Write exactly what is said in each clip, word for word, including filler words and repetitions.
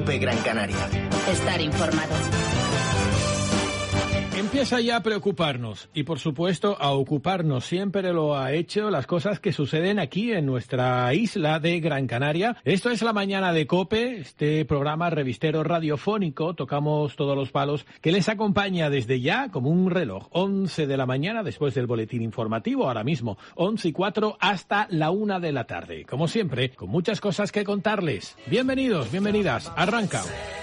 COPE Gran Canaria. Estar informado. Empieza ya a preocuparnos y, por supuesto, a ocuparnos. Siempre lo ha hecho las cosas que suceden aquí en nuestra isla de Gran Canaria. Esto es La Mañana de COPE, este programa revistero radiofónico. Tocamos todos los palos que les acompaña desde ya como un reloj. once de la mañana después del boletín informativo, ahora mismo once y cuatro hasta la una de la tarde. Como siempre, con muchas cosas que contarles. Bienvenidos, bienvenidas. Arranca.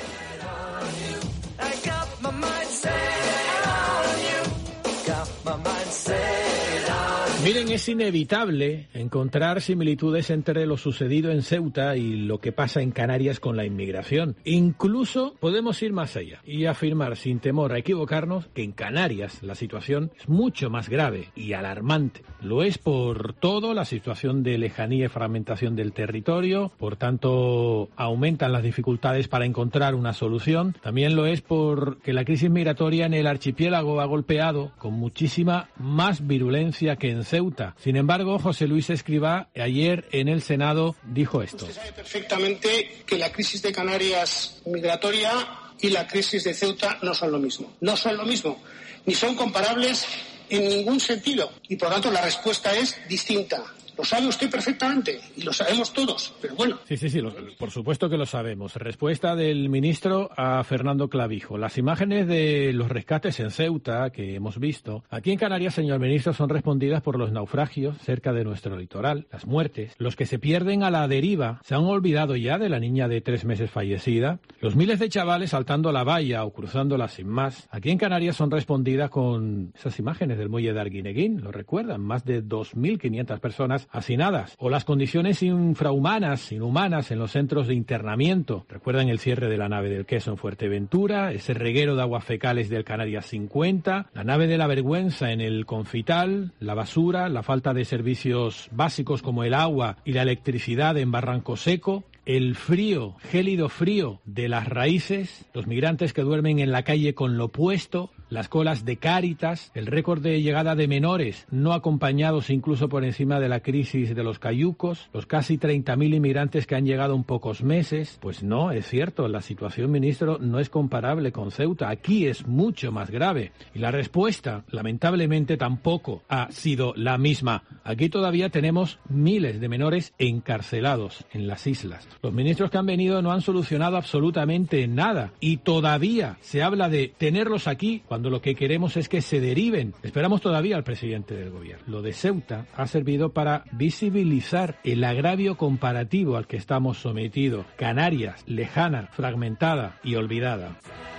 Miren, es inevitable encontrar similitudes entre lo sucedido en Ceuta y lo que pasa en Canarias con la inmigración. Incluso podemos ir más allá y afirmar sin temor a equivocarnos que en Canarias la situación es mucho más grave y alarmante. Lo es por todo, la situación de lejanía y fragmentación del territorio, por tanto aumentan las dificultades para encontrar una solución. También lo es porque la crisis migratoria en el archipiélago ha golpeado con muchísima más virulencia que en Ceuta. Sin embargo, José Luis Escrivá ayer en el Senado dijo esto. Usted sabe perfectamente que la crisis de Canarias migratoria y la crisis de Ceuta no son lo mismo. No son lo mismo, ni son comparables en ningún sentido. Y por lo tanto la respuesta es distinta. Lo sabe usted perfectamente y lo sabemos todos, pero bueno. Sí, sí, sí, lo, por supuesto que lo sabemos. Respuesta del ministro a Fernando Clavijo. Las imágenes de los rescates en Ceuta que hemos visto aquí en Canarias, señor ministro, son respondidas por los naufragios cerca de nuestro litoral, las muertes, los que se pierden a la deriva. Se han olvidado ya de la niña de tres meses fallecida. Los miles de chavales saltando la valla o cruzándola sin más. Aquí en Canarias son respondidas con esas imágenes del muelle de Arguineguín. Lo recuerdan, más de dos mil quinientas personas hacinadas, o las condiciones infrahumanas, inhumanas en los centros de internamiento. Recuerdan el cierre de la nave del queso en Fuerteventura, ese reguero de aguas fecales del Canarias cincuenta, la nave de la vergüenza en el Confital, la basura, la falta de servicios básicos como el agua y la electricidad en Barranco Seco, el frío, gélido frío de las raíces, los migrantes que duermen en la calle con lo puesto, las colas de Cáritas, el récord de llegada de menores no acompañados incluso por encima de la crisis de los cayucos, los casi treinta mil inmigrantes que han llegado en pocos meses. Pues no, es cierto, la situación, ministro, no es comparable con Ceuta. Aquí es mucho más grave. Y la respuesta, lamentablemente, tampoco ha sido la misma. Aquí todavía tenemos miles de menores encarcelados en las islas. Los ministros que han venido no han solucionado absolutamente nada. Y todavía se habla de tenerlos aquí cuando lo que queremos es que se deriven. Esperamos todavía al presidente del gobierno. Lo de Ceuta ha servido para visibilizar el agravio comparativo al que estamos sometidos. Canarias, lejana, fragmentada y olvidada.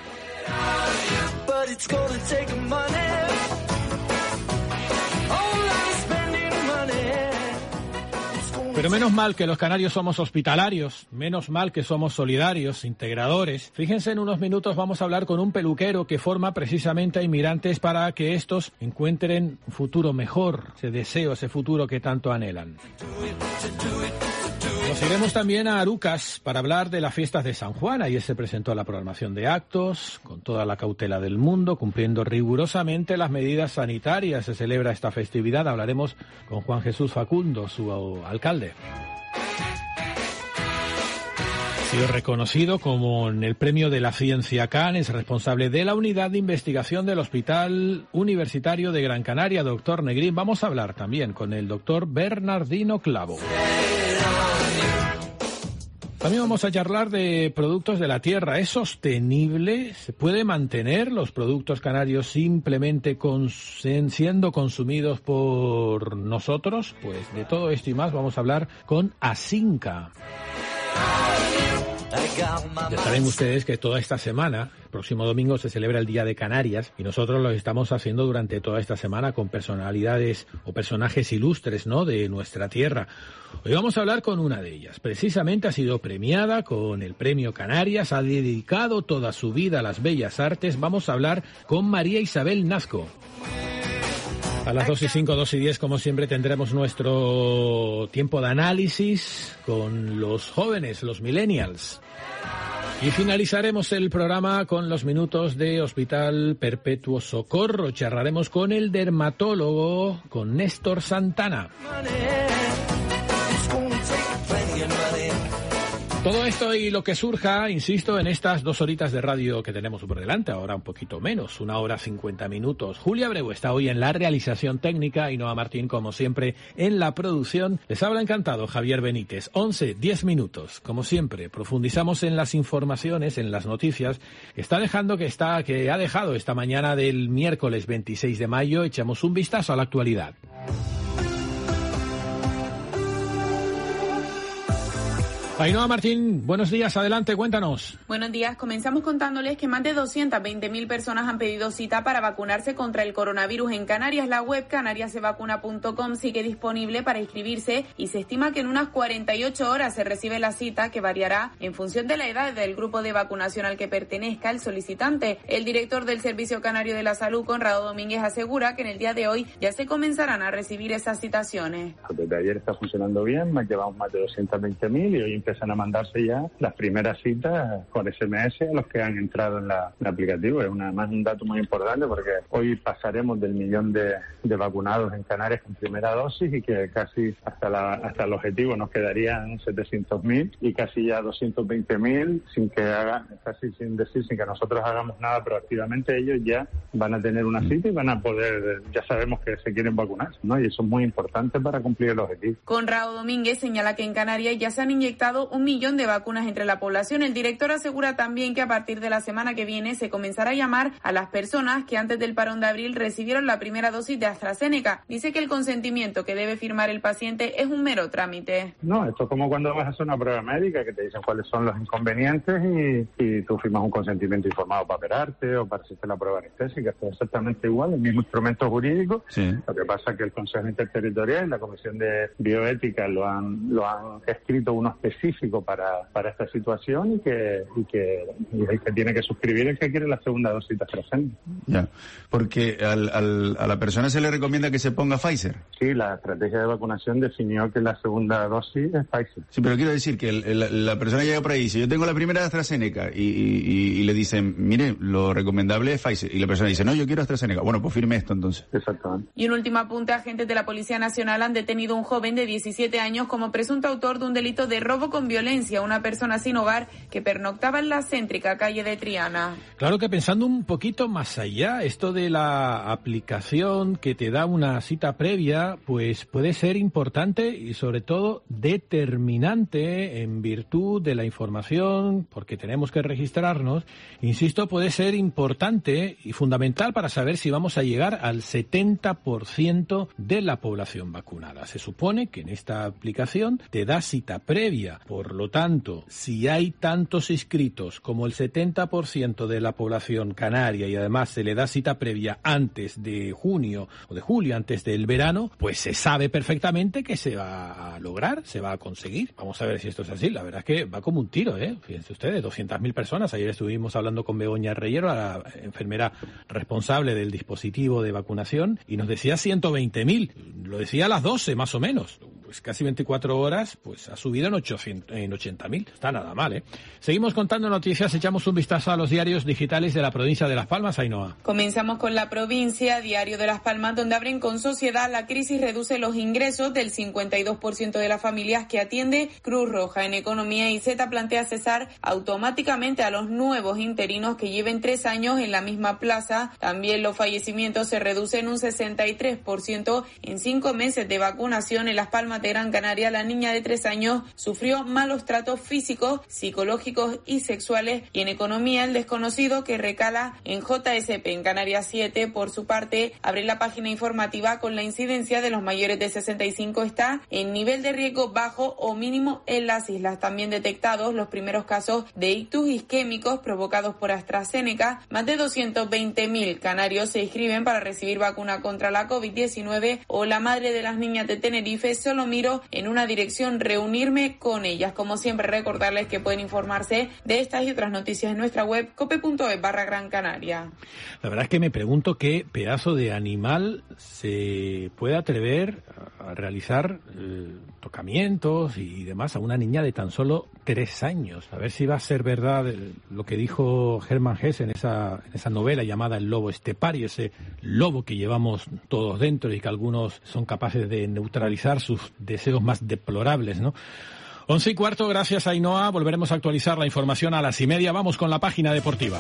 Pero menos mal que los canarios somos hospitalarios, menos mal que somos solidarios, integradores. Fíjense, en unos minutos vamos a hablar con un peluquero que forma precisamente a inmigrantes para que estos encuentren un futuro mejor, ese deseo, ese futuro que tanto anhelan. Nos iremos también a Arucas para hablar de las fiestas de San Juan. Ayer se presentó la programación de actos, con toda la cautela del mundo, cumpliendo rigurosamente las medidas sanitarias. Se celebra esta festividad. Hablaremos con Juan Jesús Facundo, su alcalde. Ha sido reconocido como en el premio de la Ciencia Can, es responsable de la unidad de investigación del Hospital Universitario de Gran Canaria, doctor Negrín. Vamos a hablar también con el doctor Bernardino Clavo. También vamos a charlar de productos de la tierra. ¿Es sostenible? ¿Se puede mantener los productos canarios simplemente con, siendo consumidos por nosotros? Pues de todo esto y más vamos a hablar con Asinca. Ya saben ustedes que toda esta semana, el próximo domingo, se celebra el Día de Canarias y nosotros lo estamos haciendo durante toda esta semana con personalidades o personajes ilustres, ¿no?, de nuestra tierra. Hoy vamos a hablar con una de ellas. Precisamente ha sido premiada con el Premio Canarias, ha dedicado toda su vida a las bellas artes. Vamos a hablar con María Isabel Nazco. A las dos y cinco, dos y diez, como siempre, tendremos nuestro tiempo de análisis con los jóvenes, los millennials. Y finalizaremos el programa con los minutos de Hospital Perpetuo Socorro. Charlaremos con el dermatólogo, con Néstor Santana. Todo esto y lo que surja, insisto, en estas dos horitas de radio que tenemos por delante, ahora un poquito menos, una hora cincuenta minutos. Julia Abreu está hoy en la realización técnica y Noa Martín, como siempre, en la producción. Les habla encantado Javier Benítez. once, diez minutos. Como siempre, profundizamos en las informaciones, en las noticias que está dejando, que está, que ha dejado esta mañana del miércoles veintiséis de mayo. Echamos un vistazo a la actualidad. Ainhoa Martín, buenos días, adelante, cuéntanos. Buenos días, comenzamos contándoles que más de doscientas veinte mil personas han pedido cita para vacunarse contra el coronavirus en Canarias. La web canarias se vacuna punto com sigue disponible para inscribirse y se estima que en unas cuarenta y ocho horas se recibe la cita, que variará en función de la edad del grupo de vacunación al que pertenezca el solicitante. El director del Servicio Canario de la Salud, Conrado Domínguez, asegura que en el día de hoy ya se comenzarán a recibir esas citaciones. Desde ayer está funcionando bien, llevamos más de doscientas veinte mil y hoy empiezan a mandarse ya las primeras citas por ese eme ese a los que han entrado en la, el aplicativo. Es una, más un dato muy importante porque hoy pasaremos del millón de, de vacunados en Canarias con primera dosis y que casi hasta la hasta el objetivo nos quedarían setecientos mil y casi ya doscientos veinte mil sin que hagan, casi sin decir, sin que nosotros hagamos nada proactivamente. Ellos ya van a tener una cita y van a poder, ya sabemos que se quieren vacunar, ¿no? Y eso es muy importante para cumplir el objetivo. Conrado Domínguez señala que en Canarias ya se han inyectado un millón de vacunas entre la población. El director asegura también que a partir de la semana que viene se comenzará a llamar a las personas que antes del parón de abril recibieron la primera dosis de AstraZeneca. Dice que el consentimiento que debe firmar el paciente es un mero trámite. No, esto es como cuando vas a hacer una prueba médica que te dicen cuáles son los inconvenientes y, y tú firmas un consentimiento informado para operarte o para hacerte la prueba anestésica. Esto es exactamente igual, el mismo instrumento jurídico. Sí. Lo que pasa es que el Consejo Interterritorial y la Comisión de Bioética lo han, lo han escrito uno específico para, para esta situación y que, y que y el que tiene que suscribir el que quiere la segunda dosis de AstraZeneca. Ya, porque al, al, a la persona se le recomienda que se ponga Pfizer. Sí, la estrategia de vacunación definió que la segunda dosis es Pfizer. Sí, pero quiero decir que el, el, la persona llega por ahí y dice, yo tengo la primera de AstraZeneca y, y, y le dicen, mire, lo recomendable es Pfizer. Y la persona dice, no, yo quiero AstraZeneca. Bueno, pues firme esto entonces. Exactamente. Y un último apunte, agentes de la Policía Nacional han detenido a un joven de diecisiete años como presunto autor de un delito de robo con violencia, una persona sin hogar que pernoctaba en la céntrica calle de Triana. Claro que pensando un poquito más allá, esto de la aplicación que te da una cita previa, pues puede ser importante y sobre todo determinante en virtud de la información, porque tenemos que registrarnos. Insisto, puede ser importante y fundamental para saber si vamos a llegar al setenta por ciento de la población vacunada. Se supone que en esta aplicación te da cita previa, por lo tanto, si hay tantos inscritos como el setenta por ciento de la población canaria y además se le da cita previa antes de junio o de julio, antes del verano, pues se sabe perfectamente que se va a lograr, se va a conseguir. Vamos a ver si esto es así. La verdad es que va como un tiro, ¿eh? Fíjense ustedes, doscientas mil personas. Ayer estuvimos hablando con Begoña Reyero, la enfermera responsable del dispositivo de vacunación, y nos decía ciento veinte mil. Lo decía a las doce, más o menos. Pues casi veinticuatro horas, pues ha subido en, ochocientos, en ochenta mil. Está nada mal, ¿eh? Seguimos contando noticias, echamos un vistazo a los diarios digitales de la provincia de Las Palmas, Ainhoa. Comenzamos con La Provincia, Diario de Las Palmas, donde abren con Sociedad. La crisis reduce los ingresos del cincuenta y dos por ciento de las familias que atiende Cruz Roja. En Economía y Z plantea cesar automáticamente a los nuevos interinos que lleven tres años en la misma plaza. También los fallecimientos se reducen un sesenta y tres por ciento en cinco meses de vacunación. En Las Palmas de Gran Canaria, la niña de tres años sufrió malos tratos físicos, psicológicos y sexuales. Y en Economía, el desconocido que recala en J S P. En Canarias siete, por su parte, abre la página informativa con la incidencia de los mayores de sesenta y cinco está en nivel de riesgo bajo o mínimo en las islas. También detectados los primeros casos de ictus isquémicos provocados por AstraZeneca. Más de doscientos veinte mil canarios se inscriben para recibir vacuna contra la COVID diecinueve. O la madre de las niñas de Tenerife, solo miro en una dirección, reunirme con ellas. Como siempre, recordarles que pueden informarse de estas y otras noticias en nuestra web cope punto es barra Gran Canaria. La verdad es que me pregunto qué pedazo de animal se puede atrever a realizar eh, tocamientos y demás a una niña de tan solo tres años. A ver si va a ser verdad lo que dijo Hermann Hesse en esa, en esa novela llamada El lobo estepario, ese lobo que llevamos todos dentro y que algunos son capaces de neutralizar sus deseos más deplorables, ¿no? Once y cuarto, gracias Ainhoa. Volveremos a actualizar la información a las y media. Vamos con la página deportiva.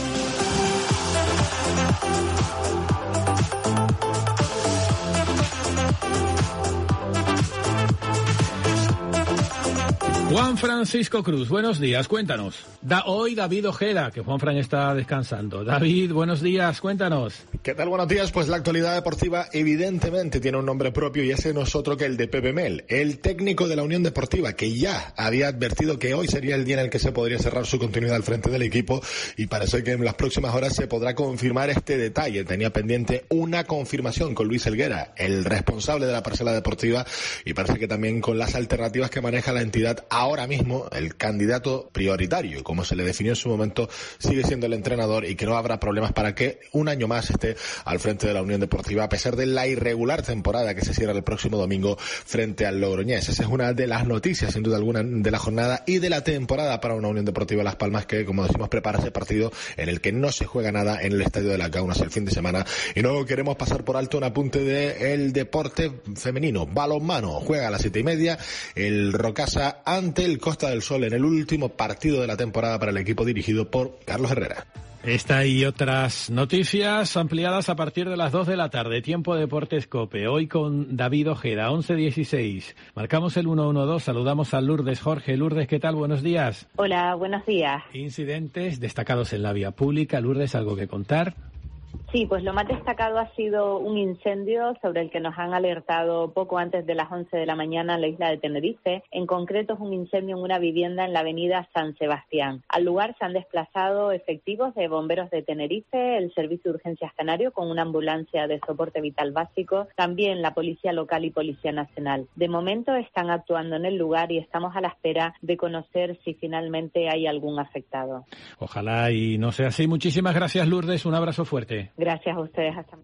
Juan Francisco Cruz, buenos días, cuéntanos. Da hoy David Ojeda, que Juan Fran está descansando. David, buenos días, cuéntanos. ¿Qué tal? Buenos días. Pues la actualidad deportiva evidentemente tiene un nombre propio y ese no es otro que el de Pepe Mel, el técnico de la Unión Deportiva, que ya había advertido que hoy sería el día en el que se podría cerrar su continuidad al frente del equipo y parece que en las próximas horas se podrá confirmar este detalle. Tenía pendiente una confirmación con Luis Helguera, el responsable de la parcela deportiva, y parece que también con las alternativas que maneja la entidad ahora mismo el candidato prioritario, como se le definió en su momento, sigue siendo el entrenador y que no habrá problemas para que un año más esté al frente de la Unión Deportiva a pesar de la irregular temporada que se cierra el próximo domingo frente al Logroñés. Esa es una de las noticias sin duda alguna de la jornada y de la temporada para una Unión Deportiva Las Palmas que, como decimos, prepara ese partido en el que no se juega nada en el Estadio de las Gaunas el fin de semana. Y no queremos pasar por alto un apunte de el deporte femenino. Balonmano juega a las siete y media el Rocasa ante el Costa del Sol en el último partido de la temporada para el equipo dirigido por Carlos Herrera. Esta y otras noticias ampliadas a partir de las dos de la tarde. Tiempo Deportes COPE. Hoy con David Ojeda, once dieciséis. Marcamos el uno uno dos. Saludamos a Lourdes Jorge. Lourdes, ¿qué tal? Buenos días. Hola, buenos días. Incidentes destacados en la vía pública. Lourdes, ¿algo que contar? Sí, pues lo más destacado ha sido un incendio sobre el que nos han alertado poco antes de las once de la mañana en la isla de Tenerife. En concreto es un incendio en una vivienda en la avenida San Sebastián. Al lugar se han desplazado efectivos de bomberos de Tenerife, el Servicio de Urgencias Canario con una ambulancia de soporte vital básico, también la Policía Local y Policía Nacional. De momento están actuando en el lugar y estamos a la espera de conocer si finalmente hay algún afectado. Ojalá y no sea así. Muchísimas gracias, Lourdes. Un abrazo fuerte. Gracias a ustedes. Hasta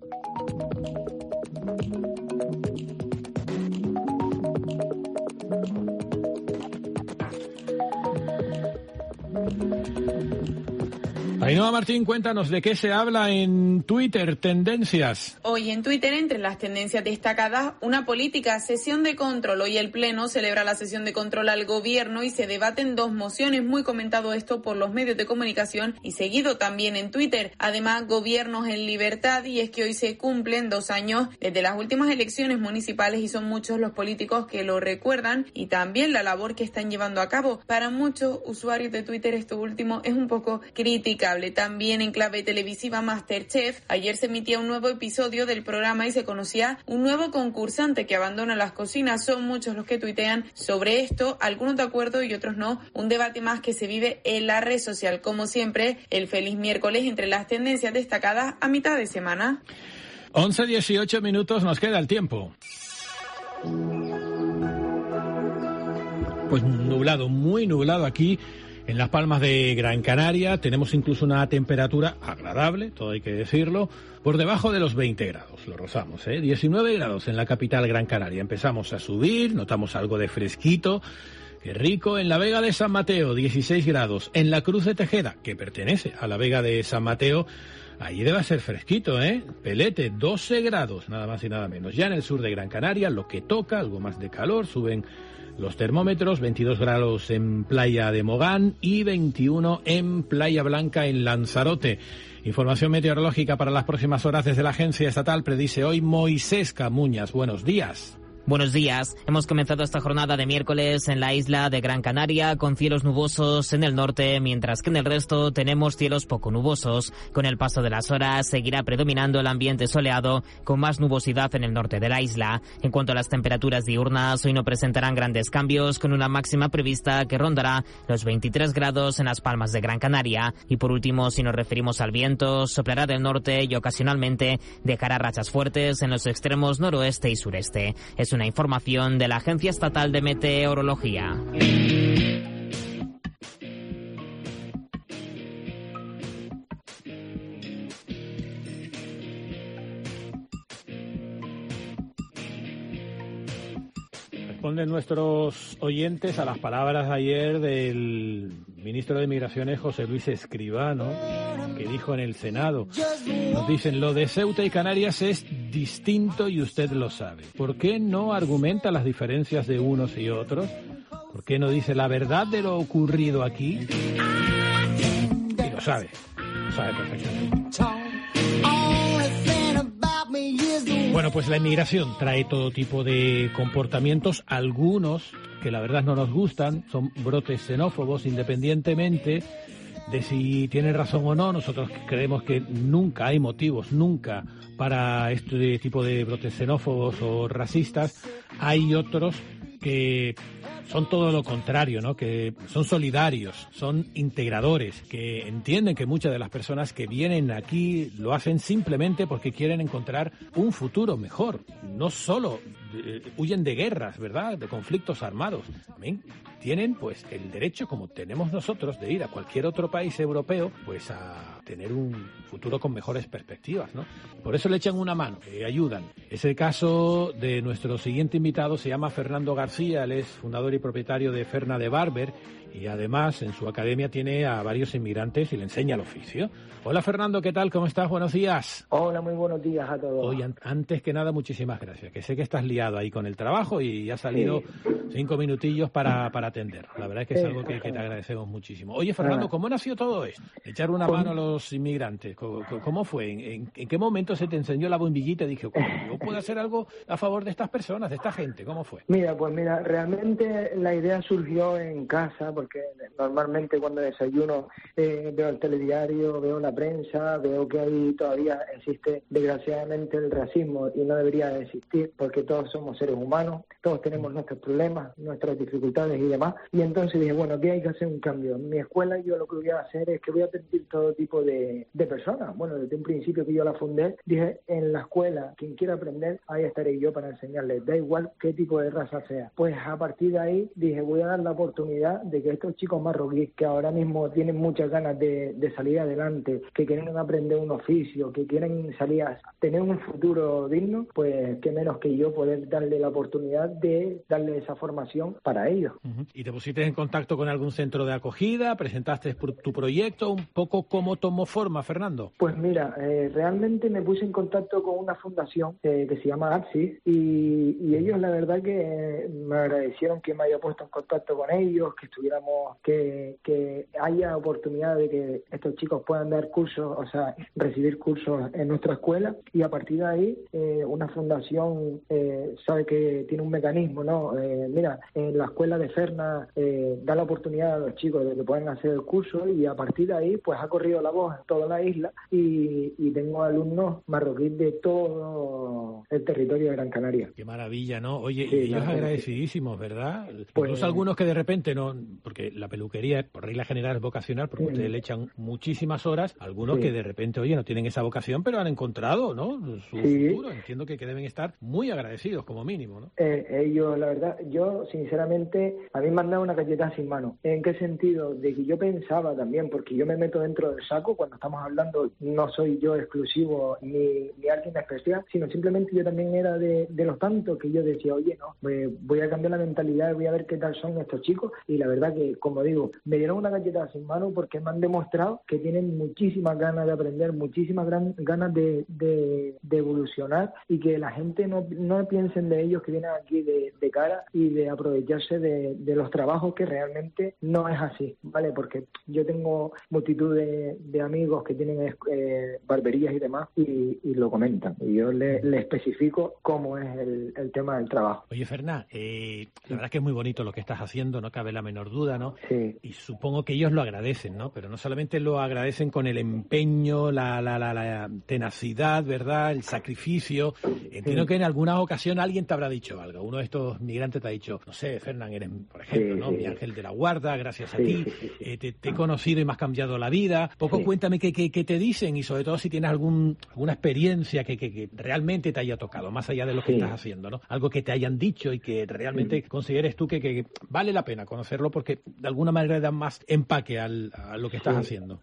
Ainhoa Martín, cuéntanos de qué se habla en Twitter, tendencias. Hoy en Twitter, entre las tendencias destacadas, una política, sesión de control. Hoy el Pleno celebra la sesión de control al gobierno y se debaten dos mociones. Muy comentado esto por los medios de comunicación y seguido también en Twitter. Además, gobiernos en libertad, y es que hoy se cumplen dos años desde las últimas elecciones municipales y son muchos los políticos que lo recuerdan y también la labor que están llevando a cabo. Para muchos usuarios de Twitter esto último es un poco criticable. También en clave televisiva, MasterChef. Ayer se emitía un nuevo episodio del programa y se conocía un nuevo concursante que abandona las cocinas. Son muchos los que tuitean sobre esto, algunos de acuerdo y otros no. Un debate más que se vive en la red social. Como siempre, el feliz miércoles entre las tendencias destacadas a mitad de semana. once dieciocho minutos, nos queda el tiempo. Pues nublado, muy nublado aquí en Las Palmas de Gran Canaria. Tenemos incluso una temperatura agradable, todo hay que decirlo, por debajo de los veinte grados. Lo rozamos, ¿eh? diecinueve grados en la capital Gran Canaria. Empezamos a subir, notamos algo de fresquito. Qué rico. En la Vega de San Mateo, dieciséis grados. En la Cruz de Tejeda, que pertenece a la Vega de San Mateo, ahí debe ser fresquito, ¿eh? Pelete, doce grados, nada más y nada menos. Ya en el sur de Gran Canaria, lo que toca, algo más de calor, suben los termómetros, veintidós grados en Playa de Mogán y veintiuno en Playa Blanca en Lanzarote. Información meteorológica para las próximas horas desde la Agencia Estatal, predice hoy Moisés Camuñas. Buenos días. Buenos días. Hemos comenzado esta jornada de miércoles en la isla de Gran Canaria con cielos nubosos en el norte, mientras que en el resto tenemos cielos poco nubosos. Con el paso de las horas seguirá predominando el ambiente soleado con más nubosidad en el norte de la isla. En cuanto a las temperaturas diurnas, hoy no presentarán grandes cambios con una máxima prevista que rondará los veintitrés grados en Las Palmas de Gran Canaria. Y por último, si nos referimos al viento, soplará del norte y ocasionalmente dejará rachas fuertes en los extremos noroeste y sureste. Es una información de la Agencia Estatal de Meteorología. Responden nuestros oyentes a las palabras ayer del ministro de Migraciones, José Luis Escribano, que dijo en el Senado. Nos dicen, lo de Ceuta y Canarias es distinto y usted lo sabe. ¿Por qué no argumenta las diferencias de unos y otros? ¿Por qué no dice la verdad de lo ocurrido aquí? Y lo sabe, lo sabe perfectamente. Bueno, pues la inmigración trae todo tipo de comportamientos, algunos que la verdad no nos gustan, son brotes xenófobos, independientemente de si tienen razón o no. Nosotros creemos que nunca hay motivos, nunca, para este tipo de brotes xenófobos o racistas. Hay otros que son todo lo contrario, ¿no? Que son solidarios, son integradores, que entienden que muchas de las personas que vienen aquí lo hacen simplemente porque quieren encontrar un futuro mejor. No solo eh, huyen de guerras, ¿verdad?, de conflictos armados. También tienen, pues, el derecho, como tenemos nosotros, de ir a cualquier otro país europeo, pues, a tener un futuro con mejores perspectivas, ¿no? Por eso le echan una mano, eh, ayudan. Es el caso de nuestro siguiente invitado, se llama Fernando García, él es fundador y propietario de Ferna de Barber, y además en su academia tiene a varios inmigrantes y le enseña el oficio. Hola Fernando, ¿qué tal? ¿Cómo estás? Buenos días. Hola, muy buenos días a todos. Oye, antes que nada, muchísimas gracias, que sé que estás liado ahí con el trabajo y has salido sí. cinco minutillos para, para atender. La verdad es que es algo que, que te agradecemos muchísimo. Oye Fernando, ¿cómo nació todo esto? Echar una mano a los inmigrantes, ¿cómo, cómo fue? ¿En, en, en qué momento se te encendió la bombillita y dije, yo puedo hacer algo a favor de estas personas, de esta gente? ¿Cómo fue? Mira, pues mira, realmente la idea surgió en casa, porque normalmente cuando desayuno eh, veo el telediario, veo la prensa, veo que ahí todavía existe desgraciadamente el racismo y no debería de existir, porque todos somos seres humanos, todos tenemos nuestros problemas, nuestras dificultades y demás, y entonces dije, bueno, aquí hay que hacer un cambio. En mi escuela yo lo que voy a hacer es que voy a permitir todo tipo de, de personas. Bueno, desde un principio que yo la fundé, dije, en la escuela, quien quiera aprender, ahí estaré yo para enseñarles, da igual qué tipo de raza sea. Pues a partir de ahí dije, voy a dar la oportunidad de que estos chicos marroquíes que ahora mismo tienen muchas ganas de, de salir adelante, que quieren aprender un oficio, que quieren salir a tener un futuro digno, pues qué menos que yo poder darle la oportunidad de darle esa formación para ellos. Uh-huh. ¿Y te pusiste en contacto con algún centro de acogida? ¿Presentaste tu proyecto? ¿Un poco cómo tomó forma, Fernando? Pues mira, eh, realmente me puse en contacto con una fundación eh, que se llama AXIS y, y ellos la verdad que eh, me agradecieron que me haya puesto en contacto con ellos, que estuviéramos, que, que haya oportunidad de que estos chicos puedan dar cursos, o sea, recibir cursos en nuestra escuela, y a partir de ahí eh, una fundación eh, sabe que tiene un mecanismo, ¿no? Eh, mira, en la escuela de Ferna eh, da la oportunidad a los chicos de que puedan hacer el curso, y a partir de ahí pues ha corrido la voz en toda la isla y, y tengo alumnos marroquíes de todo el territorio de Gran Canaria. Qué maravilla, ¿no? Oye, sí, y ellos no, agradecidísimos, ¿verdad? Pues, incluso algunos que de repente no, porque la peluquería por regla general es vocacional, porque sí. ustedes le echan muchísimas horas, algunos sí. que de repente, oye, no tienen esa vocación, pero han encontrado, ¿no?, su sí. futuro. Entiendo que, que deben estar muy agradecidos como mínimo, ¿no? Eh, ellos, la verdad, yo sinceramente, a mí me han dado una cachetada sin mano. ¿En qué sentido? De que yo pensaba también, porque yo me meto dentro del saco cuando estamos hablando, no soy yo exclusivo ni, ni alguien especial, sino simplemente yo también era de, de los tantos que yo decía, oye, no, pues voy a cambiar la mentalidad, voy a ver qué tal son estos chicos, y la verdad que, como digo, me dieron una cachetada sin mano porque me han demostrado que tienen muchísimas ganas de aprender, muchísimas gran, ganas de, de, de evolucionar, y que la gente no, no piensen de ellos que vienen aquí de, de cara y de aprovecharse de, de los trabajos, que realmente no es así, ¿vale? Porque yo tengo multitud de, de amigos que tienen eh, barberías y demás y, y lo comentan, y yo le, le especifico cómo es el, el tema del trabajo. Oye, Ferná, eh, la verdad es que es muy bonito lo que estás haciendo, no cabe la menor duda, ¿no? Sí. Y supongo que ellos lo agradecen, ¿no? Pero no solamente lo agradecen con el empeño, la, la, la, la tenacidad, ¿verdad?, el sacrificio. Entiendo sí. que en alguna ocasión alguien te habrá dicho algo. Uno de estos migrantes te ha dicho, no sé, Fernán, eres, por ejemplo, sí, ¿no? Sí. mi ángel de la guarda, gracias a sí, ti, sí, sí, sí. Eh, te, te he conocido y me has cambiado la vida. Poco sí. cuéntame qué, qué, qué te dicen, y sobre todo si tienes algún, alguna experiencia que, que, que realmente te haya tocado, más allá de lo que sí. estás haciendo, ¿no? Algo que te hayan dicho y que realmente sí. consideres tú que, que vale la pena conocerlo porque de alguna manera da más empaque al, a lo que estás sí. haciendo.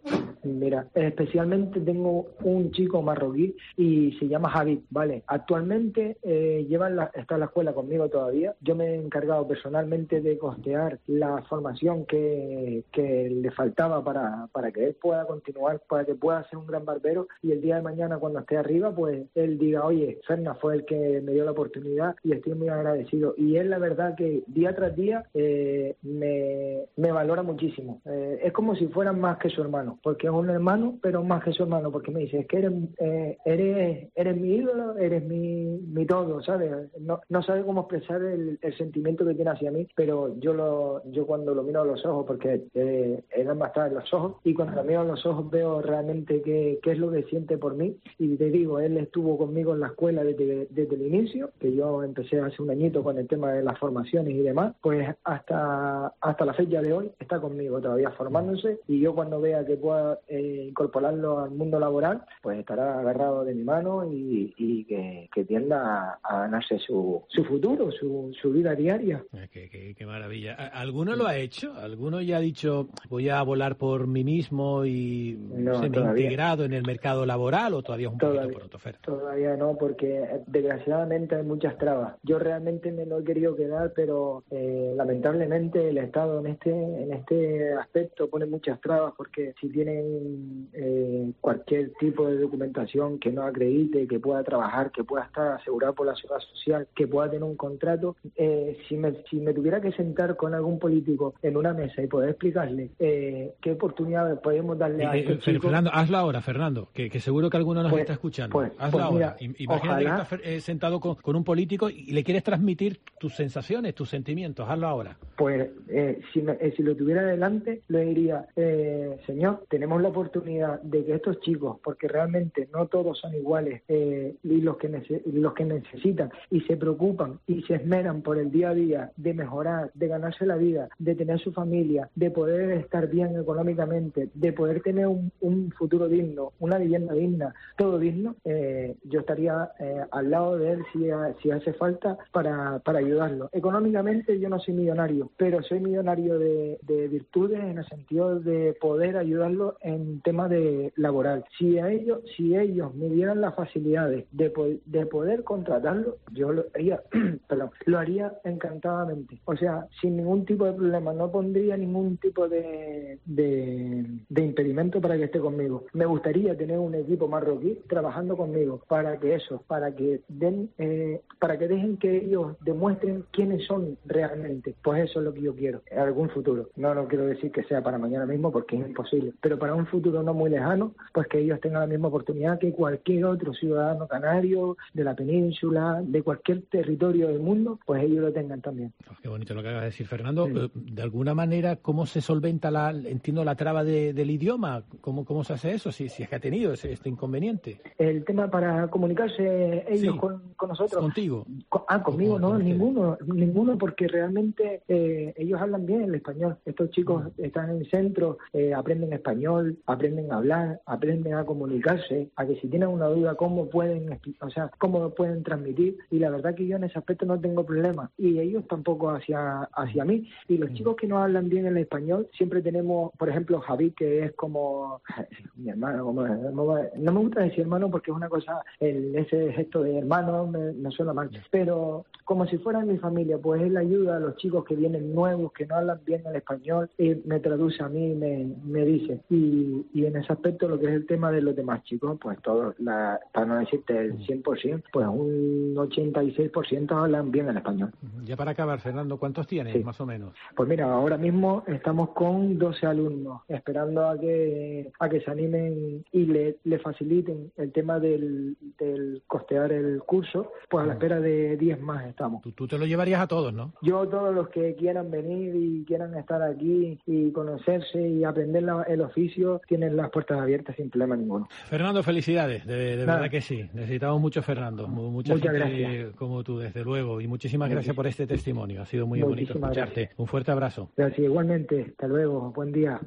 Mira, especialmente tengo un chico marroquí y se llama Javi, ¿vale? Actualmente eh, lleva en la, está en la escuela conmigo todavía. Yo me he encargado personalmente de costear la formación que, que le faltaba para, para que él pueda continuar, para que pueda ser un gran barbero, y el día de mañana cuando esté arriba, pues él diga, oye, Ferna fue el que me dio la oportunidad y estoy muy agradecido. Y es la verdad que día tras día eh, me, me valora muchísimo. Eh, es como si fuera más que su hermano, porque es un hermano, pero más que su hermano, porque me dice, es que eres, eh, eres, eres mi ídolo, eres mi, mi todo, ¿sabes? No, no sabe cómo expresar el, el sentimiento que tiene hacia mí, pero yo lo yo cuando lo miro a los ojos, porque eh, él va a estar en los ojos, y cuando lo miro a los ojos veo realmente qué, qué es lo que siente por mí, y te digo, él estuvo conmigo en la escuela desde, desde el inicio, que yo empecé hace un añito con el tema de las formaciones y demás, pues hasta, hasta la fecha de hoy está conmigo todavía formándose, y yo cuando vea que pueda eh, incorporarlo al mundo laboral, pues estará agarrado de mi mano y, y que, que tienda a, a ganarse su, su futuro, su, su vida diaria. Qué, qué, qué maravilla. ¿Alguno lo ha hecho? ¿Alguno ya ha dicho, voy a volar por mí mismo y no, se me ha integrado en el mercado laboral, o todavía es un todavía, poquito pronto, Fer? Todavía no, porque desgraciadamente hay muchas trabas. Yo realmente me lo he querido quedar, pero eh, lamentablemente el Estado en este en este aspecto pone muchas trabas, porque si tienen eh, cualquier tipo de documentación que no acredite, que pueda trabajar, que pueda estar asegurado por la seguridad social, que pueda tener un contrato, eh, si me si me tuviera que sentar con algún político en una mesa y poder explicarle eh, qué oportunidades podemos darle eh, a este eh, chico. Fernando, hazlo ahora, Fernando, que, que seguro que alguno nos pues, está escuchando. Pues, hazlo pues mira, ahora. Imagínate ojalá, que estás eh, sentado con, con un político y le quieres transmitir tus sensaciones, tus sentimientos. Hazlo ahora. Pues eh, si, me, eh, si lo tuviera delante, le diría, eh, señor, tenemos la oportunidad de que estos chicos, porque realmente no todos son iguales, eh, y los que, nece- los que necesitan y se preocupan y se esmeran por el día a día de mejorar, de ganarse la vida, de tener su familia, de poder estar bien económicamente, de poder tener un, un futuro digno, una vivienda digna, todo digno, eh, yo estaría eh, al lado de él si, si hace falta para, para ayudarlo. Económicamente yo no soy millonario, pero soy millonario de, de virtudes, en el sentido de poder ayudarlo en tema de laboral. Si a ellos, si ellos me dieran las facilidades de, po- de poder contratarlo, yo lo haría, perdón, lo haría encantadamente. O sea, sin ningún tipo de problema, no pondría ningún tipo de, de, de impedimento para que esté conmigo. Me gustaría tener un equipo marroquí trabajando conmigo para que eso, para que den, eh, para que dejen que ellos demuestren quiénes son realmente. Pues eso es lo que yo quiero, en algún futuro. No, no quiero decir que sea para mañana mismo, porque es imposible, pero para un futuro no muy lejano, pues que ellos tengan la misma oportunidad que cualquier otro ciudadano canario, de la península, de cualquier territorio del mundo, pues ellos lo tengan también. Oh, qué bonito lo que acabas de decir, Fernando. Sí. De alguna manera, ¿cómo se solventa la, entiendo, la traba de, del idioma? ¿Cómo, ¿Cómo se hace eso? Si, si es que ha tenido ese, este inconveniente. El tema para comunicarse ellos Sí. con, con nosotros. ¿Contigo? Con- ah, conmigo ¿O no, con ustedes? ninguno, ninguno, porque realmente eh, ellos hablan bien el español. Estos chicos están en el centro, eh, aprenden español, aprenden a hablar, aprenden a comunicarse, a que si tienen una duda, cómo pueden, expli- o sea, cómo pueden transmitir. Y la verdad que yo en ese aspecto no tengo problema. Y ellos tampoco hacia, hacia mí. Y los chicos que no hablan bien el español, siempre tenemos, por ejemplo, Javi, que es como mi hermano, como, no me gusta decir hermano porque es una cosa, el, ese gesto de hermano me, me suena mal, pero como si fuera mi familia, pues él ayuda a los chicos que vienen nuevos, que no hablan bien el español, y me traduce a mí, me, me dice. Y, y en ese aspecto, lo que es el tema de los demás chicos, pues todos, la, para no decirte el cien por ciento, pues un ochenta y seis por ciento hablan bien el español. Ya para acabar, Fernando, ¿cuántos tienes, Sí. más o menos? Pues mira, ahora mismo estamos con doce alumnos, esperando a que a que se animen y le, le faciliten el tema del, del costear el curso, pues a la espera de diez más estamos. Tú, tú te lo llevarías a todos, ¿no? Yo, todos los que quieran venir y quieran estar aquí y conocerse y aprender la- el oficio, tienen las puertas abiertas sin problema ninguno. Fernando, felicidades, de, de Nada. verdad que sí. Necesitamos mucho Fernando, mu- mucha Muchas gente gracias. como tú, desde luego. Y muchísimas gracias Muchísimas- por este testimonio. Ha sido muy bonito Muchísimas escucharte. gracias. Un fuerte abrazo. Gracias, igualmente. Hasta luego. Buen día.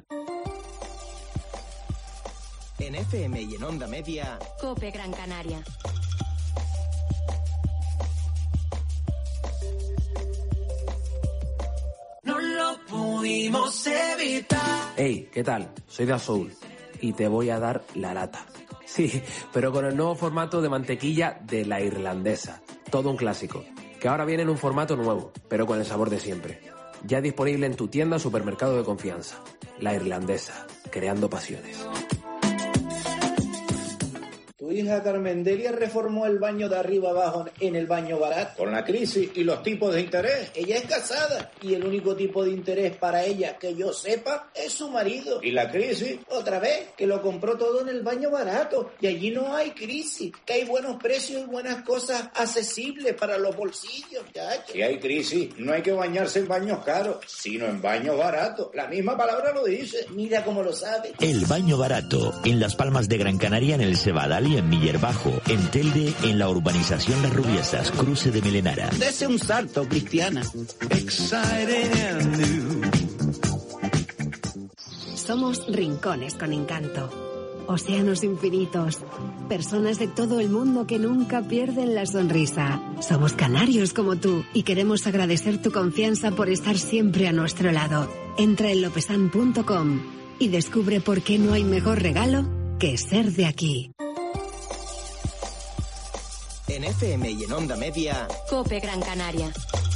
En F M y en Onda Media, COPE Gran Canaria. No lo pudimos evitar. Hey, ¿qué tal? Soy Da Soul. y te voy a dar la lata. Sí, pero con el nuevo formato de mantequilla de La Irlandesa. Todo un clásico, que ahora viene en un formato nuevo, pero con el sabor de siempre. Ya disponible en tu tienda o supermercado de confianza. La Irlandesa, creando pasiones. Tu hija Carmendelia reformó el baño de arriba abajo en el baño barato. Con la crisis y los tipos de interés. Ella es casada y el único tipo de interés para ella que yo sepa es su marido. Y la crisis, otra vez, que lo compró todo en el baño barato. Y allí no hay crisis, que hay buenos precios y buenas cosas accesibles para los bolsillos. Chacho. Si hay crisis, no hay que bañarse en baños caros, sino en baños baratos. La misma palabra lo dice. Mira cómo lo sabe. El baño barato, en Las Palmas de Gran Canaria, en el Cebadal y en Miller Bajo, en Telde, en la urbanización Las Rubiesas, cruce de Melenara. Dese un salto, Cristiana. Somos rincones con encanto, océanos infinitos, personas de todo el mundo que nunca pierden la sonrisa. Somos canarios como tú y queremos agradecer tu confianza por estar siempre a nuestro lado. Entra en lopesan punto com y descubre por qué no hay mejor regalo que ser de aquí. En F M y en Onda Media, COPE Gran Canaria.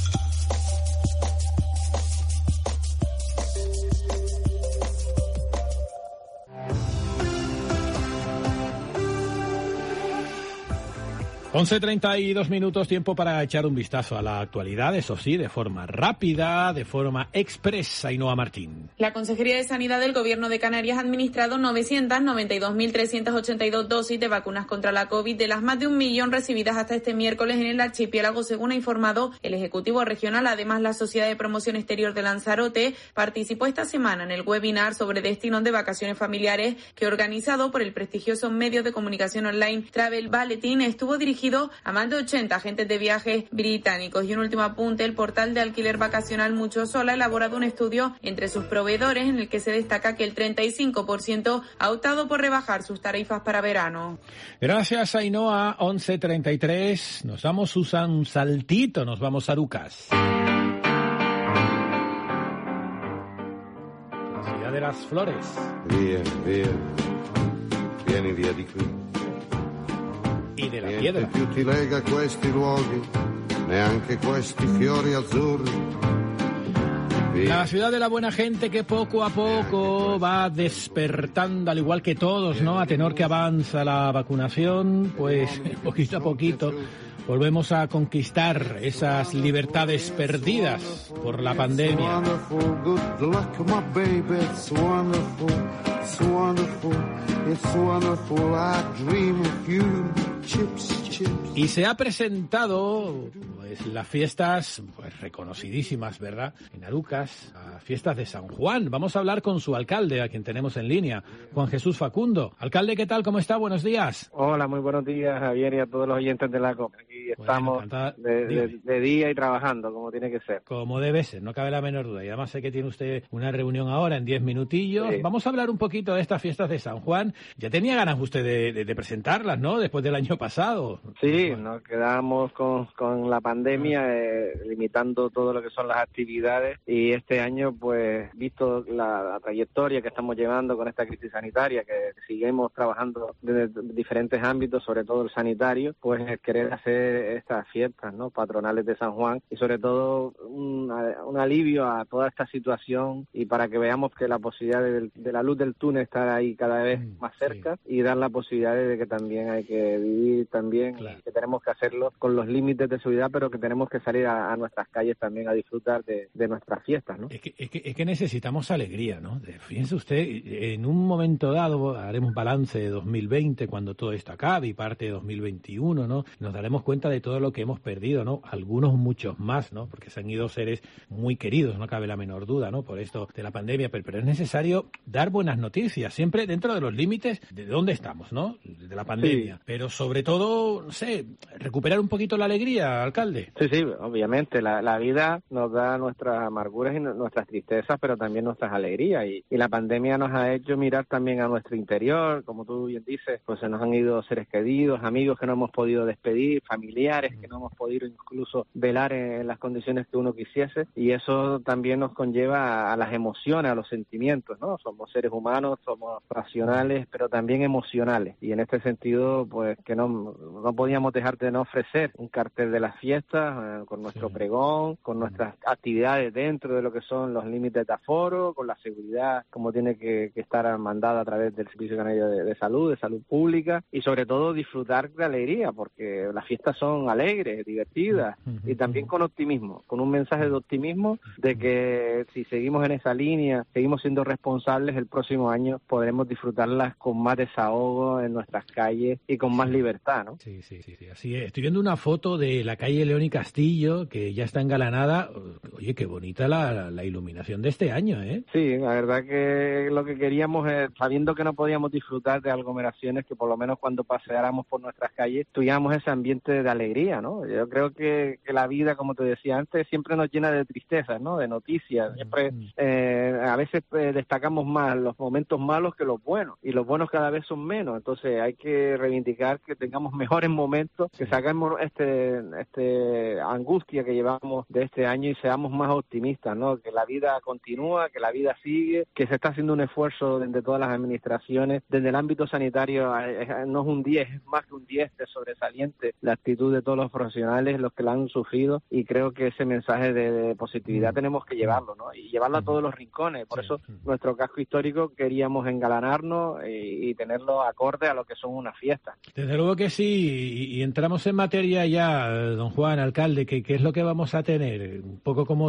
once treinta y dos minutos, tiempo para echar un vistazo a la actualidad, eso sí, de forma rápida, de forma expresa. Ainhoa Martín. La Consejería de Sanidad del Gobierno de Canarias ha administrado novecientas noventa y dos mil trescientas ochenta y dos dosis de vacunas contra la COVID, de las más de un millón recibidas hasta este miércoles en el archipiélago, según ha informado el Ejecutivo Regional. Además, la Sociedad de Promoción Exterior de Lanzarote participó esta semana en el webinar sobre destinos de vacaciones familiares que, organizado por el prestigioso medio de comunicación online Travel Bulletin, estuvo dirigido a más de ochenta agentes de viajes británicos. Y un último apunte: el portal de alquiler vacacional Mucho Sol ha elaborado un estudio entre sus proveedores en el que se destaca que el treinta y cinco por ciento ha optado por rebajar sus tarifas para verano. Gracias, Ainhoa. once treinta y tres, nos damos, Susan, un saltito, nos vamos a Arucas. La ciudad de las flores. Via, via, vieni via di qui. Y de la piedra. Più ti lega questi luoghi, neanche questi fiori azzurri. La ciudad de la buena gente que poco a poco va despertando, al igual que todos, ¿no? A tenor que avanza la vacunación, pues poquito a poquito volvemos a conquistar esas libertades perdidas por la pandemia. Y se ha presentado pues las fiestas pues reconocidísimas, ¿verdad?, en Arucas, a fiestas de San Juan. Vamos a hablar con su alcalde, a quien tenemos en línea, Juan Jesús Facundo. Alcalde, ¿qué tal? ¿Cómo está? Buenos días. Hola, muy buenos días, Javier, y a todos los oyentes de la COPE. Aquí estamos bueno, de, de, de día y trabajando, como tiene que ser. Como debe ser, no cabe la menor duda. Y además sé que tiene usted una reunión ahora en diez minutillos. Sí. Vamos a hablar un poquito de estas fiestas de San Juan. Ya tenía ganas usted de, de, de presentarlas, ¿no?, después del año pasado. Sí, nos quedamos con, con la pandemia, eh, limitando todo lo que son las actividades, y este año, pues, visto la, la trayectoria que estamos llevando con esta crisis sanitaria, que seguimos trabajando desde diferentes ámbitos, sobre todo el sanitario, pues querer hacer estas fiestas, ¿no?, patronales de San Juan, y sobre todo un, un alivio a toda esta situación, y para que veamos que la posibilidad de, de la luz del túnel está ahí cada vez más cerca, sí, y dar la posibilidad de que también hay que vivir también, claro, que tenemos que hacerlo con los límites de seguridad, pero que tenemos que salir a, a nuestras calles también a disfrutar de, de nuestras fiestas, ¿no? Es que, es, que, es que necesitamos alegría, ¿no? Fíjense usted, en un momento dado haremos balance de dos mil veinte cuando todo esto acabe, y parte de dos mil veintiuno, ¿no? Nos daremos cuenta de todo lo que hemos perdido, ¿no? Algunos muchos más, ¿no? Porque se han ido seres muy queridos, no cabe la menor duda, ¿no?, por esto de la pandemia, pero, pero es necesario dar buenas noticias, siempre dentro de los límites de dónde estamos, ¿no?, de la pandemia, sí, pero sobre todo, no sé, recuperar un poquito la alegría, alcalde. Sí, sí, obviamente, la, la vida nos da nuestras amarguras y no, nuestras tristezas, pero también nuestras alegrías, y, y la pandemia nos ha hecho mirar también a nuestro interior, como tú bien dices, pues se nos han ido seres queridos, amigos que no hemos podido despedir, familiares, familiares, que no hemos podido incluso velar en las condiciones que uno quisiese, y eso también nos conlleva a las emociones, a los sentimientos, ¿no? Somos seres humanos, somos racionales, pero también emocionales, y en este sentido, pues que no, no podíamos dejar de no ofrecer un cartel de las fiestas eh, con nuestro sí. pregón, con nuestras actividades dentro de lo que son los límites de aforo, con la seguridad como tiene que, que estar mandada a través del Servicio Canario de, de Salud, de Salud Pública, y sobre todo disfrutar de alegría, porque las fiestas son alegres, divertidas, uh-huh. y también con optimismo, con un mensaje de optimismo de que si seguimos en esa línea, seguimos siendo responsables, el próximo año podremos disfrutarlas con más desahogo en nuestras calles y con más libertad, ¿no? Sí, sí, sí, sí, así es. Estoy viendo una foto de la calle León y Castillo, que ya está engalanada. Oye, qué bonita la, la iluminación de este año, ¿eh? Sí, la verdad que lo que queríamos es, sabiendo que no podíamos disfrutar de aglomeraciones, que por lo menos cuando paseáramos por nuestras calles tuviéramos ese ambiente de alegría, ¿no? Yo creo que, que la vida, como te decía antes, siempre nos llena de tristezas, ¿no? De noticias. Siempre, eh, a veces eh, destacamos más los momentos malos que los buenos, y los buenos cada vez son menos. Entonces hay que reivindicar que tengamos mejores momentos, que saquemos este, este angustia que llevamos de este año y seamos más optimistas, ¿no? Que la vida continúa, que la vida sigue, que se está haciendo un esfuerzo desde todas las administraciones, desde el ámbito sanitario. No es un diez, es más que un diez de sobresaliente la actitud de todos los profesionales, los que la han sufrido, y creo que ese mensaje de, de positividad mm. tenemos que llevarlo, ¿no? Y llevarlo a todos los rincones. Por sí, eso sí. nuestro casco histórico queríamos engalanarnos y, y tenerlo acorde a lo que son unas fiestas. Desde luego que sí, y, y entramos en materia ya, don Juan, alcalde, que qué es lo que vamos a tener, un poco cómo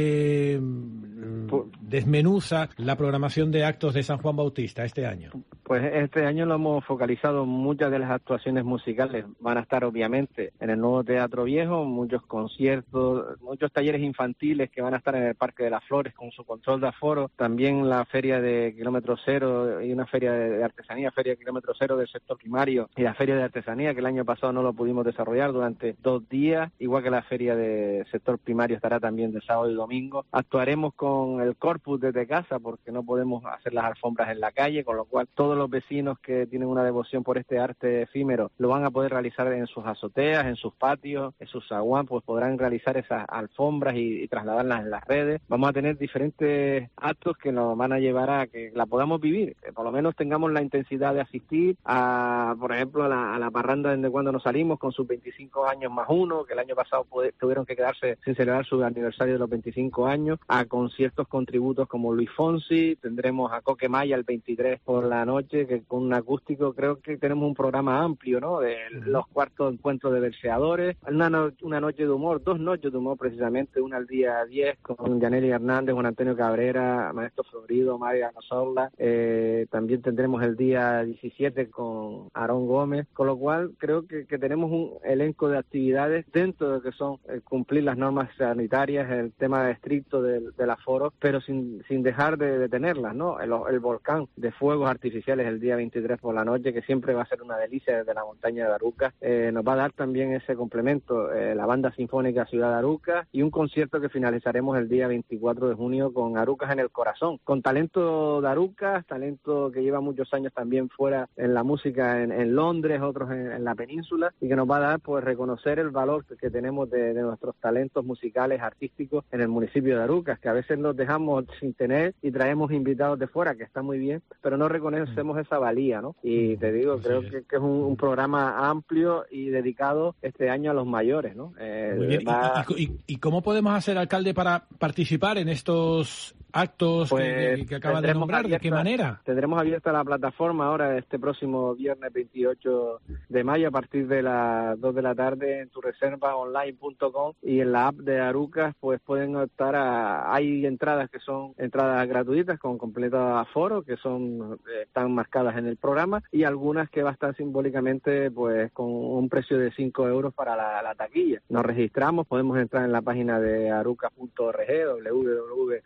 se pues, desmenuza la programación de actos de San Juan Bautista este año. Pues este año lo hemos focalizado, muchas de las actuaciones musicales van a estar obviamente en el nuevo Teatro Viejo, muchos conciertos, muchos talleres infantiles que van a estar en el Parque de las Flores con su control de aforo, también la feria de Kilómetro Cero y una feria de artesanía, feria de Kilómetro Cero del sector primario, y la feria de artesanía que el año pasado no lo pudimos desarrollar durante dos días, igual que la feria de sector primario estará también de sábado y domingo. Actuaremos con el corpus desde casa porque no podemos hacer las alfombras en la calle, con lo cual todos los vecinos que tienen una devoción por este arte efímero lo van a poder realizar en sus azoteas, en sus patios, en sus zaguán, pues podrán realizar esas alfombras y, y trasladarlas en las redes. Vamos a tener diferentes actos que nos van a llevar a que la podamos vivir, que por lo menos tengamos la intensidad de asistir a, por ejemplo, a la, a la parranda desde cuando nos salimos con sus veinticinco años más uno, que el año pasado pude, tuvieron que quedarse sin celebrar su aniversario de los veinticinco años, a conciertos con tributos como Luis Fonsi, tendremos a Coque Maya el veintitrés por la noche, que con un acústico creo que tenemos un programa amplio, ¿no? De los cuartos encuentros de verseadores, una, no, una noche de humor, dos noches de humor precisamente, una al día diez con Yaneli Hernández, Juan Antonio Cabrera, Maestro Florido, María Nosorla, eh, también tendremos el día diecisiete con Aarón Gómez, con lo cual creo que, que tenemos un elenco de actividades dentro de que son eh, cumplir las normas sanitarias, el tema estricto del, del aforo, pero sin, sin dejar de, de tenerlas, ¿no? El, el volcán de fuegos artificiales el día veintitrés por la noche, que siempre va a ser una delicia desde la montaña de Arucas, eh, nos va a dar también ese complemento, eh, la Banda Sinfónica Ciudad de Arucas, y un concierto que finalizaremos el día veinticuatro de junio con Arucas en el corazón, con talento de Arucas, talento que lleva muchos años también fuera en la música en, en Londres, otros en, en la península, y que nos va a dar pues reconocer el valor que, que tenemos de, de nuestros talentos musicales, artísticos en el municipio de Arucas, que a veces nos dejamos sin tener y traemos invitados de fuera, que está muy bien, pero no reconocemos esa valía, ¿no? Y te digo, creo que, que es un, un programa amplio y dedicado este año a los mayores, ¿no? Eh, muy bien. Va... ¿Y, y, y, ¿Y cómo podemos hacer, alcalde, para participar en estos actos pues, que, que acaba de nombrar? Abierta, ¿de qué manera? Tendremos abierta la plataforma ahora este próximo viernes veintiocho de mayo a partir de las dos de la tarde en tu reserva online punto com, y en la app de Arucas pues pueden optar a... Hay entradas que son entradas gratuitas con completo aforo, que son eh, están marcadas en el programa, y algunas que va a estar simbólicamente pues con un precio de cinco euros para la, la taquilla. Nos registramos, podemos entrar en la página de arucas punto org, doble u doble u doble u punto arucas punto org,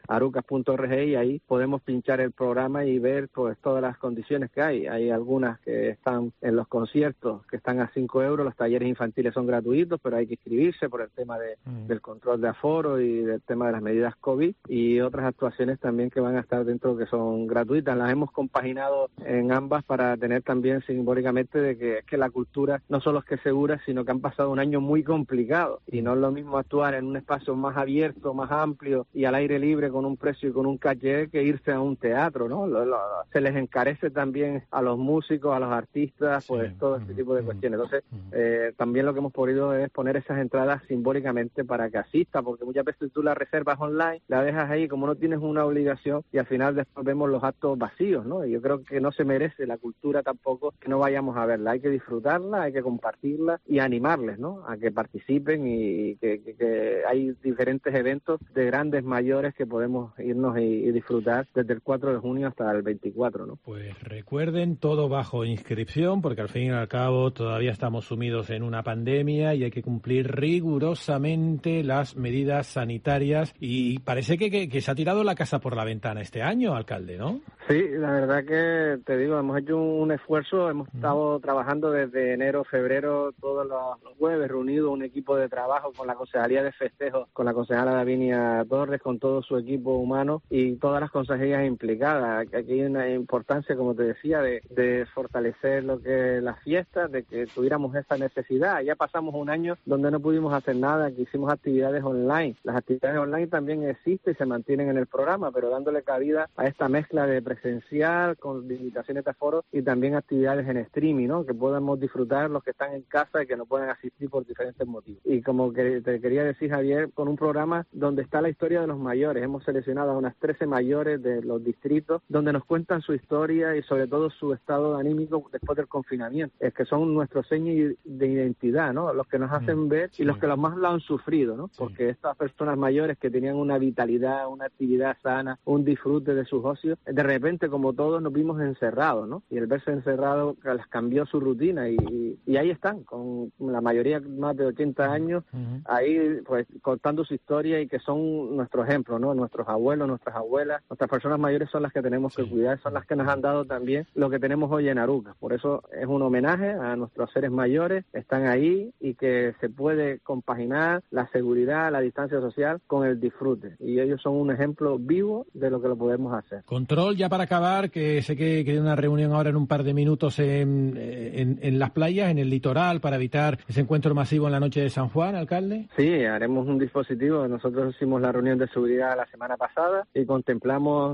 punto org y ahí podemos pinchar el programa y ver pues todas las condiciones que hay. Hay algunas que están en los conciertos que están a cinco euros, los talleres infantiles son gratuitos, pero hay que inscribirse por el tema de, mm. del control de aforo y del tema de las medidas COVID, y otras actuaciones también que van a estar dentro que son gratuitas. Las hemos compaginado en ambas para tener también simbólicamente de que es que la cultura no solo es que es segura, sino que han pasado un año muy complicado y no es lo mismo actuar en un espacio más abierto, más amplio y al aire libre con un precio y con un caché que irse a un teatro, ¿no? Lo, lo, se les encarece también a los músicos, a los artistas, pues sí. todo este tipo de cuestiones. Entonces, eh, también lo que hemos podido es poner esas entradas simbólicamente para que asista, porque muchas veces tú las reservas online, la dejas ahí como no tienes una obligación y al final después vemos los actos vacíos, ¿no? Y yo creo que no se merece la cultura tampoco que no vayamos a verla. Hay que disfrutarla, hay que compartirla y animarles, ¿no? A que participen y que, que, que hay diferentes eventos de grandes mayores que podemos irnos y, y disfrutar desde el cuatro de junio hasta el veinticuatro, ¿no? Pues recuerden, todo bajo inscripción, porque al fin y al cabo todavía estamos sumidos en una pandemia y hay que cumplir rigurosamente las medidas sanitarias, y parece que, que, que se ha tirado la casa por la ventana este año, alcalde, ¿no? Sí, la verdad que te digo, hemos hecho un esfuerzo, hemos mm. estado trabajando desde enero, febrero, todos los, los jueves, reunido un equipo de trabajo con la Concejalía de Festejos, con la concejala Davinia Torres, con todo su equipo humano y todas las consejerías implicadas. Aquí hay una importancia, como te decía, de, de fortalecer lo que es las fiestas, de que tuviéramos esa necesidad. Ya pasamos un año donde no pudimos hacer nada, que hicimos actividades online. Las actividades online también existen y se mantienen en el programa, pero dándole cabida a esta mezcla de presencial con limitaciones de aforo y también actividades en streaming, ¿no? Que podamos disfrutar los que están en casa y que no pueden asistir por diferentes motivos. Y como que te quería decir, Javier, con un programa donde está la historia de los mayores. Hemos seleccionado a unas trece mayores de los distritos donde nos cuentan su historia y sobre todo su estado anímico después del confinamiento. Es que son nuestros señas de identidad, ¿no? Los que nos hacen ver y los que los más lo han sufrido, ¿no? Porque estas personas mayores que tenían una vitalidad, una actividad sana, un disfrute de sus ocios, de repente, como todos, nos vimos encerrados, ¿no? Y el verse encerrado les cambió su rutina y, y, y ahí están, con la mayoría más de ochenta años, uh-huh. ahí pues contando su historia y que son nuestro ejemplo, ¿no? Nuestros abuelos, nuestras abuelas, nuestras personas mayores son las que tenemos que sí. cuidar, son las que nos han dado también lo que tenemos hoy en Arucas. Por eso es un homenaje a nuestros seres mayores, están ahí y que se puede compaginar la seguridad, la distancia social con el disfrute. Y ellos son un ejemplo vivo de lo que lo podemos hacer. Control, ya para acabar, que sé que, que hay una reunión ahora en un par de minutos en, en, en las playas, en el litoral, para evitar ese encuentro masivo en la noche de San Juan, alcalde. Sí, haremos un dispositivo. Nosotros hicimos la reunión de seguridad la semana pasada y contemplamos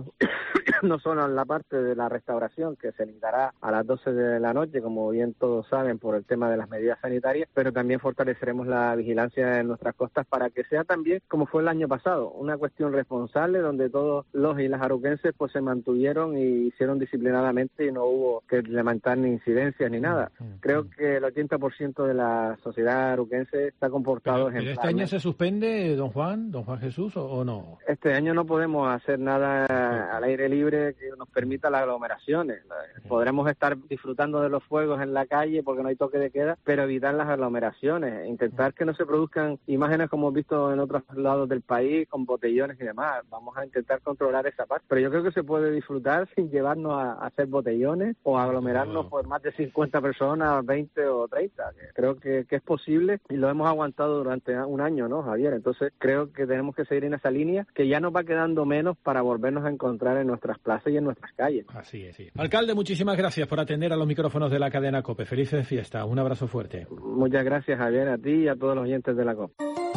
no solo en la parte de la restauración, que se limitará a las doce de la noche, como bien todos saben, por el tema de las medidas sanitarias, pero también fortaleceremos la vigilancia en nuestras costas para que sea también, como fue el año pasado, una cuestión responsable donde todos los y las aruquenses pues se mantuvieron y hicieron disciplinadamente y no hubo que lamentar ni incidencias ni nada. Creo que el ochenta por ciento de la sociedad aruquense está comportado ejemplarmente. ¿Pero este año se suspende, don Juan, don Juan Jesús, o, o no? Este año no podemos hacer nada al aire libre que nos permita las aglomeraciones. Podremos estar disfrutando de los fuegos en la calle porque no hay toque de queda, pero evitar las aglomeraciones, intentar que no se produzcan imágenes como hemos visto en otros lados del país con botellones y demás. Vamos a intentar controlar esa parte, pero yo creo que se puede disfrutar sin llevarnos a, a hacer botellones o a aglomerarnos por más de cincuenta personas, veinte o treinta. Creo que, que es posible y lo hemos aguantado durante un año, ¿no, Javier? Entonces creo que tenemos que seguir en esa línea, que ya nos va quedando menos para volvernos a encontrar en nuestras plazas y en nuestras calles. Así es, sí. Alcalde, muchísimas gracias por atender a los micrófonos de la cadena COPE. Felices fiestas. Un abrazo fuerte. Muchas gracias, Javier, a ti y a todos los oyentes de la COPE.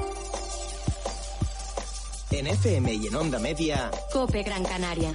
En F M y en Onda Media, COPE Gran Canaria.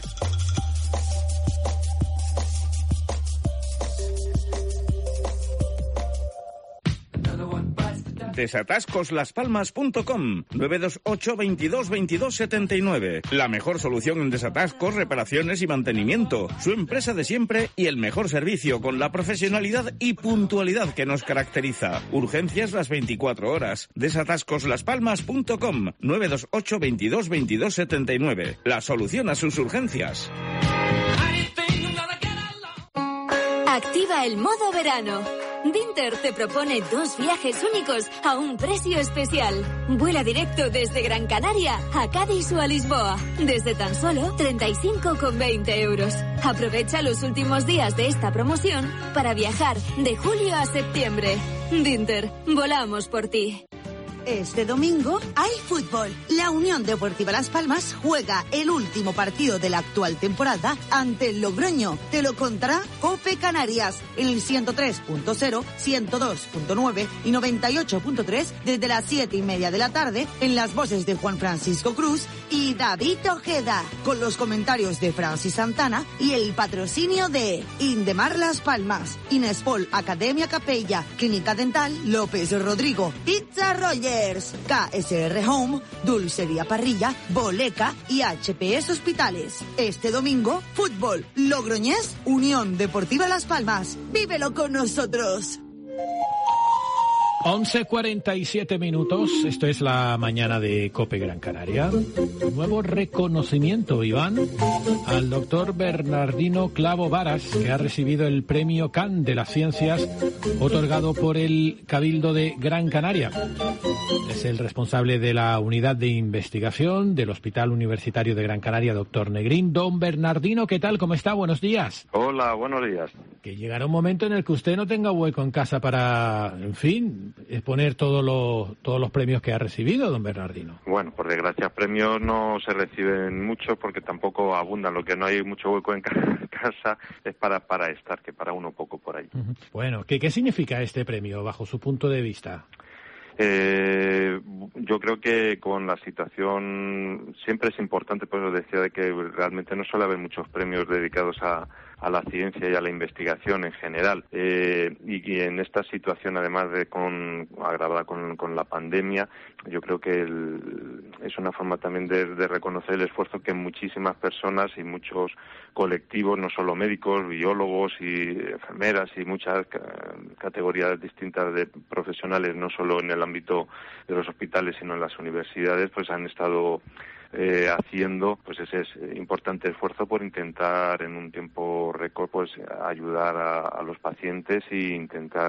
Desatascos las palmas punto com, nueve dos ocho, veintidós, veintidós, setenta y nueve. La mejor solución en desatascos, reparaciones y mantenimiento. Su empresa de siempre y el mejor servicio con la profesionalidad y puntualidad que nos caracteriza. Urgencias las veinticuatro horas. Desatascos las palmas punto com, nueve dos ocho, veintidós, veintidós, setenta y nueve. La solución a sus urgencias. Activa el modo verano. Vinter te propone dos viajes únicos a un precio especial. Vuela directo desde Gran Canaria a Cádiz o a Lisboa, desde tan solo treinta y cinco con veinte euros. Aprovecha los últimos días de esta promoción para viajar de julio a septiembre. Vinter, volamos por ti. Este domingo hay fútbol. La Unión Deportiva Las Palmas juega el último partido de la actual temporada ante el Logroño. Te lo contará COPE Canarias en el ciento tres punto cero, ciento dos punto nueve y noventa y ocho punto tres desde las siete y media de la tarde en las voces de Juan Francisco Cruz y David Ojeda, con los comentarios de Francis Santana y el patrocinio de Indemar Las Palmas, Inespol Academia Capella, Clínica Dental López Rodrigo, Pizza Roger, K S R Home, Dulcería Parrilla, Boleca y H P S Hospitales. Este domingo, fútbol, Logroñés, Unión Deportiva Las Palmas. ¡Vívelo con nosotros! once cuarenta y siete minutos, esto es la mañana de COPE Gran Canaria. Nuevo reconocimiento, Iván, al doctor Bernardino Clavo Varas, que ha recibido el premio Can de las Ciencias, otorgado por el Cabildo de Gran Canaria. Es el responsable de la unidad de investigación del Hospital Universitario de Gran Canaria, doctor Negrín. Don Bernardino, ¿qué tal? ¿Cómo está? Buenos días. Hola, buenos días. Que llegará un momento en el que usted no tenga hueco en casa para, en fin, exponer todos los todos los premios que ha recibido, don Bernardino. Bueno, por desgracia, premios no se reciben muchos porque tampoco abundan. Lo que no hay mucho hueco en casa es para para estar, que para uno poco por ahí. Uh-huh. Bueno, ¿qué, qué significa este premio bajo su punto de vista? Eh, yo creo que con la situación siempre es importante, pues os decía, de que realmente no suele haber muchos premios dedicados a, a la ciencia y a la investigación en general. Eh, y, y en esta situación, además de con agravada con, con la pandemia, yo creo que el, es una forma también de, de reconocer el esfuerzo que muchísimas personas y muchos colectivos, no solo médicos, biólogos y enfermeras y muchas categorías distintas de profesionales, no solo en el ámbito de los hospitales sino en las universidades, pues han estado eh, haciendo pues ese es importante esfuerzo por intentar en un tiempo récord pues ayudar a, a los pacientes e intentar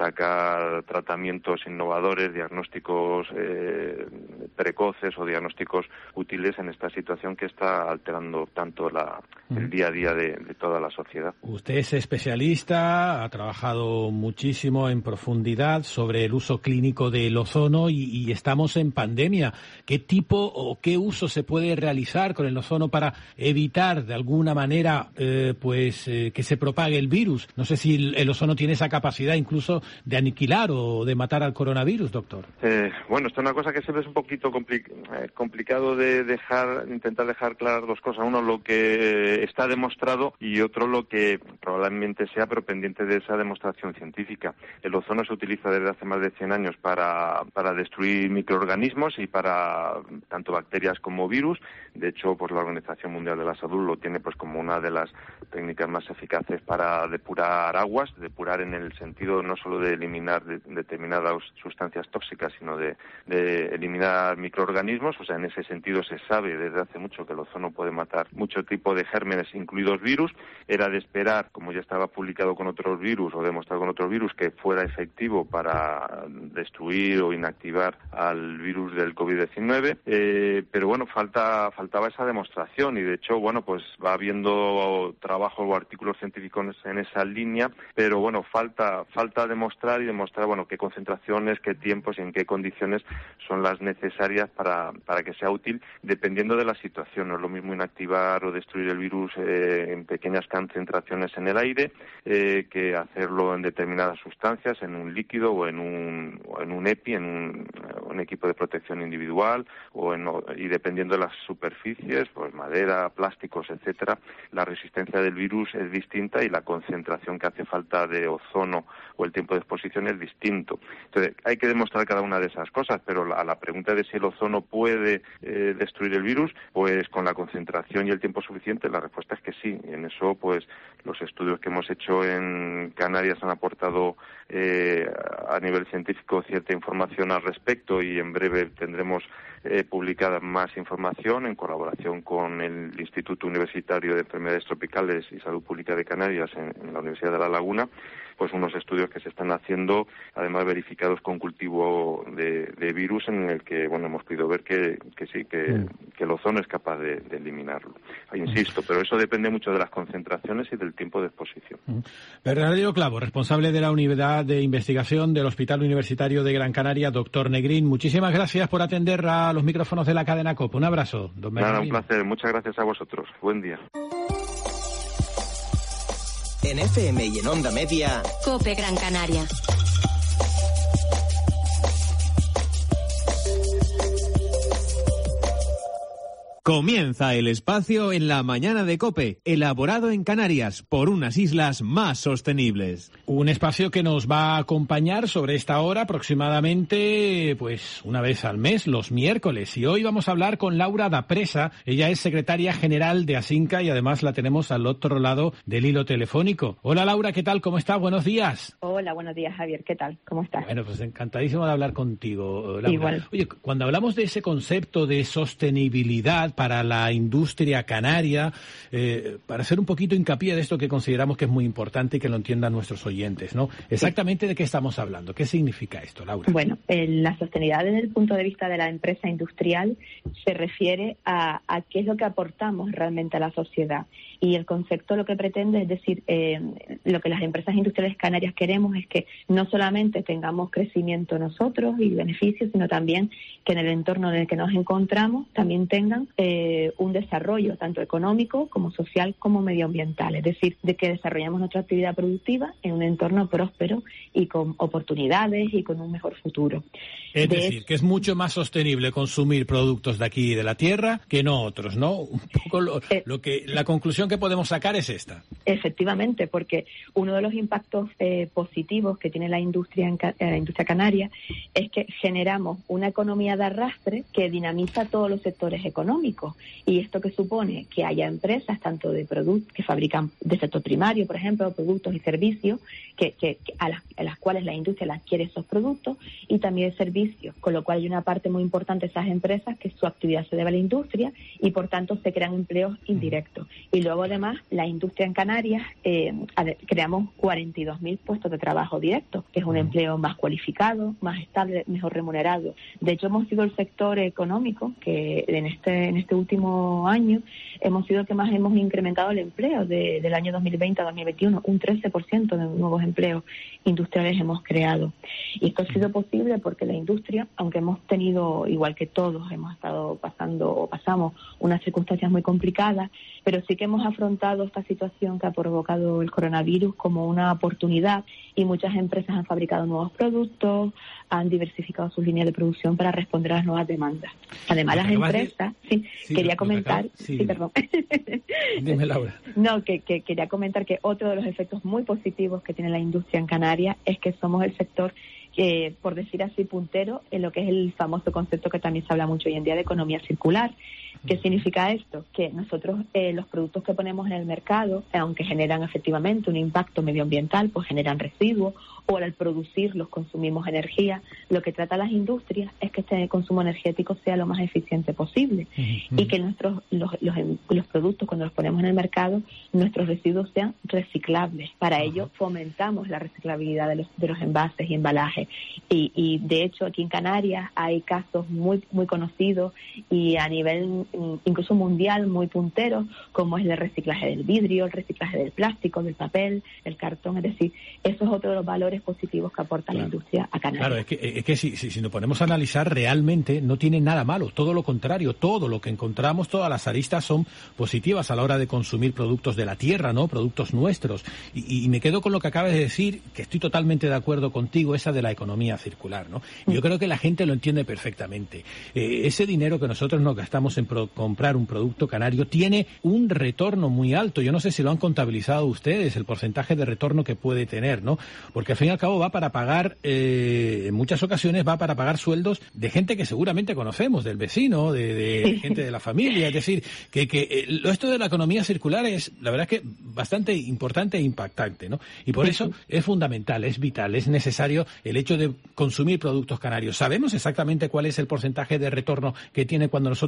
sacar tratamientos innovadores, diagnósticos eh, precoces o diagnósticos útiles en esta situación que está alterando tanto la, el día a día de, de toda la sociedad. Usted es especialista, ha trabajado muchísimo en profundidad sobre el uso clínico del ozono y, y estamos en pandemia. ¿Qué tipo o qué uso se puede realizar con el ozono para evitar de alguna manera eh, pues eh, que se propague el virus? No sé si el, el ozono tiene esa capacidad incluso de aniquilar o de matar al coronavirus, doctor. Eh, bueno, esto es una cosa que siempre es un poquito compli- eh, complicado de dejar, intentar dejar claras dos cosas. Uno, lo que está demostrado y otro, lo que probablemente sea, pero pendiente de esa demostración científica. El ozono se utiliza desde hace más de cien años para, para destruir microorganismos y para tanto bacterias como virus. De hecho, pues la Organización Mundial de la Salud lo tiene pues como una de las técnicas más eficaces para depurar aguas, depurar en el sentido no solo de eliminar de, determinadas sustancias tóxicas, sino de, de eliminar microorganismos. O sea, en ese sentido se sabe desde hace mucho que el ozono puede matar mucho tipo de gérmenes, incluidos virus. Era de esperar, como ya estaba publicado con otros virus o demostrado con otros virus, que fuera efectivo para destruir o inactivar al virus del covid diecinueve. Eh, pero bueno, falta faltaba esa demostración y de hecho, bueno, pues va habiendo trabajos o artículos científicos en esa línea, pero bueno, falta falta demostrar y demostrar, bueno, qué concentraciones, qué tiempos y en qué condiciones son las necesarias para, para que sea útil, dependiendo de la situación. No es lo mismo inactivar o destruir el virus eh, en pequeñas concentraciones en el aire eh, que hacerlo en determinadas sustancias, en un líquido o en un, o en un EPI, en un, un equipo de protección individual, o en, y dependiendo de las superficies, pues madera, plásticos, etcétera, la resistencia del virus es distinta y la concentración que hace falta de ozono o el tiempo de exposición es distinto. Entonces, hay que demostrar cada una de esas cosas, pero la, a la pregunta de si el ozono puede eh, destruir el virus, pues con la concentración y el tiempo suficiente, la respuesta es que sí. Y en eso, pues, los estudios que hemos hecho en Canarias han aportado eh, a nivel científico cierta información al respecto y en breve tendremos eh, publicada más información en colaboración con el Instituto Universitario de Enfermedades Tropicales y Salud Pública de Canarias en, en la Universidad de La Laguna. pues unos estudios que se están haciendo, además verificados con cultivo de, de virus, en el que, bueno, hemos podido ver que, que sí, que, mm. que el ozono es capaz de, de eliminarlo. Insisto, pero eso depende mucho de las concentraciones y del tiempo de exposición. Mm. Bernardino Clavo, responsable de la Unidad de Investigación del Hospital Universitario de Gran Canaria, doctor Negrín, muchísimas gracias por atender a los micrófonos de la cadena COPE. Un abrazo, don Nada, un placer. Muchas gracias a vosotros. Buen día. En F M y en Onda Media, COPE Gran Canaria. Comienza el espacio en la mañana de COPE, elaborado en Canarias por unas islas más sostenibles. Un espacio que nos va a acompañar sobre esta hora aproximadamente, pues una vez al mes, los miércoles. Y hoy vamos a hablar con Laura Dapresa. Ella es secretaria general de ASINCA y además la tenemos al otro lado del hilo telefónico. Hola Laura, ¿qué tal? ¿Cómo estás? Buenos días. Hola, buenos días Javier, ¿qué tal? ¿Cómo estás? Bueno, pues encantadísimo de hablar contigo, Laura. Igual. Oye, cuando hablamos de ese concepto de sostenibilidad para la industria canaria, eh, para hacer un poquito hincapié de esto que consideramos que es muy importante y que lo entiendan nuestros oyentes, ¿no? Exactamente sí. ¿De qué estamos hablando? ¿Qué significa esto, Laura? Bueno, eh, la sostenibilidad desde el punto de vista de la empresa industrial se refiere a, a qué es lo que aportamos realmente a la sociedad. Y el concepto lo que pretende es decir, eh, lo que las empresas industriales canarias queremos es que no solamente tengamos crecimiento nosotros y beneficios, sino también que en el entorno en el que nos encontramos también tengan eh, un desarrollo tanto económico como social como medioambiental, es decir, de que desarrollamos nuestra actividad productiva en un entorno próspero y con oportunidades y con un mejor futuro. Es de decir, es... que es mucho más sostenible consumir productos de aquí y de la tierra que no otros, ¿no? Un poco lo, eh, lo que la conclusión que podemos sacar es esta. Efectivamente, porque uno de los impactos eh, positivos que tiene la industria en, la industria canaria es que generamos una economía de arrastre que dinamiza todos los sectores económicos. Y esto que supone que haya empresas tanto de productos que fabrican de sector primario, por ejemplo, productos y servicios que, que, que a, las, a las cuales la industria adquiere esos productos y también servicios, con lo cual hay una parte muy importante de esas empresas que su actividad se debe a la industria y por tanto se crean empleos indirectos. Y luego además la industria en Canarias eh, creamos cuarenta y dos mil puestos de trabajo directos, que es un empleo más cualificado, más estable, mejor remunerado. De hecho hemos sido el sector económico que en este en este último año hemos sido el que más hemos incrementado el empleo de, del año dos mil veinte a dos mil veintiuno, un trece por ciento de nuevos empleos industriales hemos creado. Y esto ha sido posible porque la industria, aunque hemos tenido, igual que todos, hemos estado pasando o pasamos unas circunstancias muy complicadas, pero sí que hemos afrontado esta situación que ha provocado el coronavirus como una oportunidad y muchas empresas han fabricado nuevos productos, han diversificado sus líneas de producción para responder a las nuevas demandas. Además, las empresas, de... sí, sí, quería comentar, acabo... sí, sí, perdón. Dime, Laura. No, que, que quería comentar que otro de los efectos muy positivos que tiene la industria en Canarias es que somos el sector que, por decir así, puntero en lo que es el famoso concepto que también se habla mucho hoy en día de economía circular. ¿Qué significa esto? Que nosotros eh, los productos que ponemos en el mercado, aunque generan efectivamente un impacto medioambiental, pues generan residuos, o al producirlos consumimos energía. Lo que trata las industrias es que este consumo energético sea lo más eficiente posible uh-huh. y que nuestros los, los, los productos, cuando los ponemos en el mercado, nuestros residuos sean reciclables. Para uh-huh. ello fomentamos la reciclabilidad de los, de los envases y embalajes. Y, y de hecho aquí en Canarias hay casos muy muy conocidos y a nivel incluso mundial muy punteros, como es el reciclaje del vidrio, el reciclaje del plástico, del papel, el cartón. Es decir, eso es otro de los valores positivos que aporta claro. la industria a Canarias. Claro, es que, es que si, si, si nos ponemos a analizar realmente no tiene nada malo, todo lo contrario, todo lo que encontramos, todas las aristas son positivas a la hora de consumir productos de la tierra, ¿no? Productos nuestros. Y, y me quedo con lo que acabas de decir, que estoy totalmente de acuerdo contigo, esa de la economía circular, ¿no? Mm. Yo creo que la gente lo entiende perfectamente. Eh, ese dinero que nosotros nos gastamos en pro- comprar un producto canario tiene un retorno muy alto. Yo no sé si lo han contabilizado ustedes, el porcentaje de retorno que puede tener, ¿no? Porque al fin y al cabo va para pagar, eh, en muchas ocasiones va para pagar sueldos de gente que seguramente conocemos, del vecino, de, de gente de la familia. Es decir, que, que eh, esto de la economía circular es, la verdad es que bastante importante e impactante, ¿no? Y por eso es fundamental, es vital, es necesario el hecho de consumir productos canarios. ¿Sabemos exactamente cuál es el porcentaje de retorno que tiene cuando nosotros consumimos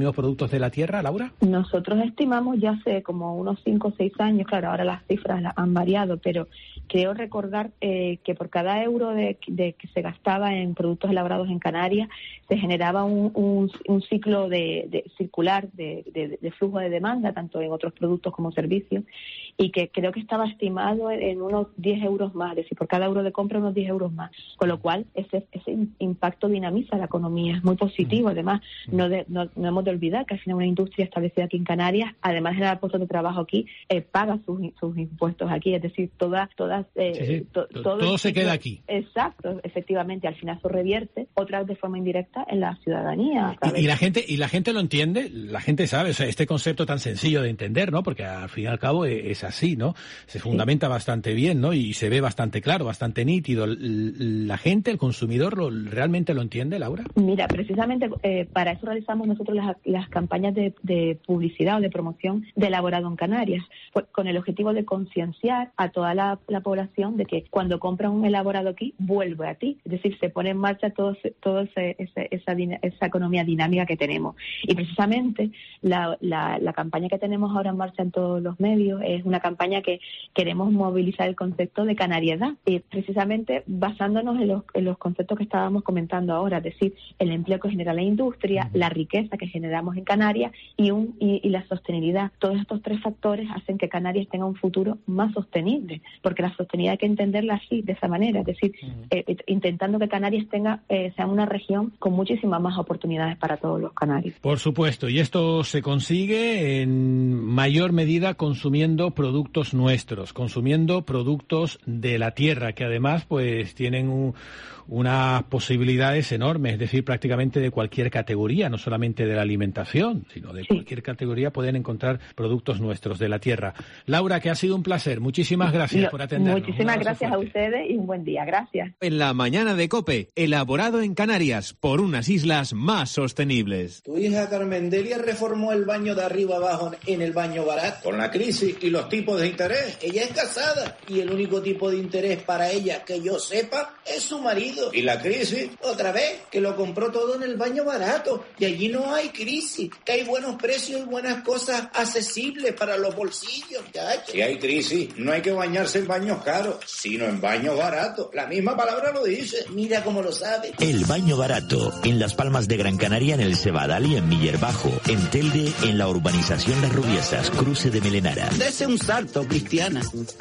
consumimos productos de la tierra, Laura? Nosotros estimamos ya hace como unos cinco o seis años, claro, ahora las cifras han variado, pero creo recordar eh, que por cada euro de, de que se gastaba en productos elaborados en Canarias se generaba un, un, un ciclo de, de circular de, de, de flujo de demanda, tanto en otros productos como servicios, y que creo que estaba estimado en, en unos diez euros más, es decir, por cada euro de compra unos diez euros más, con lo cual ese, ese impacto dinamiza la economía, es muy positivo. Además, no, de, no, no hemos de olvidar que al final una industria establecida aquí en Canarias, además de generar puestos de trabajo aquí, eh, paga sus, sus impuestos aquí, es decir, todas, todas, eh, sí, sí. To, todo, todo se queda aquí. Exacto, efectivamente, al final eso revierte, otras de forma indirecta en la ciudadanía. Y, y la gente y la gente lo entiende, la gente sabe, o sea, este concepto tan sencillo de entender, ¿no? Porque al fin y al cabo es así, ¿no? Se fundamenta sí. bastante bien, ¿no? Y se ve bastante claro, bastante nítido. ¿La gente, el consumidor, lo, realmente lo entiende, Laura? Mira, precisamente eh, para eso realizamos nosotros las, las campañas de, de publicidad o de promoción de elaborado en Canarias, pues, con el objetivo de concienciar a toda la, la población de que cuando compra un elaborado aquí, vuelve a ti. Es decir, se pone en marcha todo, todo ese, ese, esa, esa economía dinámica que tenemos. Y precisamente la, la, la campaña que tenemos ahora en marcha en todos los medios es una campaña que queremos movilizar el concepto de canariedad, y precisamente basándonos en los, en los conceptos que estábamos comentando ahora, es decir, el empleo que genera la industria, la riqueza que generamos en Canarias y, un, y, y la sostenibilidad. Todos estos tres factores hacen que Canarias tenga un futuro más sostenible, porque la sostenibilidad hay que entenderla así, de esa manera, es decir, uh-huh. eh, intentando que Canarias tenga eh, sea una región con muchísimas más oportunidades para todos los canarios. Por supuesto, y esto se consigue en mayor medida consumiendo productos nuestros, consumiendo productos de la tierra, que además pues tienen un, unas posibilidades enormes, es decir, prácticamente de cualquier categoría, no solamente de la alimentación, sino de sí. cualquier categoría pueden encontrar productos nuestros de la tierra. Laura, que ha sido un placer, muchísimas gracias no, por atendernos. Muchísimas gracias fuerte. A ustedes y un buen día, gracias. En la mañana de COPE, elaborado en Canarias por unas islas más sostenibles. Tu hija Carmendelia reformó el baño de arriba abajo en el baño barato. Con la crisis y los tipos de interés, ella es casada y el único tipo de interés para ella que yo sepa es su marido. Y la crisis, otra vez, que lo compró todo en el baño barato. Y allí no hay crisis, que hay buenos precios y buenas cosas accesibles para los bolsillos. Ya, si hay crisis, no hay que bañarse en baños caros, sino en baños baratos. La misma palabra lo dice. Mira cómo lo sabe. El baño barato, en Las Palmas de Gran Canaria, en el Cebadal y en Miller Bajo. En Telde, en la urbanización Las Rubiesas, cruce de Melenara. Dese un salto, Cristiana.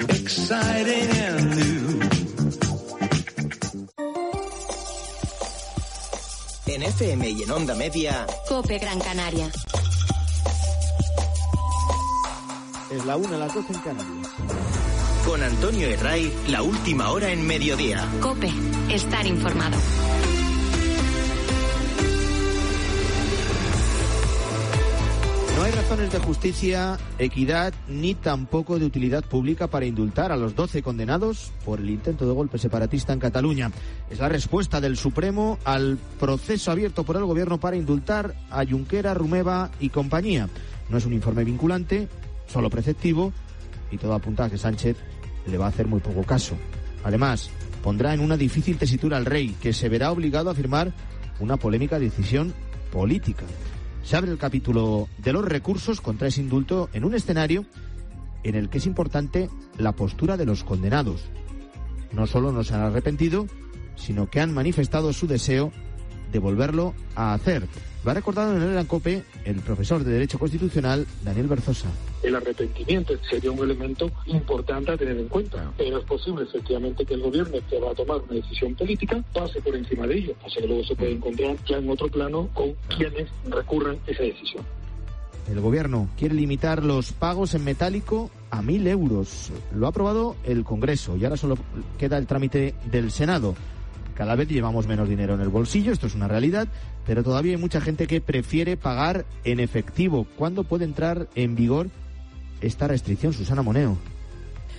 Exciting and new. En F M y en Onda Media, COPE Gran Canaria. Es la una, las doce en Canarias. Con Antonio Herray, la última hora en mediodía. COPE, estar informado. No hay razones de justicia, equidad ni tampoco de utilidad pública para indultar a los doce condenados por el intento de golpe separatista en Cataluña. Es la respuesta del Supremo al proceso abierto por el Gobierno para indultar a Junqueras, Romeva y compañía. No es un informe vinculante, solo preceptivo, y todo apunta a que Sánchez le va a hacer muy poco caso. Además, pondrá en una difícil tesitura al rey, que se verá obligado a firmar una polémica decisión política. Se abre el capítulo de los recursos contra ese indulto en un escenario en el que es importante la postura de los condenados. No solo no se han arrepentido, sino que han manifestado su deseo de volverlo a hacer. Lo ha recordado en el Erancope el profesor de Derecho Constitucional, Daniel Berzosa. El arrepentimiento sería un elemento importante a tener en cuenta, pero es posible efectivamente que el gobierno, que va a tomar una decisión política, pase por encima de ello. Así que luego se puede encontrar ya en otro plano con quienes recurran esa decisión. El gobierno quiere limitar los pagos en metálico a mil euros. Lo ha aprobado el Congreso y ahora solo queda el trámite del Senado. Cada vez llevamos menos dinero en el bolsillo, esto es una realidad, pero todavía hay mucha gente que prefiere pagar en efectivo. ¿Cuándo puede entrar en vigor esta restricción, Susana Moneo?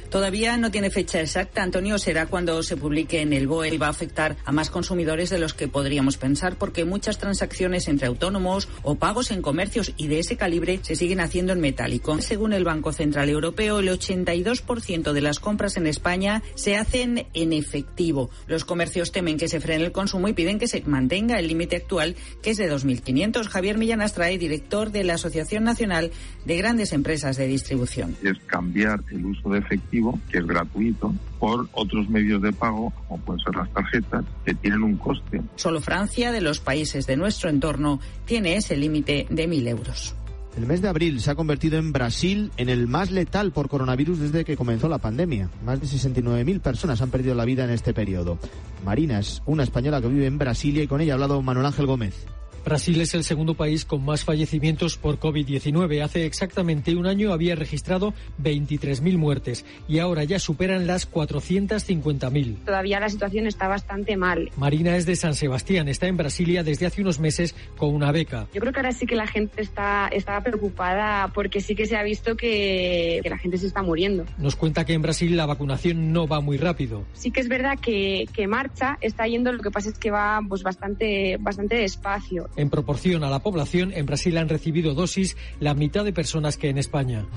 Todavía no tiene fecha exacta, Antonio, será cuando se publique en el B O E y va a afectar a más consumidores de los que podríamos pensar, porque muchas transacciones entre autónomos o pagos en comercios y de ese calibre se siguen haciendo en metálico. Según el Banco Central Europeo, el ochenta y dos por ciento de las compras en España se hacen en efectivo. Los comercios temen que se frene el consumo y piden que se mantenga el límite actual, que es de dos mil quinientos. Javier Millán Astrae, director de la Asociación Nacional de Grandes Empresas de Distribución. Es cambiar el uso de efectivo, que es gratuito, por otros medios de pago, como pueden ser las tarjetas, que tienen un coste. Solo Francia, de los países de nuestro entorno, tiene ese límite de mil euros. El mes de abril se ha convertido en Brasil en el más letal por coronavirus desde que comenzó la pandemia. Más de sesenta y nueve mil personas han perdido la vida en este periodo. Marina es una española que vive en Brasilia y con ella ha hablado Manuel Ángel Gómez. Brasil es el segundo país con más fallecimientos por COVID diecinueve. Hace exactamente un año había registrado veintitrés mil muertes y ahora ya superan las cuatrocientas cincuenta mil. Todavía la situación está bastante mal. Marina es de San Sebastián, está en Brasilia desde hace unos meses con una beca. Yo creo que ahora sí que la gente está, está preocupada porque sí que se ha visto que, que la gente se está muriendo. Nos cuenta que en Brasil la vacunación no va muy rápido. Sí que es verdad que, que marcha, está yendo, lo que pasa es que va pues bastante, bastante despacio. En proporción a la población, en Brasil han recibido dosis la mitad de personas que en España.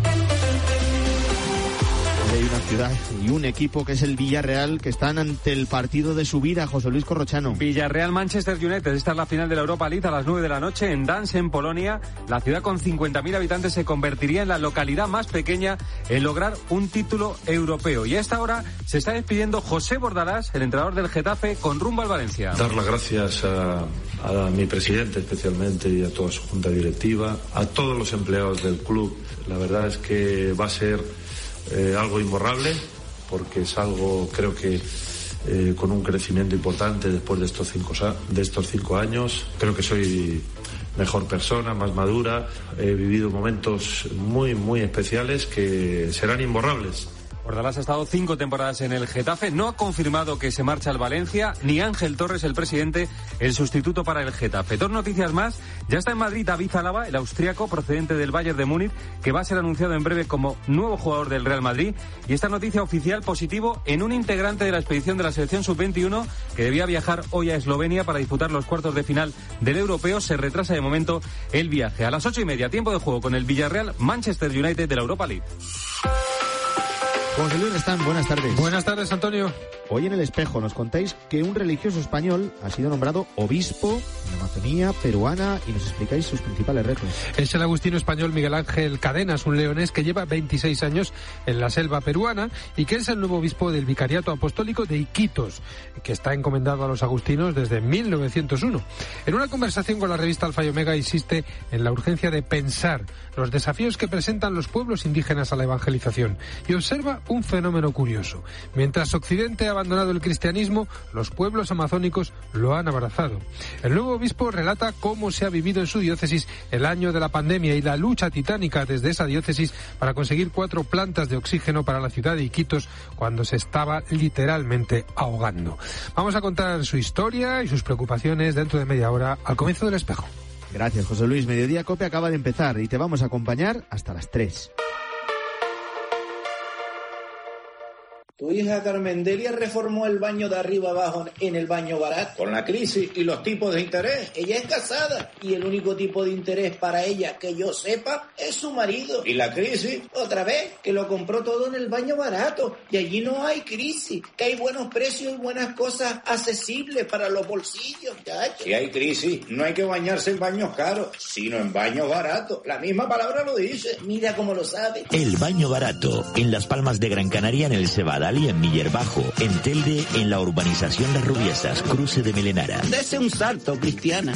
Hay una ciudad y un equipo que es el Villarreal, que están ante el partido de su vida. José Luis Corrochano. Villarreal-Manchester United. Esta es la final de la Europa League a las nueve de la noche en Dansk, en Polonia. La ciudad con cincuenta mil habitantes se convertiría en la localidad más pequeña en lograr un título europeo. Y a esta hora se está despidiendo José Bordalás, el entrenador del Getafe, con rumbo al Valencia. Dar las gracias a, a mi presidente especialmente y a toda su junta directiva, a todos los empleados del club. La verdad es que va a ser Eh, algo imborrable, porque es algo, creo que eh, con un crecimiento importante después de estos cinco de estos cinco años. Creo que soy mejor persona, más madura. He vivido momentos muy, muy especiales que serán imborrables. Bordalás ha estado cinco temporadas en el Getafe, no ha confirmado que se marcha al Valencia, ni Ángel Torres, el presidente, el sustituto para el Getafe. Dos noticias más. Ya está en Madrid David Alaba, el austriaco procedente del Bayern de Múnich, que va a ser anunciado en breve como nuevo jugador del Real Madrid. Y esta noticia oficial positivo en un integrante de la expedición de la selección sub veintiuno que debía viajar hoy a Eslovenia para disputar los cuartos de final del Europeo. Se retrasa de momento el viaje. A las ocho y media, tiempo de juego con el Villarreal Manchester United de la Europa League. José Luis Restán, buenas tardes. Buenas tardes, Antonio. Hoy en El Espejo nos contáis que un religioso español ha sido nombrado obispo en la Amazonía peruana y nos explicáis sus principales retos. Es el agustino español Miguel Ángel Cadenas, un leonés que lleva veintiséis años en la selva peruana y que es el nuevo obispo del Vicariato Apostólico de Iquitos, que está encomendado a los agustinos desde mil novecientos uno. En una conversación con la revista Alfa y Omega insiste en la urgencia de pensar los desafíos que presentan los pueblos indígenas a la evangelización y observa un fenómeno curioso. Mientras Occidente ha abandonado el cristianismo, los pueblos amazónicos lo han abrazado. El nuevo obispo relata cómo se ha vivido en su diócesis el año de la pandemia y la lucha titánica desde esa diócesis para conseguir cuatro plantas de oxígeno para la ciudad de Iquitos cuando se estaba literalmente ahogando. Vamos a contar su historia y sus preocupaciones dentro de media hora al comienzo del Espejo. Gracias, José Luis. Mediodía Cope acaba de empezar y te vamos a acompañar hasta las tres. Tu hija Carmendelia reformó el baño de arriba abajo en el baño barato. Con la crisis y los tipos de interés. Ella es casada y el único tipo de interés para ella que yo sepa es su marido. Y la crisis, otra vez, que lo compró todo en el baño barato. Y allí no hay crisis, que hay buenos precios y buenas cosas accesibles para los bolsillos. Chacho. Si hay crisis, no hay que bañarse en baños caros, sino en baños baratos. La misma palabra lo dice. Mira cómo lo sabe. El baño barato, en Las Palmas de Gran Canaria, en el Cebadal y en Millerbajo, en Telde, en la urbanización Las Rubiesas, cruce de Melenara. Dese un salto, Cristiana.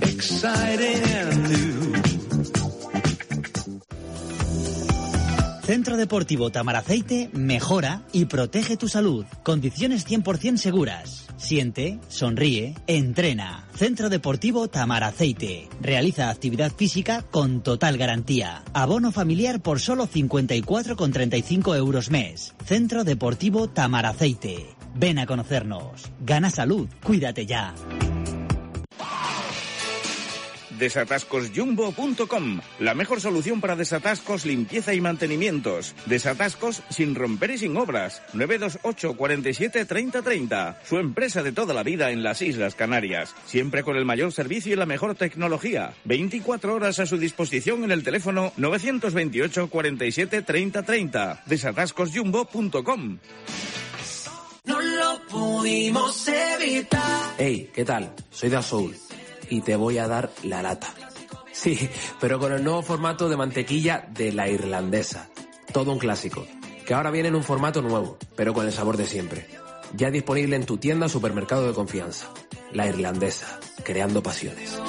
Centro Deportivo Tamaraceite mejora y protege tu salud. Condiciones cien por ciento seguras. Siente, sonríe, entrena. Centro Deportivo Tamaraceite. Realiza actividad física con total garantía. Abono familiar por solo cincuenta y cuatro con treinta y cinco euros mes. Centro Deportivo Tamaraceite. Ven a conocernos. Gana salud. Cuídate ya. desatascos jumbo punto com, la mejor solución para desatascos, limpieza y mantenimientos. Desatascos sin romper y sin obras. nueve dos ocho, cuarenta y siete, treinta, treinta. Su empresa de toda la vida en las Islas Canarias. Siempre con el mayor servicio y la mejor tecnología. veinticuatro horas a su disposición en el teléfono nueve dos ocho, cuarenta y siete, treinta, treinta. desatascos jumbo punto com. No lo pudimos evitar. Hey, ¿qué tal? Soy Dasoul y te voy a dar la lata. Sí, pero con el nuevo formato de mantequilla de La Irlandesa. Todo un clásico, que ahora viene en un formato nuevo, pero con el sabor de siempre. Ya disponible en tu tienda o supermercado de confianza. La Irlandesa, creando pasiones.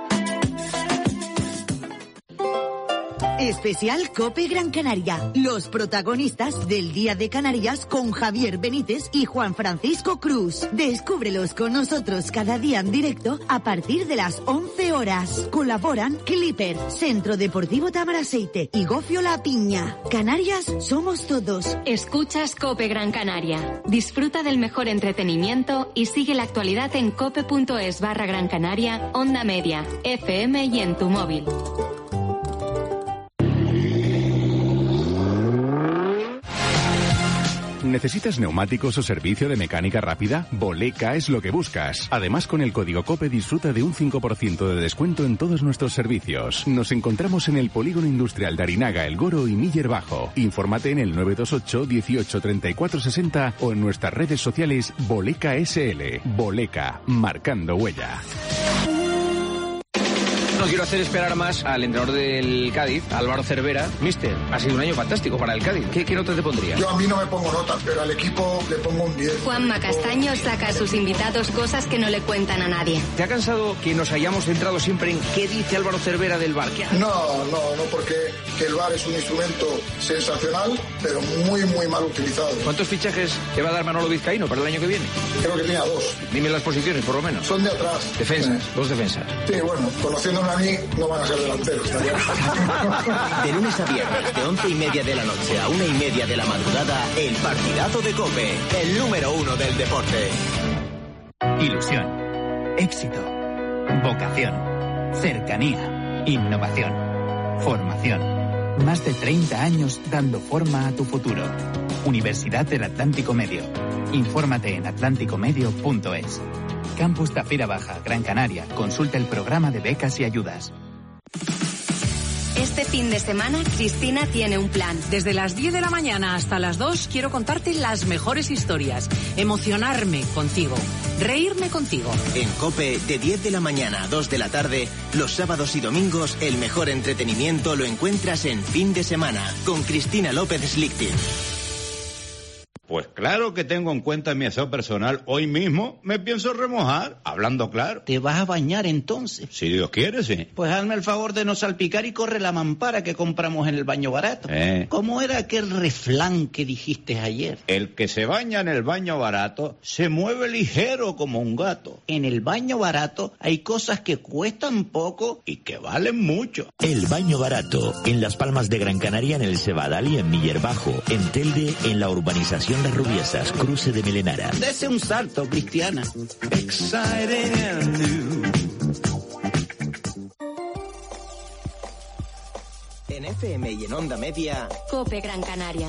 Especial COPE Gran Canaria. Los protagonistas del Día de Canarias con Javier Benítez y Juan Francisco Cruz. Descúbrelos con nosotros cada día en directo a partir de las once horas. Colaboran Clipper, Centro Deportivo Tamaraceite y Gofio La Piña. Canarias somos todos. Escuchas COPE Gran Canaria. Disfruta del mejor entretenimiento y sigue la actualidad en cope.es barra Gran Canaria, Onda Media, F M y en tu móvil. ¿Necesitas neumáticos o servicio de mecánica rápida? Boleca es lo que buscas. Además, con el código COPE disfruta de un cinco por ciento de descuento en todos nuestros servicios. Nos encontramos en el Polígono Industrial de Arinaga, El Goro y Miller Bajo. Infórmate en el nueve dos ocho, dieciocho, treinta y cuatro, sesenta o en nuestras redes sociales Boleca S L. Boleca, marcando huella. No quiero hacer esperar más al entrenador del Cádiz, Álvaro Cervera. Mister, ha sido un año fantástico para el Cádiz. ¿Qué, qué nota te pondría? Yo a mí no me pongo notas, pero al equipo le pongo un diez. Juanma Castaño saca a sus invitados cosas que no le cuentan a nadie. ¿Te ha cansado que nos hayamos centrado siempre en qué dice Álvaro Cervera del V A R? No, no, no, porque que el V A R es un instrumento sensacional, pero muy, muy mal utilizado. ¿Cuántos fichajes te va a dar Manolo Vizcaíno para el año que viene? Creo que tiene a dos. Dime las posiciones, por lo menos. Son de atrás. Defensas, sí. Dos defensas. Sí, bueno, conociéndome a mí, no van a ser delanteros. De lunes a viernes, de once y media de la noche a una y media de la madrugada, el partidazo de COPE, el número uno del deporte. Ilusión, éxito, vocación, cercanía, innovación, formación. Más de treinta años dando forma a tu futuro. Universidad del Atlántico Medio. Infórmate en atlántico medio punto es. Campus Tafira Baja, Gran Canaria. Consulta el programa de becas y ayudas. Este fin de semana, Cristina tiene un plan. Desde las diez de la mañana hasta las dos quiero contarte las mejores historias, emocionarme contigo, reírme contigo. En COPE, de diez de la mañana a dos de la tarde, los sábados y domingos, el mejor entretenimiento lo encuentras en Fin de Semana, con Cristina López Slichting. Pues claro que tengo en cuenta mi aseo personal. Hoy mismo me pienso remojar, hablando claro. ¿Te vas a bañar entonces? Si Dios quiere, sí. Pues hazme el favor de no salpicar y corre la mampara que compramos en el baño barato. Eh. ¿Cómo era aquel refrán que dijiste ayer? El que se baña en el baño barato se mueve ligero como un gato. En el baño barato hay cosas que cuestan poco y que valen mucho. El baño barato, en Las Palmas de Gran Canaria, en el Cebadal y en Miller Bajo. En Telde, en la urbanización Las Rubiesas, cruce de Melenara. Dese un salto, Cristiana. En F M y en Onda Media, COPE Gran Canaria.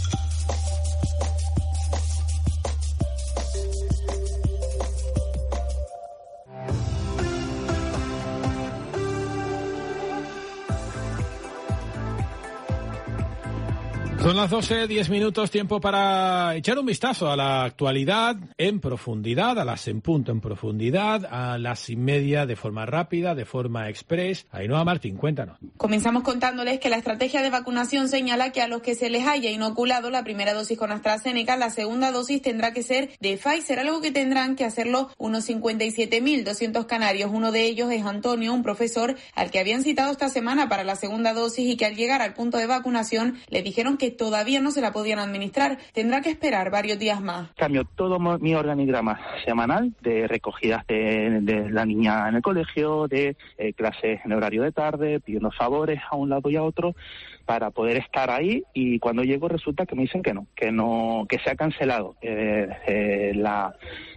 Son las doce, diez minutos, tiempo para echar un vistazo a la actualidad en profundidad, a las en punto en profundidad, a las y media de forma rápida, de forma express. Ainhoa Martín, cuéntanos. Comenzamos contándoles que la estrategia de vacunación señala que a los que se les haya inoculado la primera dosis con AstraZeneca, la segunda dosis tendrá que ser de Pfizer, algo que tendrán que hacerlo unos cincuenta y siete mil doscientos canarios. Uno de ellos es Antonio, un profesor al que habían citado esta semana para la segunda dosis y que al llegar al punto de vacunación le dijeron que todavía no se la podían administrar. Tendrá que esperar varios días más. Cambio todo mi organigrama semanal de recogidas de, de la niña en el colegio, de eh, clases en horario de tarde, pidiendo favores a un lado y a otro para poder estar ahí, y cuando llego resulta que me dicen que no, que no, que se ha cancelado eh, eh, la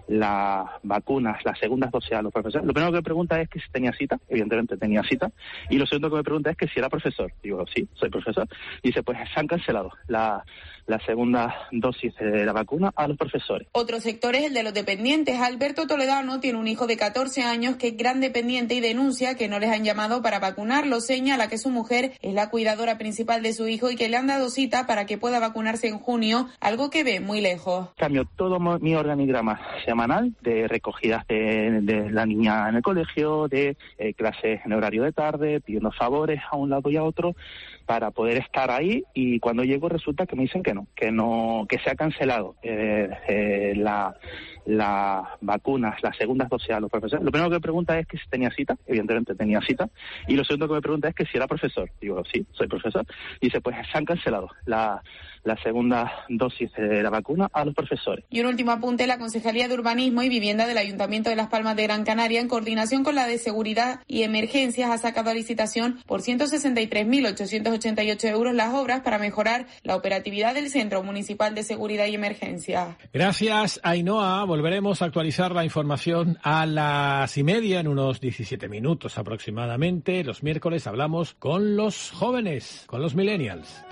las vacunas, las segundas dosis a los profesores. Lo primero que me pregunta es que si tenía cita, evidentemente tenía cita, y lo segundo que me pregunta es que si era profesor. Digo, sí, soy profesor. Y dice, pues se han cancelado la, la segunda dosis de la vacuna a los profesores. Otro sector es el de los dependientes. Alberto Toledano tiene un hijo de catorce años que es gran dependiente y denuncia que no les han llamado para vacunarlo. Señala que su mujer es la cuidadora principal de su hijo y que le han dado cita para que pueda vacunarse en junio, algo que ve muy lejos. Cambio todo mi organigrama semanal de recogidas de, de la niña en el colegio, de eh, clases en horario de tarde, pidiendo favores a un lado y a otro para poder estar ahí, y cuando llego resulta que me dicen que no, que no, que se ha cancelado eh, eh, la las vacunas, las segundas dosis a los profesores. Lo primero que me pregunta es que si tenía cita, evidentemente tenía cita, y lo segundo que me pregunta es que si era profesor. Digo, sí, soy profesor. Y dice, pues se han cancelado la, la segunda dosis de la vacuna a los profesores. Y un último apunte, la Concejalía de Urbanismo y Vivienda del Ayuntamiento de Las Palmas de Gran Canaria, en coordinación con la de Seguridad y Emergencias, ha sacado a licitación por ciento sesenta y tres mil ochocientos ochenta y ocho euros las obras para mejorar la operatividad del Centro Municipal de Seguridad y Emergencia. Gracias, Ainhoa. Volveremos a actualizar la información a las y media, en unos diecisiete minutos aproximadamente. Los miércoles hablamos con los jóvenes, con los millennials.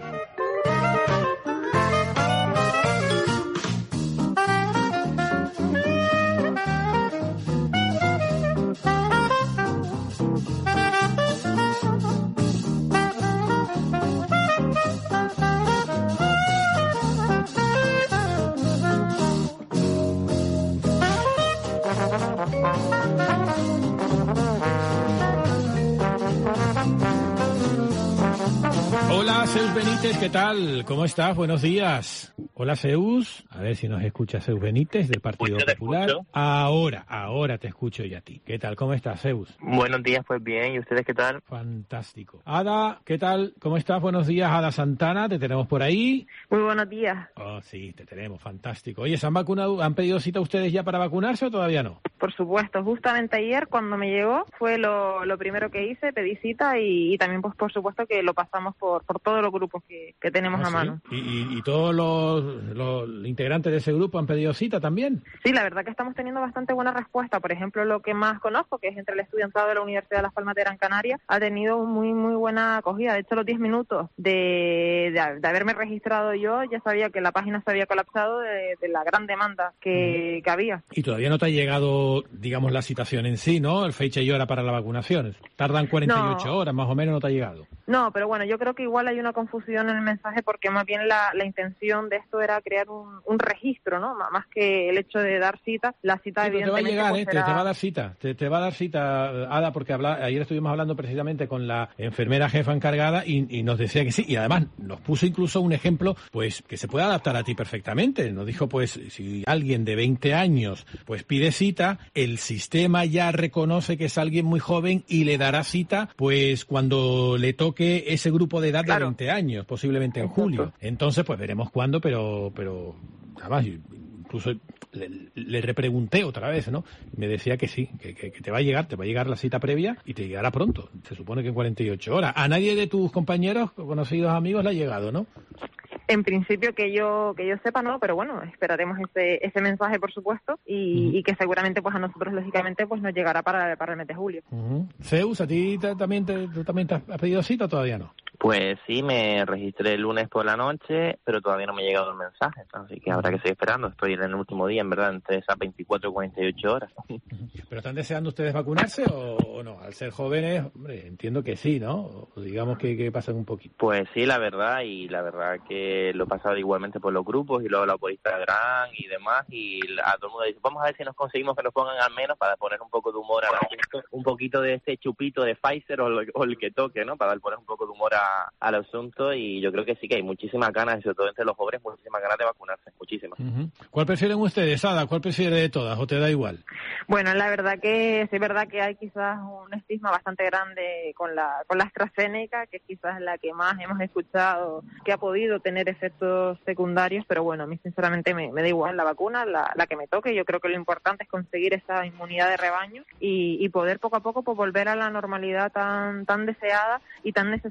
Hola, Zeus Benítez, ¿qué tal? ¿Cómo estás? Buenos días. Hola, Zeus. A ver si nos escucha Zeus Benítez, del Partido Popular. Ahora, ahora te escucho y a ti. ¿Qué tal? ¿Cómo estás, Zeus? Buenos días, pues bien. ¿Y ustedes qué tal? Fantástico. Ada, ¿qué tal? ¿Cómo estás? Buenos días, Ada Santana. ¿Te tenemos por ahí? Muy buenos días. Oh, sí, te tenemos. Fantástico. Oye, ¿se han vacunado, han pedido cita ustedes ya para vacunarse o todavía no? Por supuesto. Justamente ayer, cuando me llegó, fue lo, lo primero que hice, pedí cita y, y también, pues, por supuesto, que lo pasamos por, por todos los grupos que, que tenemos ¿Ah, a sí? mano. ¿Y, y, y todos los, los integrantes de ese grupo han pedido cita también? Sí, la verdad que estamos teniendo bastante buena respuesta. Por ejemplo, lo que más conozco, que es entre el estudiantado de la Universidad de Las Palmas de Gran Canaria, ha tenido muy, muy buena acogida. De hecho, los diez minutos de, de, de haberme registrado yo, ya sabía que la página se había colapsado de, de la gran demanda que, que había. Y todavía no te ha llegado, digamos, la citación en sí, ¿no? El fecha y hora para la vacunación. Tardan cuarenta y ocho No. horas, más o menos, no te ha llegado. No, pero bueno, yo creo que igual hay una confusión en el mensaje porque más bien la, la intención de esto era crear un, un registro, ¿no? Más que el hecho de dar cita, la cita Sí, pero te va a evidentemente llegar, pues, ¿eh? te, será- te va a dar cita, te, te va a dar cita, Ada, porque habla, ayer estuvimos hablando precisamente con la enfermera jefa encargada y, y nos decía que sí, y además nos puso incluso un ejemplo, pues, que se puede adaptar a ti perfectamente. Nos dijo, pues, si alguien de veinte años, pues, pide cita, el sistema ya reconoce que es alguien muy joven y le dará cita, pues, cuando le toque ese grupo de edad de veinte años, posiblemente en julio. Entonces, pues, veremos cuándo, pero, pero, además, incluso le, le repregunté otra vez, ¿no? Me decía que sí, que, que, que te va a llegar, te va a llegar la cita previa y te llegará pronto. Se supone que en cuarenta y ocho horas. A nadie de tus compañeros, conocidos, amigos, le ha llegado, ¿no? En principio que yo que yo sepa no, pero bueno, esperaremos ese ese mensaje por supuesto y, y que seguramente pues a nosotros lógicamente pues nos llegará para, para el mes de julio. Uh-huh. Zeus, ¿a ti te- también te, tú también te has has pedido cita o todavía no? Pues sí, me registré el lunes por la noche, pero todavía no me ha llegado el mensaje, así que habrá que seguir esperando. Estoy en el último día, en verdad, entre esas veinticuatro y cuarenta y ocho horas. ¿Pero están deseando ustedes vacunarse o, o no? Al ser jóvenes, hombre, entiendo que sí, ¿no? O digamos que, que pasan un poquito. Pues sí, la verdad, y la verdad que lo he pasado igualmente por los grupos y luego lo por Instagram y demás, y a todo el mundo dice, vamos a ver si nos conseguimos que nos pongan al menos para poner un poco de humor al asunto, un poquito de este chupito de Pfizer o, lo- o el que toque, ¿no? Para poner un poco de humor a, al asunto, y yo creo que sí que hay muchísimas ganas, y sobre todo entre los jóvenes, muchísimas ganas de vacunarse, muchísimas. Ujú. ¿Cuál prefieren ustedes, Ada? ¿Cuál prefiere de todas o te da igual? Bueno, la verdad que sí es verdad que hay quizás un estigma bastante grande con la con la AstraZeneca, que quizás es la que más hemos escuchado que ha podido tener efectos secundarios, pero bueno, a mí sinceramente me, me da igual la vacuna, la, la que me toque. Yo creo que lo importante es conseguir esa inmunidad de rebaño y, y poder poco a poco pues, volver a la normalidad tan tan deseada y tan necesaria para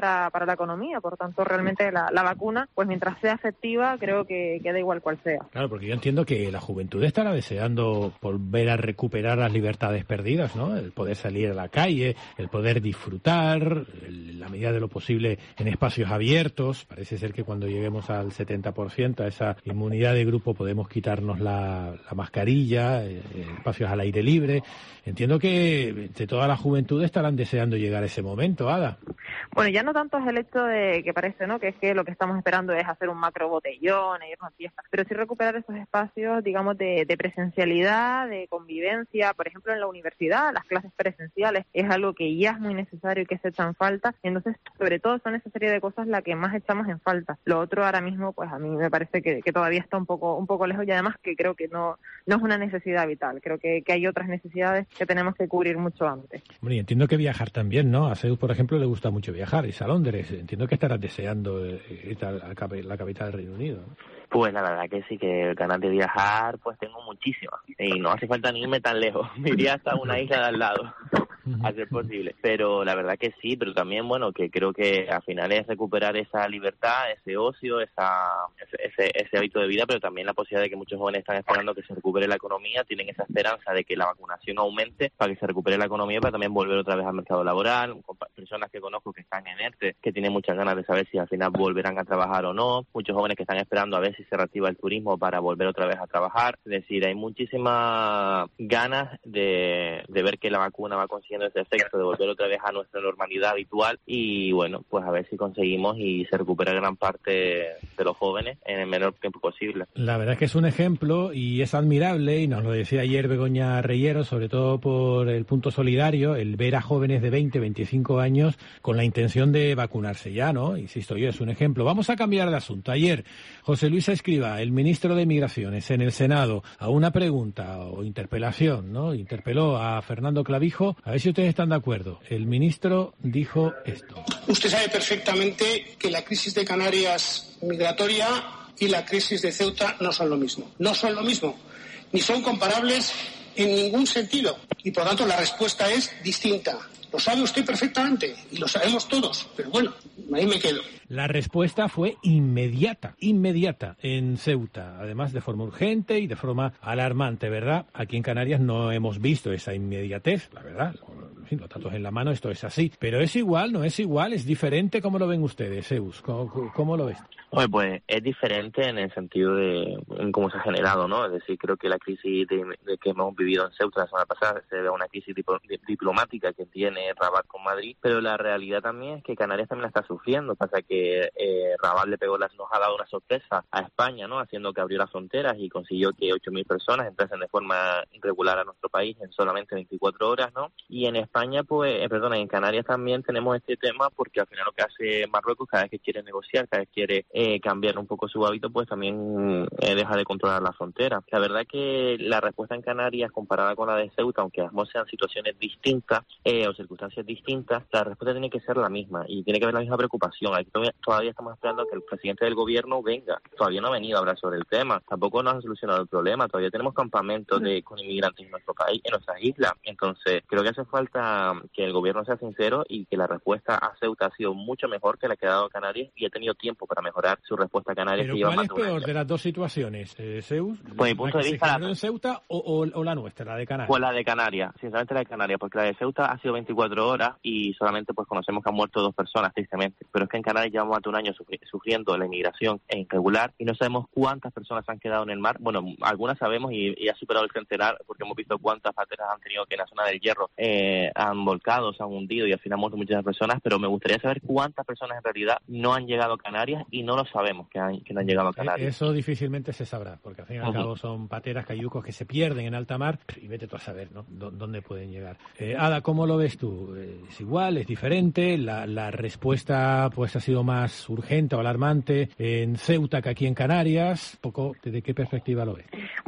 para, para la economía. Por tanto, realmente la, la vacuna, pues mientras sea efectiva, creo que, que da igual cuál sea. Claro, porque yo entiendo que la juventud estará deseando volver a recuperar las libertades perdidas, ¿no? El poder salir a la calle, el poder disfrutar, en la medida de lo posible en espacios abiertos. Parece ser que cuando lleguemos al setenta por ciento, a esa inmunidad de grupo, podemos quitarnos la, la mascarilla, eh, espacios al aire libre. Entiendo que de toda la juventud estarán deseando llegar a ese momento, Ada. Bueno, ya no tanto es el hecho de que parece, ¿no?, que es que lo que estamos esperando es hacer un macro botellón e irnos a fiestas, pero sí recuperar esos espacios, digamos, de, de presencialidad, de convivencia. Por ejemplo, en la universidad, las clases presenciales es algo que ya es muy necesario y que se echan falta. Entonces, sobre todo son esa serie de cosas la que más echamos en falta. Lo otro ahora mismo, pues a mí me parece que, que todavía está un poco un poco lejos, y además que creo que no no es una necesidad vital. Creo que, que hay otras necesidades que tenemos que cubrir mucho antes. Bueno, y entiendo que viajar también, ¿no? A Zeus, por ejemplo, le gusta mucho viajar, y a Londres. Entiendo que estarás deseando ir a la capital del Reino Unido, ¿no? Pues la verdad que sí, que ganas de viajar pues tengo muchísimas, y no hace falta ni irme tan lejos, me iría hasta una isla de al lado, a ser posible, pero la verdad que sí, pero también, bueno, que creo que al final es recuperar esa libertad, ese ocio, esa ese, ese, ese hábito de vida, pero también la posibilidad de que muchos jóvenes están esperando que se recupere la economía, tienen esa esperanza de que la vacunación aumente para que se recupere la economía, para también volver otra vez al mercado laboral, con personas que conozco que están en ERTE, que tienen muchas ganas de saber si al final volverán a trabajar o no, muchos jóvenes que están esperando a ver si se reactiva el turismo para volver otra vez a trabajar. Es decir, hay muchísimas ganas de, de ver que la vacuna va consiguiendo ese efecto, de volver otra vez a nuestra normalidad habitual, y bueno, pues a ver si conseguimos y se recupera gran parte de los jóvenes en el menor tiempo posible. La verdad es que es un ejemplo y es admirable, y nos lo decía ayer Begoña Reyero, sobre todo por el punto solidario, el ver a jóvenes de veinte, veinticinco años con la intención de vacunarse ya, ¿no? Insisto yo, es un ejemplo. Vamos a cambiar de asunto. Ayer, José Luis Escrivá, el ministro de Migraciones, en el Senado, a una pregunta o interpelación, ¿no? Interpeló a Fernando Clavijo. A ver si ustedes están de acuerdo. El ministro dijo esto. Usted sabe perfectamente que la crisis de Canarias migratoria y la crisis de Ceuta no son lo mismo. No son lo mismo, ni son comparables en ningún sentido. Y por tanto la respuesta es distinta. Lo sabe usted perfectamente y lo sabemos todos, pero bueno, ahí me quedo. La respuesta fue inmediata, inmediata en Ceuta, además de forma urgente y de forma alarmante, ¿verdad? Aquí en Canarias no hemos visto esa inmediatez, la verdad. En fin, los datos en la mano, esto es así. Pero es igual, no es igual, es diferente. ¿Cómo lo ven ustedes, Zeus? ¿Cómo, cómo lo ves? Oye, pues es diferente en el sentido de en cómo se ha generado, ¿no? Es decir, creo que la crisis de, de que hemos vivido en Ceuta la semana pasada se debe a una crisis tipo, di, diplomática que tiene Rabat con Madrid, pero la realidad también es que Canarias también la está sufriendo. Pasa que eh, Rabat le pegó las, nos ha dado una sorpresa a España, ¿no? Haciendo que abrió las fronteras y consiguió que ocho mil personas entrasen de forma irregular a nuestro país en solamente veinticuatro horas, ¿no? Y en España, pues, eh, perdona, en Canarias también tenemos este tema, porque al final lo que hace Marruecos, cada vez que quiere negociar, cada vez quiere eh, cambiar un poco su hábito, pues también eh, deja de controlar la frontera. La verdad que la respuesta en Canarias comparada con la de Ceuta, aunque ambos sean situaciones distintas eh, o circunstancias distintas, la respuesta tiene que ser la misma y tiene que haber la misma preocupación. Aquí todavía estamos esperando a que el presidente del gobierno venga. Todavía no ha venido a hablar sobre el tema. Tampoco nos han solucionado el problema. Todavía tenemos campamentos de con inmigrantes en nuestro país, en nuestras islas. Entonces, creo que hace falta que el gobierno sea sincero y que la respuesta a Ceuta ha sido mucho mejor que la que ha dado Canarias, y ha tenido tiempo para mejorar su respuesta a Canarias. ¿Pero cuál es peor de las dos situaciones, eh, Zeus? Pues mi punto de vista, ¿la de Ceuta o, o, o la nuestra, la de Canarias? Pues la de Canarias, sinceramente la de Canarias, porque la de Ceuta ha sido veinticuatro horas y solamente pues conocemos que han muerto dos personas, tristemente. Pero es que en Canarias llevamos más de un año sufri- sufriendo la inmigración irregular y no sabemos cuántas personas han quedado en el mar. Bueno, algunas sabemos y, y ha superado el centenar, porque hemos visto cuántas pateras han tenido que en la zona del Hierro eh, han volcado, se han hundido y al final han muerto muchas personas, pero me gustaría saber cuántas personas en realidad no han llegado a Canarias y no lo sabemos que, han, que no han llegado a Canarias. Eso difícilmente se sabrá, porque al fin y al cabo son pateras, cayucos que se pierden en alta mar y vete tú a saber, ¿no?, dónde pueden llegar. Eh, Ada, ¿cómo lo ves tú? ¿Es igual? ¿Es diferente? ¿La, la respuesta pues ha sido más urgente o alarmante en Ceuta que aquí en Canarias? ¿Poco, ¿desde qué perspectiva lo ves?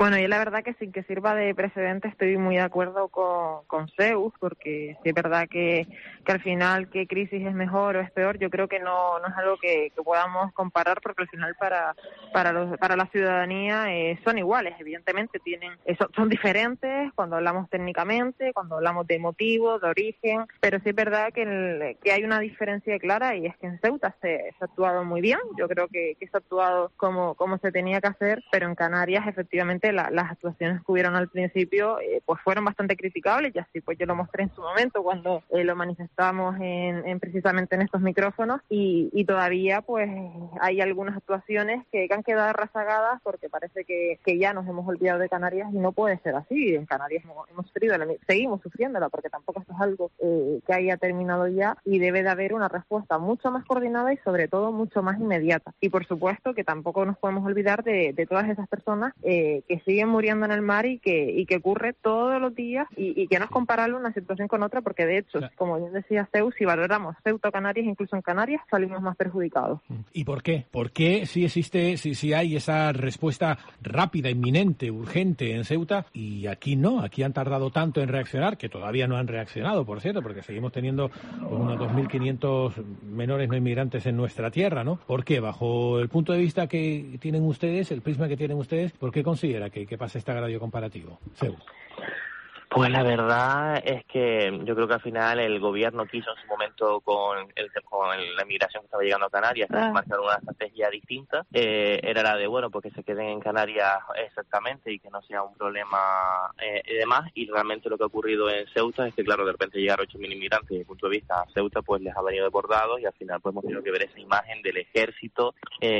Bueno, yo la verdad que sin que sirva de precedente estoy muy de acuerdo con, con Zeus, porque sí es verdad que, que al final qué crisis es mejor o es peor, yo creo que no, no es algo que, que podamos comparar, porque al final para para los, para la ciudadanía eh, son iguales, evidentemente tienen eso, son diferentes cuando hablamos técnicamente, cuando hablamos de motivo, de origen, pero sí es verdad que, el, que hay una diferencia clara, y es que en Ceuta se, se ha actuado muy bien, yo creo que, que se ha actuado como, como se tenía que hacer, pero en Canarias efectivamente la, las actuaciones que hubieron al principio eh, pues fueron bastante criticables, y así pues yo lo mostré en su momento cuando eh, lo manifestamos en, en precisamente en estos micrófonos, y, y todavía pues hay algunas actuaciones que, que han quedado rezagadas, porque parece que, que ya nos hemos olvidado de Canarias, y no puede ser así. En Canarias hemos, hemos sufrido, seguimos sufriéndola, porque tampoco esto es algo eh, que haya terminado ya, y debe de haber una respuesta mucho más coordinada y sobre todo mucho más inmediata. Y por supuesto que tampoco nos podemos olvidar de, de todas esas personas eh, que siguen muriendo en el mar y que y que ocurre todos los días, y, y que no es comparable una situación con otra, porque de hecho, claro, como bien decía Zeus, si valoramos Ceuta o Canarias, incluso en Canarias salimos más perjudicados. ¿Y por qué? ¿Por qué si existe, si, si hay esa respuesta rápida, inminente, urgente en Ceuta, y aquí no? Aquí han tardado tanto en reaccionar, que todavía no han reaccionado, por cierto, porque seguimos teniendo unos dos mil quinientos menores no inmigrantes en nuestra tierra, ¿no? ¿Por qué? Bajo el punto de vista que tienen ustedes, el prisma que tienen ustedes, ¿por qué considera que, que pasa este agravio comparativo? Zeus. Pues la verdad es que yo creo que al final el gobierno quiso en su momento con, el, con la inmigración que estaba llegando a Canarias ah. marcar una estrategia distinta. Eh, era la de, bueno, pues que se queden en Canarias exactamente y que no sea un problema eh, y demás. Y realmente lo que ha ocurrido en Ceuta es que, claro, de repente llegaron ocho mil inmigrantes, y desde el punto de vista a Ceuta pues les ha venido desbordados, y al final pues hemos tenido que ver esa imagen del ejército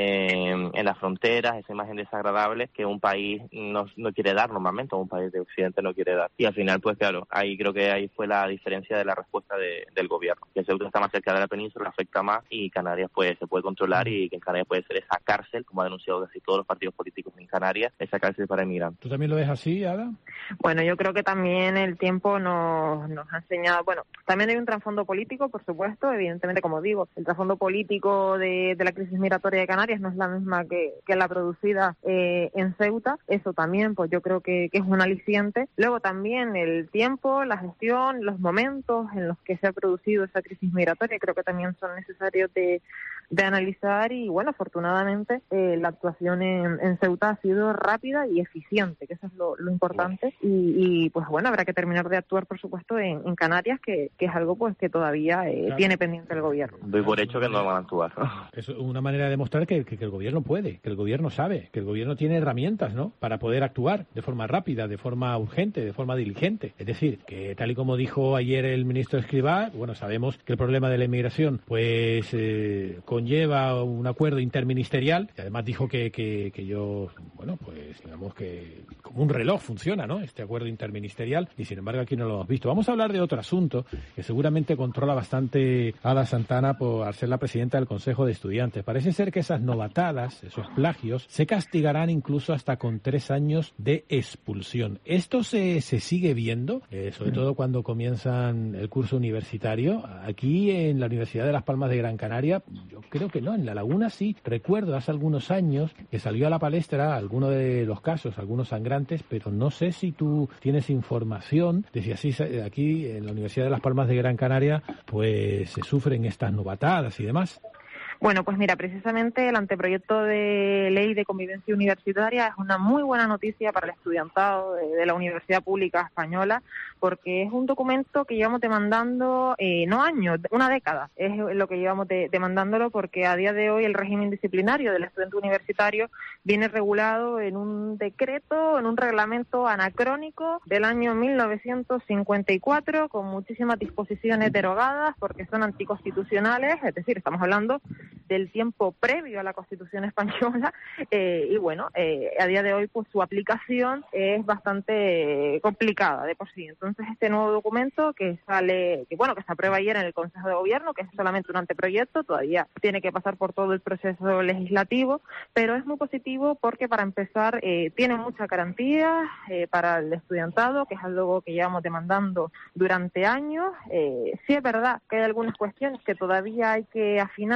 eh, en las fronteras, esa imagen desagradable que un país no, no quiere dar normalmente, un país de Occidente no quiere dar. Y al final, pues claro, ahí creo que ahí fue la diferencia de la respuesta de, del gobierno. Que Ceuta está más cerca de la península, afecta más, y Canarias pues se puede controlar, y que en Canarias puede ser esa cárcel, como ha denunciado casi todos los partidos políticos en Canarias, esa cárcel para inmigrantes. ¿Tú también lo ves así, Ada? Bueno, yo creo que también el tiempo nos, nos ha enseñado, bueno, también hay un trasfondo político, por supuesto, evidentemente, como digo, el trasfondo político de, de la crisis migratoria de Canarias no es la misma que, que la producida eh, en Ceuta, eso también, pues yo creo que, que es un aliciente. Luego también el tiempo, la gestión, los momentos en los que se ha producido esa crisis migratoria, creo que también son necesarios de, de analizar, y bueno, afortunadamente eh, la actuación en, en Ceuta ha sido rápida y eficiente, que eso es lo, lo importante, y, y pues bueno, habrá que terminar de actuar, por supuesto, en, en Canarias, que, que es algo pues que todavía eh, claro. tiene pendiente el gobierno. Doy por hecho que no van a actuar. Es una manera de demostrar que, que, que el gobierno puede, que el gobierno sabe, que el gobierno tiene herramientas, ¿no?, para poder actuar de forma rápida, de forma urgente, de forma diligente. Es decir, que tal y como dijo ayer el ministro Escrivá, bueno, sabemos que el problema de la inmigración pues eh, conlleva un acuerdo interministerial, y además dijo que, que, que yo, bueno, pues digamos que como un reloj funciona, ¿no?, este acuerdo interministerial, y sin embargo aquí no lo hemos visto. Vamos a hablar de otro asunto que seguramente controla bastante Ada Santana por ser la presidenta del Consejo de Estudiantes. Parece ser que esas novatadas, esos plagios, se castigarán incluso hasta con tres años de expulsión. ¿Esto se, se sigue viendo? Eh, sobre todo cuando comienzan el curso universitario. Aquí en la Universidad de Las Palmas de Gran Canaria, yo creo que no, en La Laguna sí. Recuerdo hace algunos años que salió a la palestra alguno de los casos, algunos sangrantes, pero no sé si tú tienes información de si así aquí en la Universidad de Las Palmas de Gran Canaria pues se sufren estas novatadas y demás. Bueno, pues mira, precisamente el anteproyecto de ley de convivencia universitaria es una muy buena noticia para el estudiantado de, de la Universidad Pública Española, porque es un documento que llevamos demandando, eh, no años, una década, es lo que llevamos de, demandándolo, porque a día de hoy el régimen disciplinario del estudiante universitario viene regulado en un decreto, en un reglamento anacrónico del año mil novecientos cincuenta y cuatro, con muchísimas disposiciones derogadas porque son anticonstitucionales, es decir, estamos hablando del tiempo previo a la Constitución española, eh, y bueno, eh, a día de hoy pues su aplicación es bastante complicada de por sí. Entonces este nuevo documento que sale, que bueno, que se aprueba ayer en el Consejo de Gobierno, que es solamente un anteproyecto, todavía tiene que pasar por todo el proceso legislativo, pero es muy positivo porque para empezar eh, tiene muchas garantías eh, para el estudiantado, que es algo que llevamos demandando durante años. Eh, sí es verdad que hay algunas cuestiones que todavía hay que afinar, y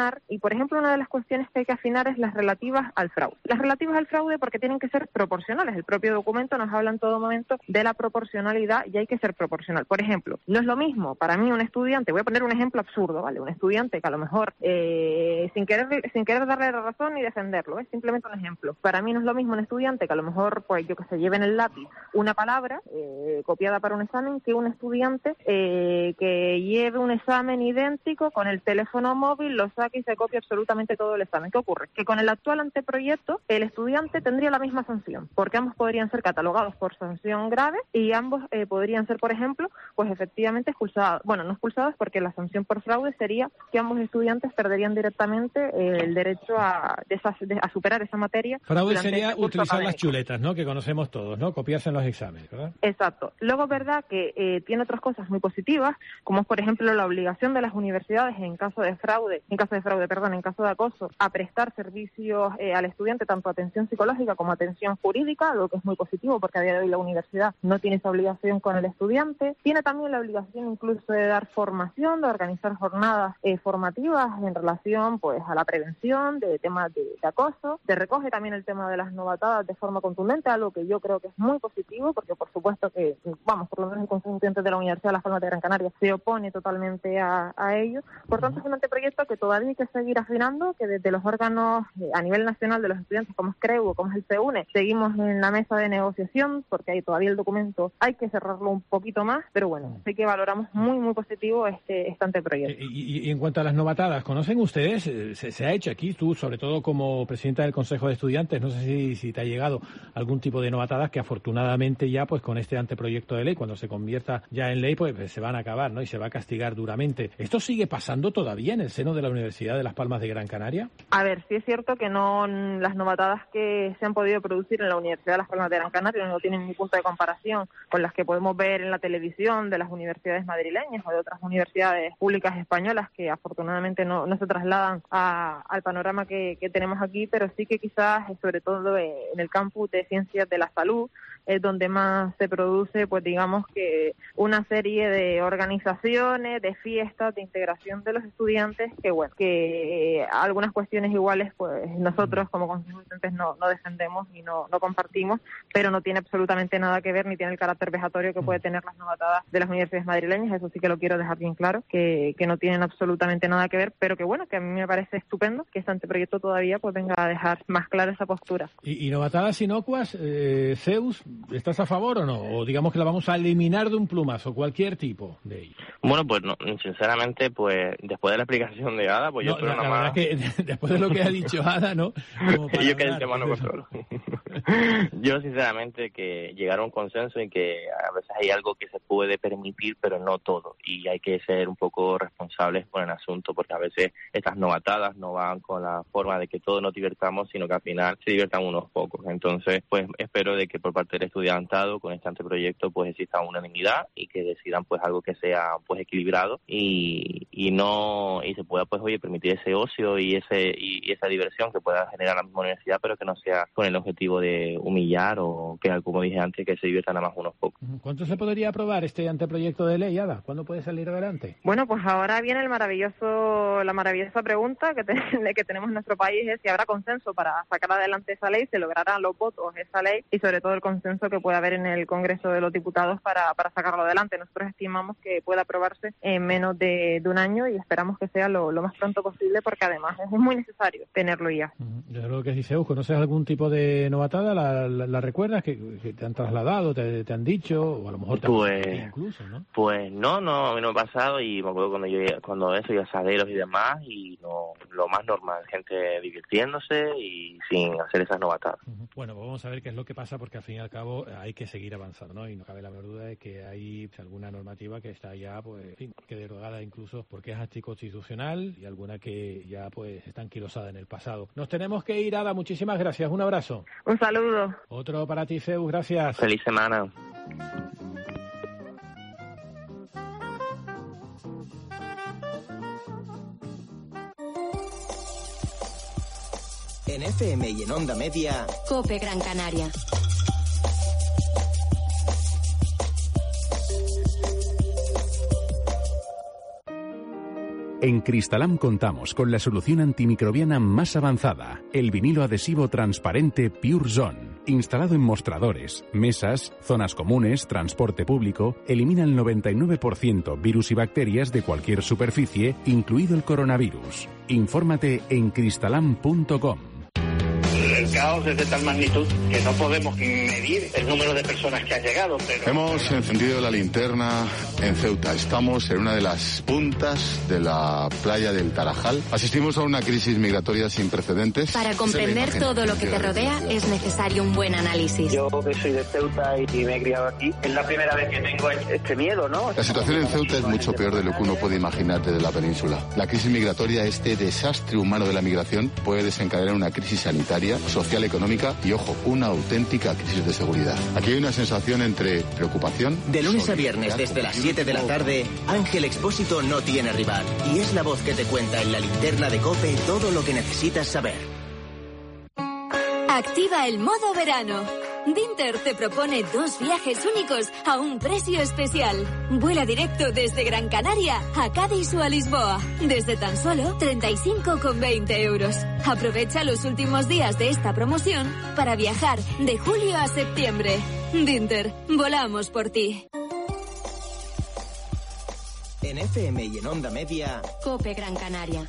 por ejemplo, una de las cuestiones que hay que afinar es las relativas al fraude. Las relativas al fraude porque tienen que ser proporcionales. El propio documento nos habla en todo momento de la proporcionalidad y hay que ser proporcional. Por ejemplo, no es lo mismo para mí un estudiante, voy a poner un ejemplo absurdo, ¿vale? Un estudiante que a lo mejor, eh, sin querer sin querer darle la razón ni defenderlo, es simplemente un ejemplo. Para mí no es lo mismo un estudiante que a lo mejor, pues yo que sé, lleve en el lápiz una palabra eh, copiada para un examen que un estudiante eh, que lleve un examen idéntico con el teléfono móvil, lo saque y se copie absolutamente todo el examen. ¿Qué ocurre? Que con el actual anteproyecto el estudiante tendría la misma sanción, porque ambos podrían ser catalogados por sanción grave y ambos eh, podrían ser, por ejemplo, pues efectivamente expulsados. Bueno, no expulsados porque la sanción por fraude sería que ambos estudiantes perderían directamente eh, el derecho a, desas, de, a superar esa materia. Fraude sería utilizar las chuletas, ¿no? Que conocemos todos, ¿no? Copiarse en los exámenes, ¿verdad? Exacto. Luego es verdad que eh, tiene otras cosas muy positivas, como es, por ejemplo, la obligación de las universidades en caso de fraude, en caso de fraude, perdón, en caso de acoso, a prestar servicios eh, al estudiante, tanto atención psicológica como atención jurídica, lo que es muy positivo porque a día de hoy la universidad no tiene esa obligación con el estudiante. Tiene también la obligación incluso de dar formación, de organizar jornadas eh, formativas en relación pues a la prevención de temas de, de acoso. Se recoge también el tema de las novatadas de forma contundente, algo que yo creo que es muy positivo porque por supuesto que, vamos, por lo menos el Consejo Estudiantil de la Universidad de Las Palmas de Gran Canaria se opone totalmente a, a ello. Por tanto, es un anteproyecto que todavía hay que seguir afinando, que desde los órganos eh, a nivel nacional de los estudiantes, como es CREU, como es el C U N E, seguimos en la mesa de negociación, porque ahí todavía el documento hay que cerrarlo un poquito más, pero bueno, sí que valoramos muy, muy positivo este, este anteproyecto. Y, y, y en cuanto a las novatadas, ¿conocen ustedes? Se, se ha hecho aquí, tú, sobre todo como presidenta del Consejo de Estudiantes, no sé si, si te ha llegado algún tipo de novatadas que afortunadamente ya, pues con este anteproyecto de ley, cuando se convierta ya en ley, pues se van a acabar, ¿no? Y se va a castigar duramente. ¿Esto sigue pasando todavía en el seno de la Universidad de Las Palmas de Gran Canaria? A ver, sí es cierto que no las novatadas que se han podido producir en la Universidad de Las Palmas de Gran Canaria no tienen ni punto de comparación con las que podemos ver en la televisión de las universidades madrileñas o de otras universidades públicas españolas que afortunadamente no, no se trasladan a, al panorama que, que tenemos aquí, pero sí que quizás, sobre todo en el campus de Ciencias de la Salud, es donde más se produce, pues digamos que una serie de organizaciones, de fiestas, de integración de los estudiantes, que bueno, que eh, algunas cuestiones iguales, pues nosotros como Consejo de Estudiantes no, no defendemos y no, no compartimos, pero no tiene absolutamente nada que ver ni tiene el carácter vejatorio que puede tener las novatadas de las universidades madrileñas, eso sí que lo quiero dejar bien claro, que, que no tienen absolutamente nada que ver, pero que bueno, que a mí me parece estupendo que este anteproyecto todavía pues venga a dejar más clara esa postura. ¿Y, y novatadas inocuas, eh, Zeus, estás a favor o no? O digamos que la vamos a eliminar de un plumazo, cualquier tipo de ello. Bueno, pues no, sinceramente, pues después de la explicación de Ada, pues yo no, espero la, nada la más. verdad es que después de lo que ha dicho Ada, ¿no? Como para yo que el hablar, tema no pues, controlo. Yo sinceramente que llegar a un consenso en que a veces hay algo que se puede permitir, pero no todo, y hay que ser un poco responsables con el asunto, porque a veces estas novatadas no van con la forma de que todos nos divirtamos, sino que al final se diviertan unos pocos. Entonces, pues espero de que por parte del estudiantado con este anteproyecto pues exista unanimidad y que decidan pues algo que sea pues equilibrado y, y no y se pueda pues oye permitir ese ocio y ese y, y esa diversión que pueda generar la misma universidad, pero que no sea con el objetivo de humillar o que, como dije antes, que se diviertan nada más unos pocos. ¿Cuánto se podría aprobar este anteproyecto de ley, Ada? ¿Cuándo puede salir adelante? Bueno, pues ahora viene el maravilloso, la maravillosa pregunta que, te, que tenemos en nuestro país, es si habrá consenso para sacar adelante esa ley, se lograrán los votos esa ley y sobre todo el consenso que pueda haber en el Congreso de los Diputados para, para sacarlo adelante. Nosotros estimamos que pueda aprobarse en menos de, de un año y esperamos que sea lo, lo más pronto posible porque además es muy necesario tenerlo ya. Desde luego que sí, Zeus, ¿conoces algún tipo de novatada? ¿La, la, la recuerdas? ¿Que, que te han trasladado, te, te han dicho? O a lo mejor te pues, han incluso, ¿no? Pues no, no, a mí no me ha pasado y me acuerdo cuando yo cuando eso, y asaderos y demás y no, lo más normal, gente divirtiéndose y sin hacer esas novatadas. Uh-huh. Bueno, pues vamos a ver qué es lo que pasa porque al fin y al cabo hay que seguir avanzando, ¿no? Y no cabe la menor duda de que hay pues, alguna normativa que está ya, pues, en fin, que derogada incluso porque es anticonstitucional y alguna que ya, pues, está anquilosada en el pasado. Nos tenemos que ir, Ada. Muchísimas gracias. Un abrazo. Un saludo. Otro para ti, Zeus. Gracias. Feliz semana. En F M y en Onda Media, COPE Gran Canaria. En Cristalam contamos con la solución antimicrobiana más avanzada, el vinilo adhesivo transparente Pure Zone. Instalado en mostradores, mesas, zonas comunes, transporte público, elimina el noventa y nueve por ciento virus y bacterias de cualquier superficie, incluido el coronavirus. Infórmate en cristalam punto com. El caos es de tal magnitud que no podemos medir el número de personas que han llegado. Pero... Hemos encendido la linterna en Ceuta. Estamos en una de las puntas de la playa del Tarajal. Asistimos a una crisis migratoria sin precedentes. Para comprender todo lo que te rodea es necesario un buen análisis. Yo que soy de Ceuta y me he criado aquí, es la primera vez que tengo este miedo, ¿no? La situación en Ceuta es mucho peor de lo que uno puede imaginar desde la península. La crisis migratoria, este desastre humano de la migración, puede desencadenar una crisis sanitaria, social, económica y, ojo, una auténtica crisis de seguridad. Aquí hay una sensación entre preocupación... De lunes a viernes desde las siete de la tarde, Ángel Expósito no tiene rival y es la voz que te cuenta en la linterna de COPE todo lo que necesitas saber. Activa el modo verano. Vinter te propone dos viajes únicos a un precio especial. Vuela directo desde Gran Canaria a Cádiz o a Lisboa, desde tan solo treinta y cinco con veinte euros. Aprovecha los últimos días de esta promoción para viajar de julio a septiembre. Vinter, volamos por ti. En F M y en Onda Media, COPE Gran Canaria.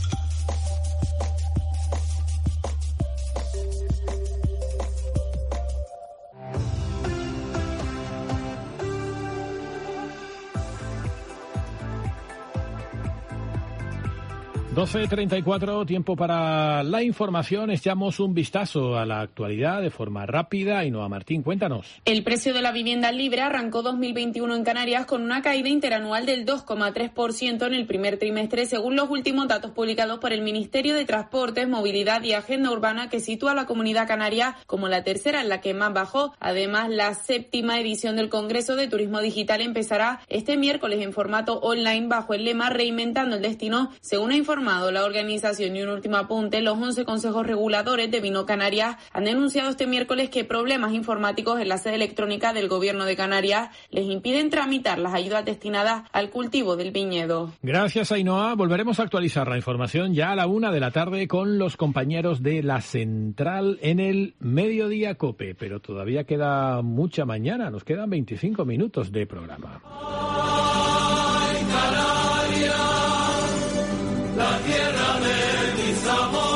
doce treinta y cuatro, tiempo para la información. Echamos un vistazo a la actualidad de forma rápida. Ainhoa Martín, cuéntanos. El precio de la vivienda libre arrancó dos mil veintiuno en Canarias con una caída interanual del dos coma tres por ciento en el primer trimestre, según los últimos datos publicados por el Ministerio de Transportes, Movilidad y Agenda Urbana, que sitúa a la Comunidad Canaria como la tercera en la que más bajó. Además, la séptima edición del Congreso de Turismo Digital empezará este miércoles en formato online bajo el lema Reinventando el Destino, según ha informado la organización. Y un último apunte: los once consejos reguladores de Vino Canarias han denunciado este miércoles que problemas informáticos en la sede electrónica del Gobierno de Canarias les impiden tramitar las ayudas destinadas al cultivo del viñedo. Gracias, Ainhoa. Volveremos a actualizar la información ya a la una de la tarde con los compañeros de La Central en el Mediodía COPE, pero todavía queda mucha mañana, nos quedan veinticinco minutos de programa. Ay, Canarias, la tierra de mis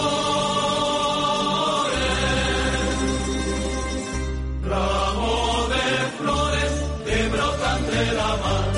amores, ramo de flores que brotan de la mar.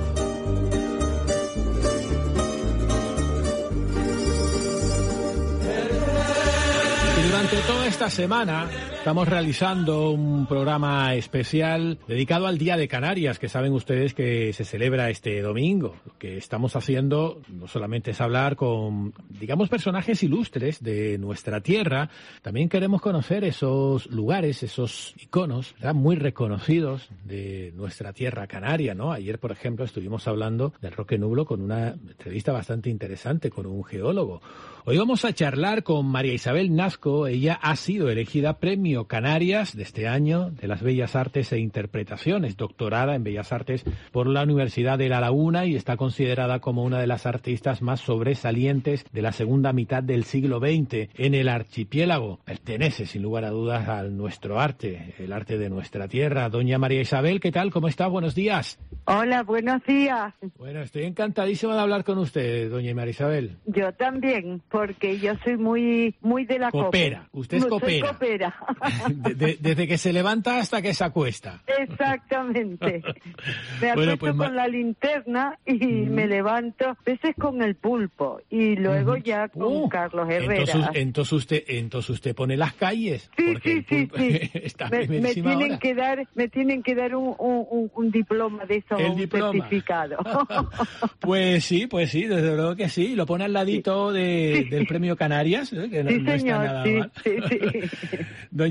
Y durante toda esta semana estamos realizando un programa especial dedicado al Día de Canarias, que saben ustedes que se celebra este domingo. Lo que estamos haciendo no solamente es hablar con, digamos, personajes ilustres de nuestra tierra, también queremos conocer esos lugares, esos iconos, ¿verdad?, muy reconocidos de nuestra tierra canaria, ¿no? Ayer, por ejemplo, estuvimos hablando del Roque Nublo con una entrevista bastante interesante con un geólogo. Hoy vamos a charlar con María Isabel Nasco. Ella ha sido elegida Premio Canarias de este año de las Bellas Artes e Interpretaciones, doctorada en Bellas Artes por la Universidad de La Laguna, y está considerada como una de las artistas más sobresalientes de la segunda mitad del siglo veinte en el archipiélago. Pertenece, sin lugar a dudas, a nuestro arte, el arte de nuestra tierra. Doña María Isabel, ¿qué tal? ¿Cómo está? Buenos días. Hola, buenos días. Bueno, estoy encantadísima de hablar con usted, doña María Isabel. Yo también, porque yo soy muy muy de la Coopera, copa. usted es no, copera. Soy copera. De, de, desde que se levanta hasta que se acuesta. Exactamente. Me Bueno, acuesto pues, ma- con la linterna y Mm. me levanto, a veces con el pulpo y luego ya con Oh, Carlos Herrera. Entonces, entonces usted entonces usted pone las calles. Sí, porque sí, el sí, pulpo sí. está a Me, me primerísima tienen hora. que dar, me tienen que dar un, un, un- un diploma de eso, El un diploma. certificado. Pues sí, pues sí, desde luego que sí. Lo pone al ladito de, del Premio Canarias, ¿eh? Que no, Sí, no está señor, nada sí, mal. sí, sí. Doña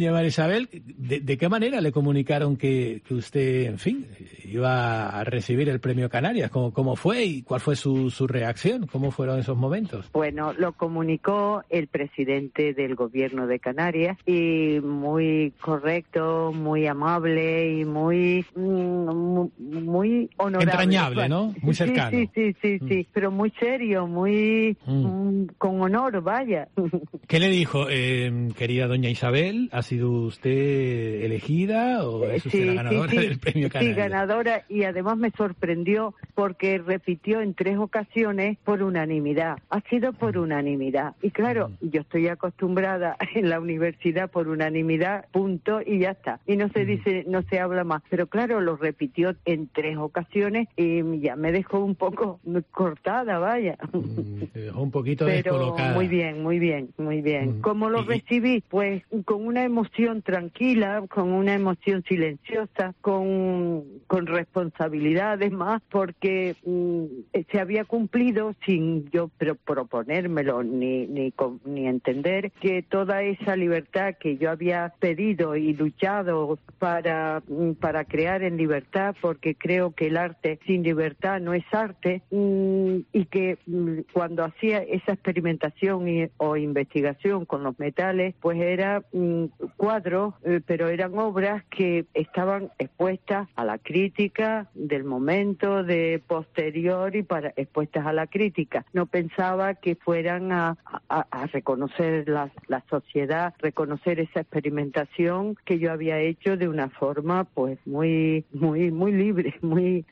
Doña María Isabel, ¿de, de qué manera le comunicaron que, que usted, en fin, iba a recibir el premio Canarias? ¿Cómo, cómo fue y cuál fue su, su reacción? ¿Cómo fueron esos momentos? Bueno, lo comunicó el presidente del gobierno de Canarias y muy correcto, muy amable y muy muy, muy honorable. Entrañable, ¿no? Muy cercano. Sí, sí, sí, sí, mm. sí, pero muy serio, muy mm. con honor, vaya. ¿Qué le dijo, eh, querida doña Isabel? ¿Ha sido usted elegida o es usted sí, la ganadora sí, sí. del premio Canarias? Sí, ganadora, y además me sorprendió porque repitió en tres ocasiones por unanimidad. Ha sido por unanimidad. Y claro, mm. yo estoy acostumbrada en la universidad por unanimidad, punto, y ya está. Y no se dice, no se habla más. Pero claro, lo repitió en tres ocasiones y ya me dejó un poco cortada, vaya. Mm, te dejó un poquito Pero descolocada. muy bien, muy bien, muy bien. Mm. ¿Cómo lo y... recibí? Pues con una emoción tranquila, con una emoción silenciosa, con, con responsabilidades más, porque mm, se había cumplido sin yo pero proponérmelo ni, ni, ni entender que toda esa libertad que yo había pedido y luchado para, para crear en libertad, porque creo que el arte sin libertad no es arte, mm, y que mm, cuando hacía esa experimentación y, o investigación con los metales, pues era mm, cuadros, eh, pero eran obras que estaban expuestas a la crítica del momento, de posterior y para expuestas a la crítica. No pensaba que fueran a, a, a reconocer la, la sociedad, reconocer esa experimentación que yo había hecho de una forma pues muy muy muy libre, muy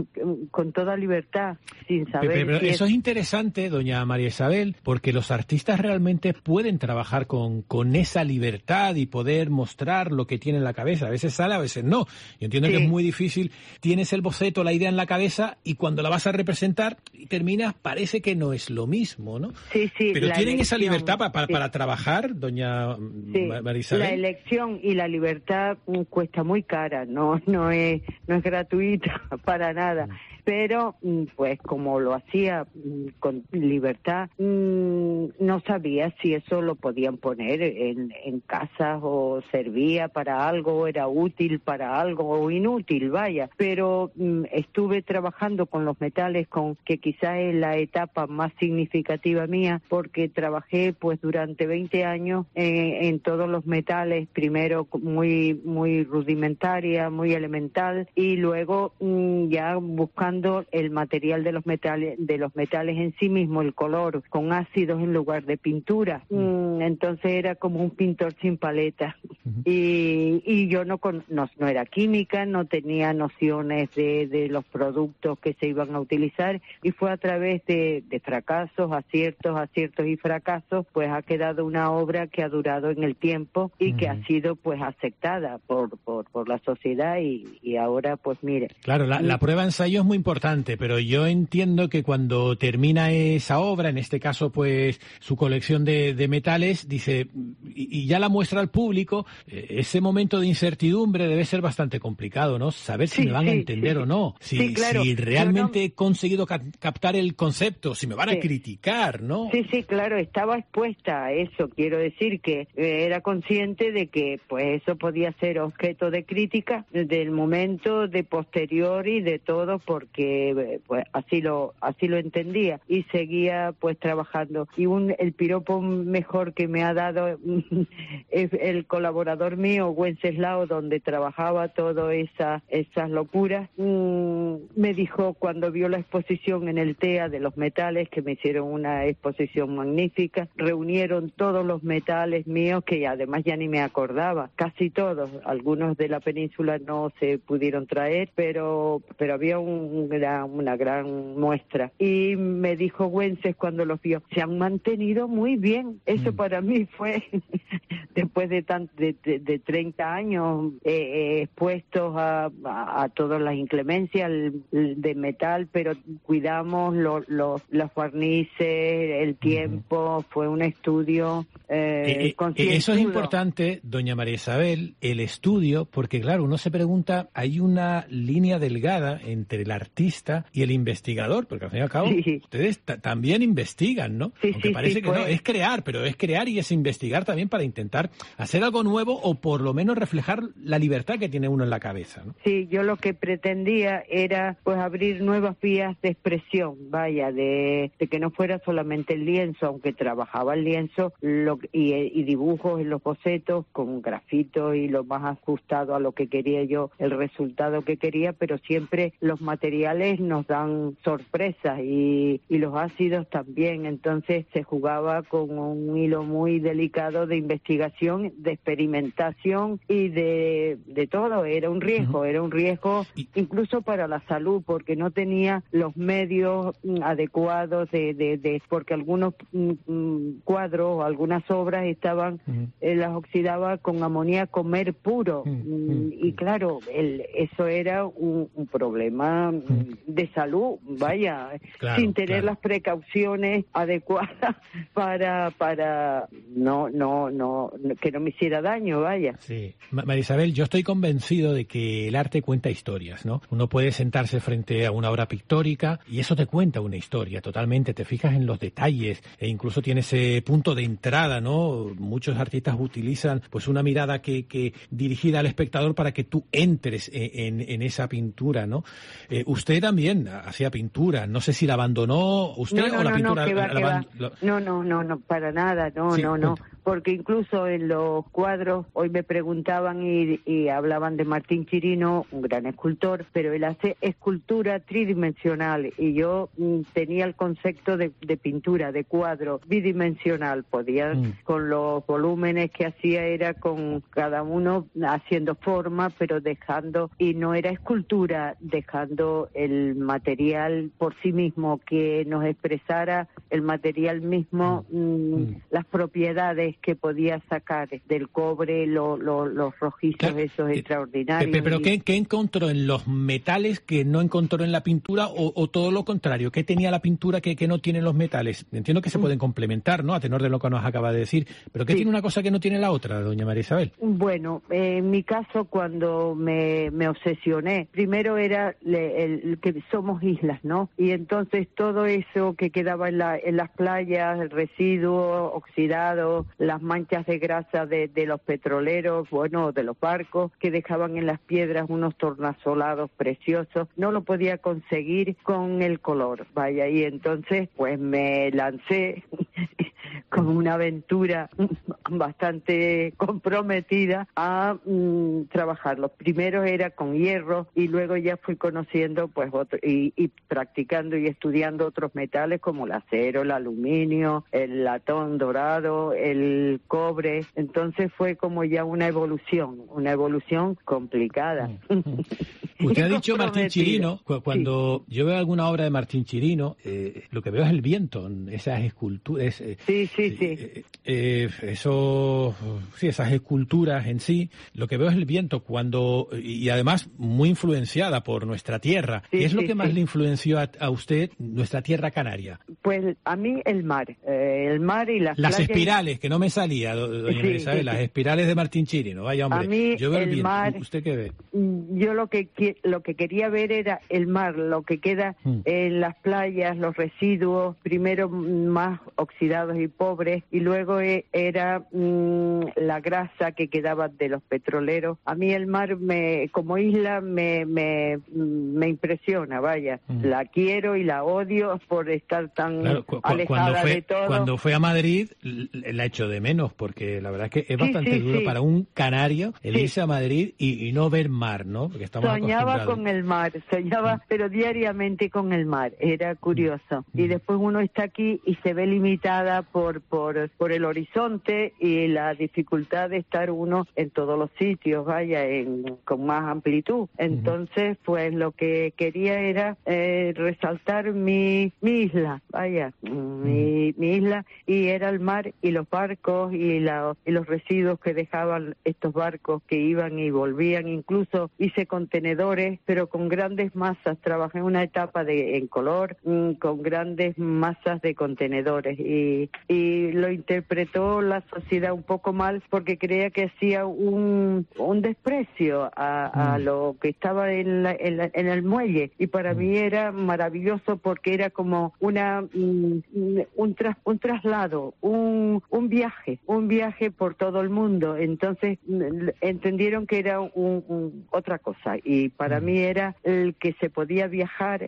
con toda libertad, sin saber. Pero, pero si eso es... es interesante, doña María Isabel, porque los artistas realmente pueden trabajar con, con esa libertad y poder mostrar lo que tiene en la cabeza. A veces sale, a veces no. Yo entiendo sí. que es muy difícil. Tienes el boceto, la idea en la cabeza y cuando la vas a representar y terminas, parece que no es lo mismo, ¿no? Sí, sí. Pero tienen elección, esa libertad para, para, sí. para trabajar, doña sí. María Isabel. La elección y la libertad cuesta muy cara, no, no es, no es gratuita para nada. Pero, pues, como lo hacía con libertad, no sabía si eso lo podían poner en, en casas o servía para algo, o era útil para algo o inútil, vaya. Pero estuve trabajando con los metales, con que quizás es la etapa más significativa mía, porque trabajé, pues, durante veinte años en, en todos los metales, primero muy, muy rudimentaria, muy elemental, y luego ya buscando el material de los metales de los metales en sí mismo, el color, con ácidos en lugar de pintura. Mm, entonces era como un pintor sin paleta. Uh-huh. y, y yo no, con, no no era química, no tenía nociones de, de los productos que se iban a utilizar, y fue a través de, de fracasos, aciertos, aciertos y fracasos, pues ha quedado una obra que ha durado en el tiempo y uh-huh. que ha sido pues aceptada por, por, por la sociedad y, y ahora pues mire. Claro, la, la prueba ensayo es muy importante, pero yo entiendo que cuando termina esa obra, en este caso pues su colección de, de metales, dice, y, y ya la muestra al público, eh, ese momento de incertidumbre debe ser bastante complicado, ¿no? Saber si sí, me van sí, a entender sí. o no, si, sí, claro. si realmente no... he conseguido cap- captar el concepto, si me van sí. a criticar, ¿no? Sí, sí, claro, estaba expuesta a eso, quiero decir que eh, era consciente de que pues eso podía ser objeto de crítica del momento, de posterior y de todo, porque pues así lo así lo entendía y seguía pues trabajando. Y un el piropo mejor que me ha dado es el colaborador mío, Wenceslao, donde trabajaba todas esas esas locuras. Mm, me dijo cuando vio la exposición en el T E A de los metales, que me hicieron una exposición magnífica, reunieron todos los metales míos que además ya ni me acordaba, casi todos, algunos de la península no se pudieron traer, pero pero había un gran, una gran muestra. Y me dijo Wences cuando los vio, se han mantenido muy bien. Eso mm. para mí fue, después de, tan, de, de, de treinta años eh, eh, expuestos a, a, a todas las inclemencias de metal, pero cuidamos lo, lo, los barnices, el tiempo, mm. fue un estudio eh, eh, eh, Eso es importante, doña María Isabel, el estudio, porque claro, uno se pregunta, hay una línea delgada entre el artista y el investigador, porque al fin y al cabo sí. ustedes t- también investigan, ¿no? Sí, Aunque sí, parece sí, que pues... no, es crear, pero es crear y es investigar también para intentar hacer algo nuevo nuevo o por lo menos reflejar la libertad que tiene uno en la cabeza, ¿no? Sí, yo lo que pretendía era pues abrir nuevas vías de expresión, vaya, de, de que no fuera solamente el lienzo, aunque trabajaba el lienzo lo, y, y dibujos en los bocetos con grafitos y lo más ajustado a lo que quería yo, el resultado que quería, pero siempre los materiales nos dan sorpresas y, y los ácidos también, entonces se jugaba con un hilo muy delicado de investigación, de experimentación y de, de todo, era un riesgo, uh-huh. era un riesgo incluso para la salud, porque no tenía los medios mm, adecuados de, de, de porque algunos mm, cuadros, algunas obras estaban, uh-huh. eh, las oxidaba con amoníaco mer puro, uh-huh. mm, y claro, el, eso era un, un problema uh-huh. de salud, vaya, claro, sin tener claro. las precauciones adecuadas para para no no no que no me hiciera daño, vaya. Sí, María Isabel, yo estoy convencido de que el arte cuenta historias, ¿no? Uno puede sentarse frente a una obra pictórica y eso te cuenta una historia totalmente, te fijas en los detalles e incluso tiene ese punto de entrada, ¿no? Muchos artistas utilizan pues una mirada que, que dirigida al espectador para que tú entres en, en, en esa pintura, ¿no? Eh, usted también hacía pintura, no sé si la abandonó usted no, no, o la no, pintura... No, que va, la, que la, va. la... no, no, no, no, para nada, no, sí, no, no. cuenta. Porque incluso en los cuadros, hoy me preguntaban y, y hablaban de Martín Chirino, un gran escultor, pero él hace escultura tridimensional y yo mm, tenía el concepto de, de pintura, de cuadro bidimensional. Podía, mm. con los volúmenes que hacía era con cada uno haciendo forma, pero dejando, y no era escultura, dejando el material por sí mismo, que nos expresara el material mismo, mm. Mm, las propiedades que podía sacar del cobre, lo, lo, los rojizos claro. esos extraordinarios. Pepe, pero ¿qué, ¿qué encontró en los metales que no encontró en la pintura o, o todo lo contrario? ¿Qué tenía la pintura que, que no tienen los metales? Entiendo que se pueden complementar, ¿no? A tenor de lo que nos acaba de decir. ¿Pero qué sí. tiene una cosa que no tiene la otra, doña María Isabel? Bueno, eh, en mi caso, cuando me, me obsesioné, primero era le, el, el que somos islas, ¿no? Y entonces todo eso que quedaba en, la, en las playas, el residuo oxidado, las manchas de grasa de, de los petroleros, bueno, de los barcos, que dejaban en las piedras unos tornasolados preciosos, no lo podía conseguir con el color, vaya, y entonces pues me lancé con una aventura bastante comprometida a mm, trabajarlo. Primero era con hierro y luego ya fui conociendo pues otro, y, y practicando y estudiando otros metales como el acero, el aluminio, el latón dorado, el cobre. Entonces fue como ya una evolución, una evolución complicada. Usted ha dicho Martín Chirino, cuando sí. yo veo alguna obra de Martín Chirino, eh, lo que veo es el viento, esas esculturas. Eh, sí, sí, sí. Eh, eh, eso, sí, esas esculturas en sí, lo que veo es el viento, cuando y además muy influenciada por nuestra tierra. Sí, ¿Qué es sí, lo que más sí. le influenció a, a usted, nuestra tierra canaria? Pues a mí el mar, eh, el mar y las Las playas... espirales, que no me salía, doña sí, Isabel, sí, las sí. espirales de Martín Chirino, vaya hombre. A mí yo veo el, el viento. mar, ¿Usted qué ve? Yo lo que lo que quería ver era el mar, lo que queda mm. en las playas, los residuos, primero más oxidados y pobres, y luego era mmm, la grasa que quedaba de los petroleros. A mí el mar, me como isla, me me, me impresiona, vaya. Mm. La quiero y la odio por estar tan claro, cu alejada fue, de todo. Cuando fue a Madrid, la echo de menos, porque la verdad es que es bastante sí, sí, duro sí. para un canario el sí. irse a Madrid y, y no ver mar, ¿no? Porque estamos soñaba con el mar, soñaba, mm. pero diariamente con el mar, era curioso. Mm. Y después uno está aquí y se ve limitada por, por, por el horizonte y la dificultad de estar uno en todos los sitios, vaya, en, con más amplitud. Entonces, pues lo que quería era eh, resaltar mi, mi isla, vaya, mi, mi isla, y era el mar y los barcos y, la, y los residuos que dejaban estos barcos que iban y volvían. Incluso hice contenedores contenedores, pero con grandes masas. Trabajé en una etapa de en color mmm, con grandes masas de contenedores y, y lo interpretó la sociedad un poco mal porque creía que hacía un, un desprecio a, a lo que estaba en, la, en, la, en el muelle, y para mí era maravilloso porque era como una um, un, tras, un traslado, un, un viaje, un viaje por todo el mundo. Entonces entendieron que era un, un, otra cosa, y para mí era el que se podía viajar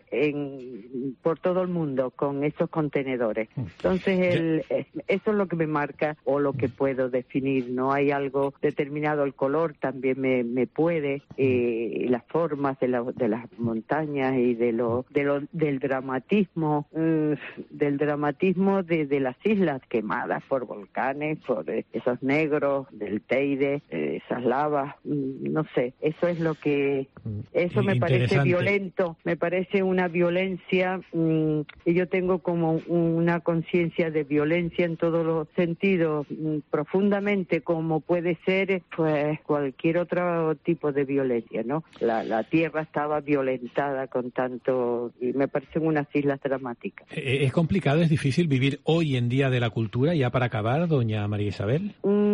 en, por todo el mundo con esos contenedores. Entonces el, eso es lo que me marca o lo que puedo definir. No hay algo determinado. El color también me, me puede, eh, las formas de, la, de las montañas y de lo, de lo del dramatismo, eh, del dramatismo de, de las islas quemadas por volcanes, por eh, esos negros del Teide, eh, esas lavas, mm, no sé. Eso es lo que, eso me parece violento, me parece una violencia, mmm, y yo tengo como una conciencia de violencia en todos los sentidos, mmm, profundamente, como puede ser pues cualquier otro tipo de violencia, ¿no? La, la tierra estaba violentada con tanto, y me parecen unas islas dramáticas. ¿Es complicado, es difícil vivir hoy en día de la cultura? Ya para acabar, doña María Isabel.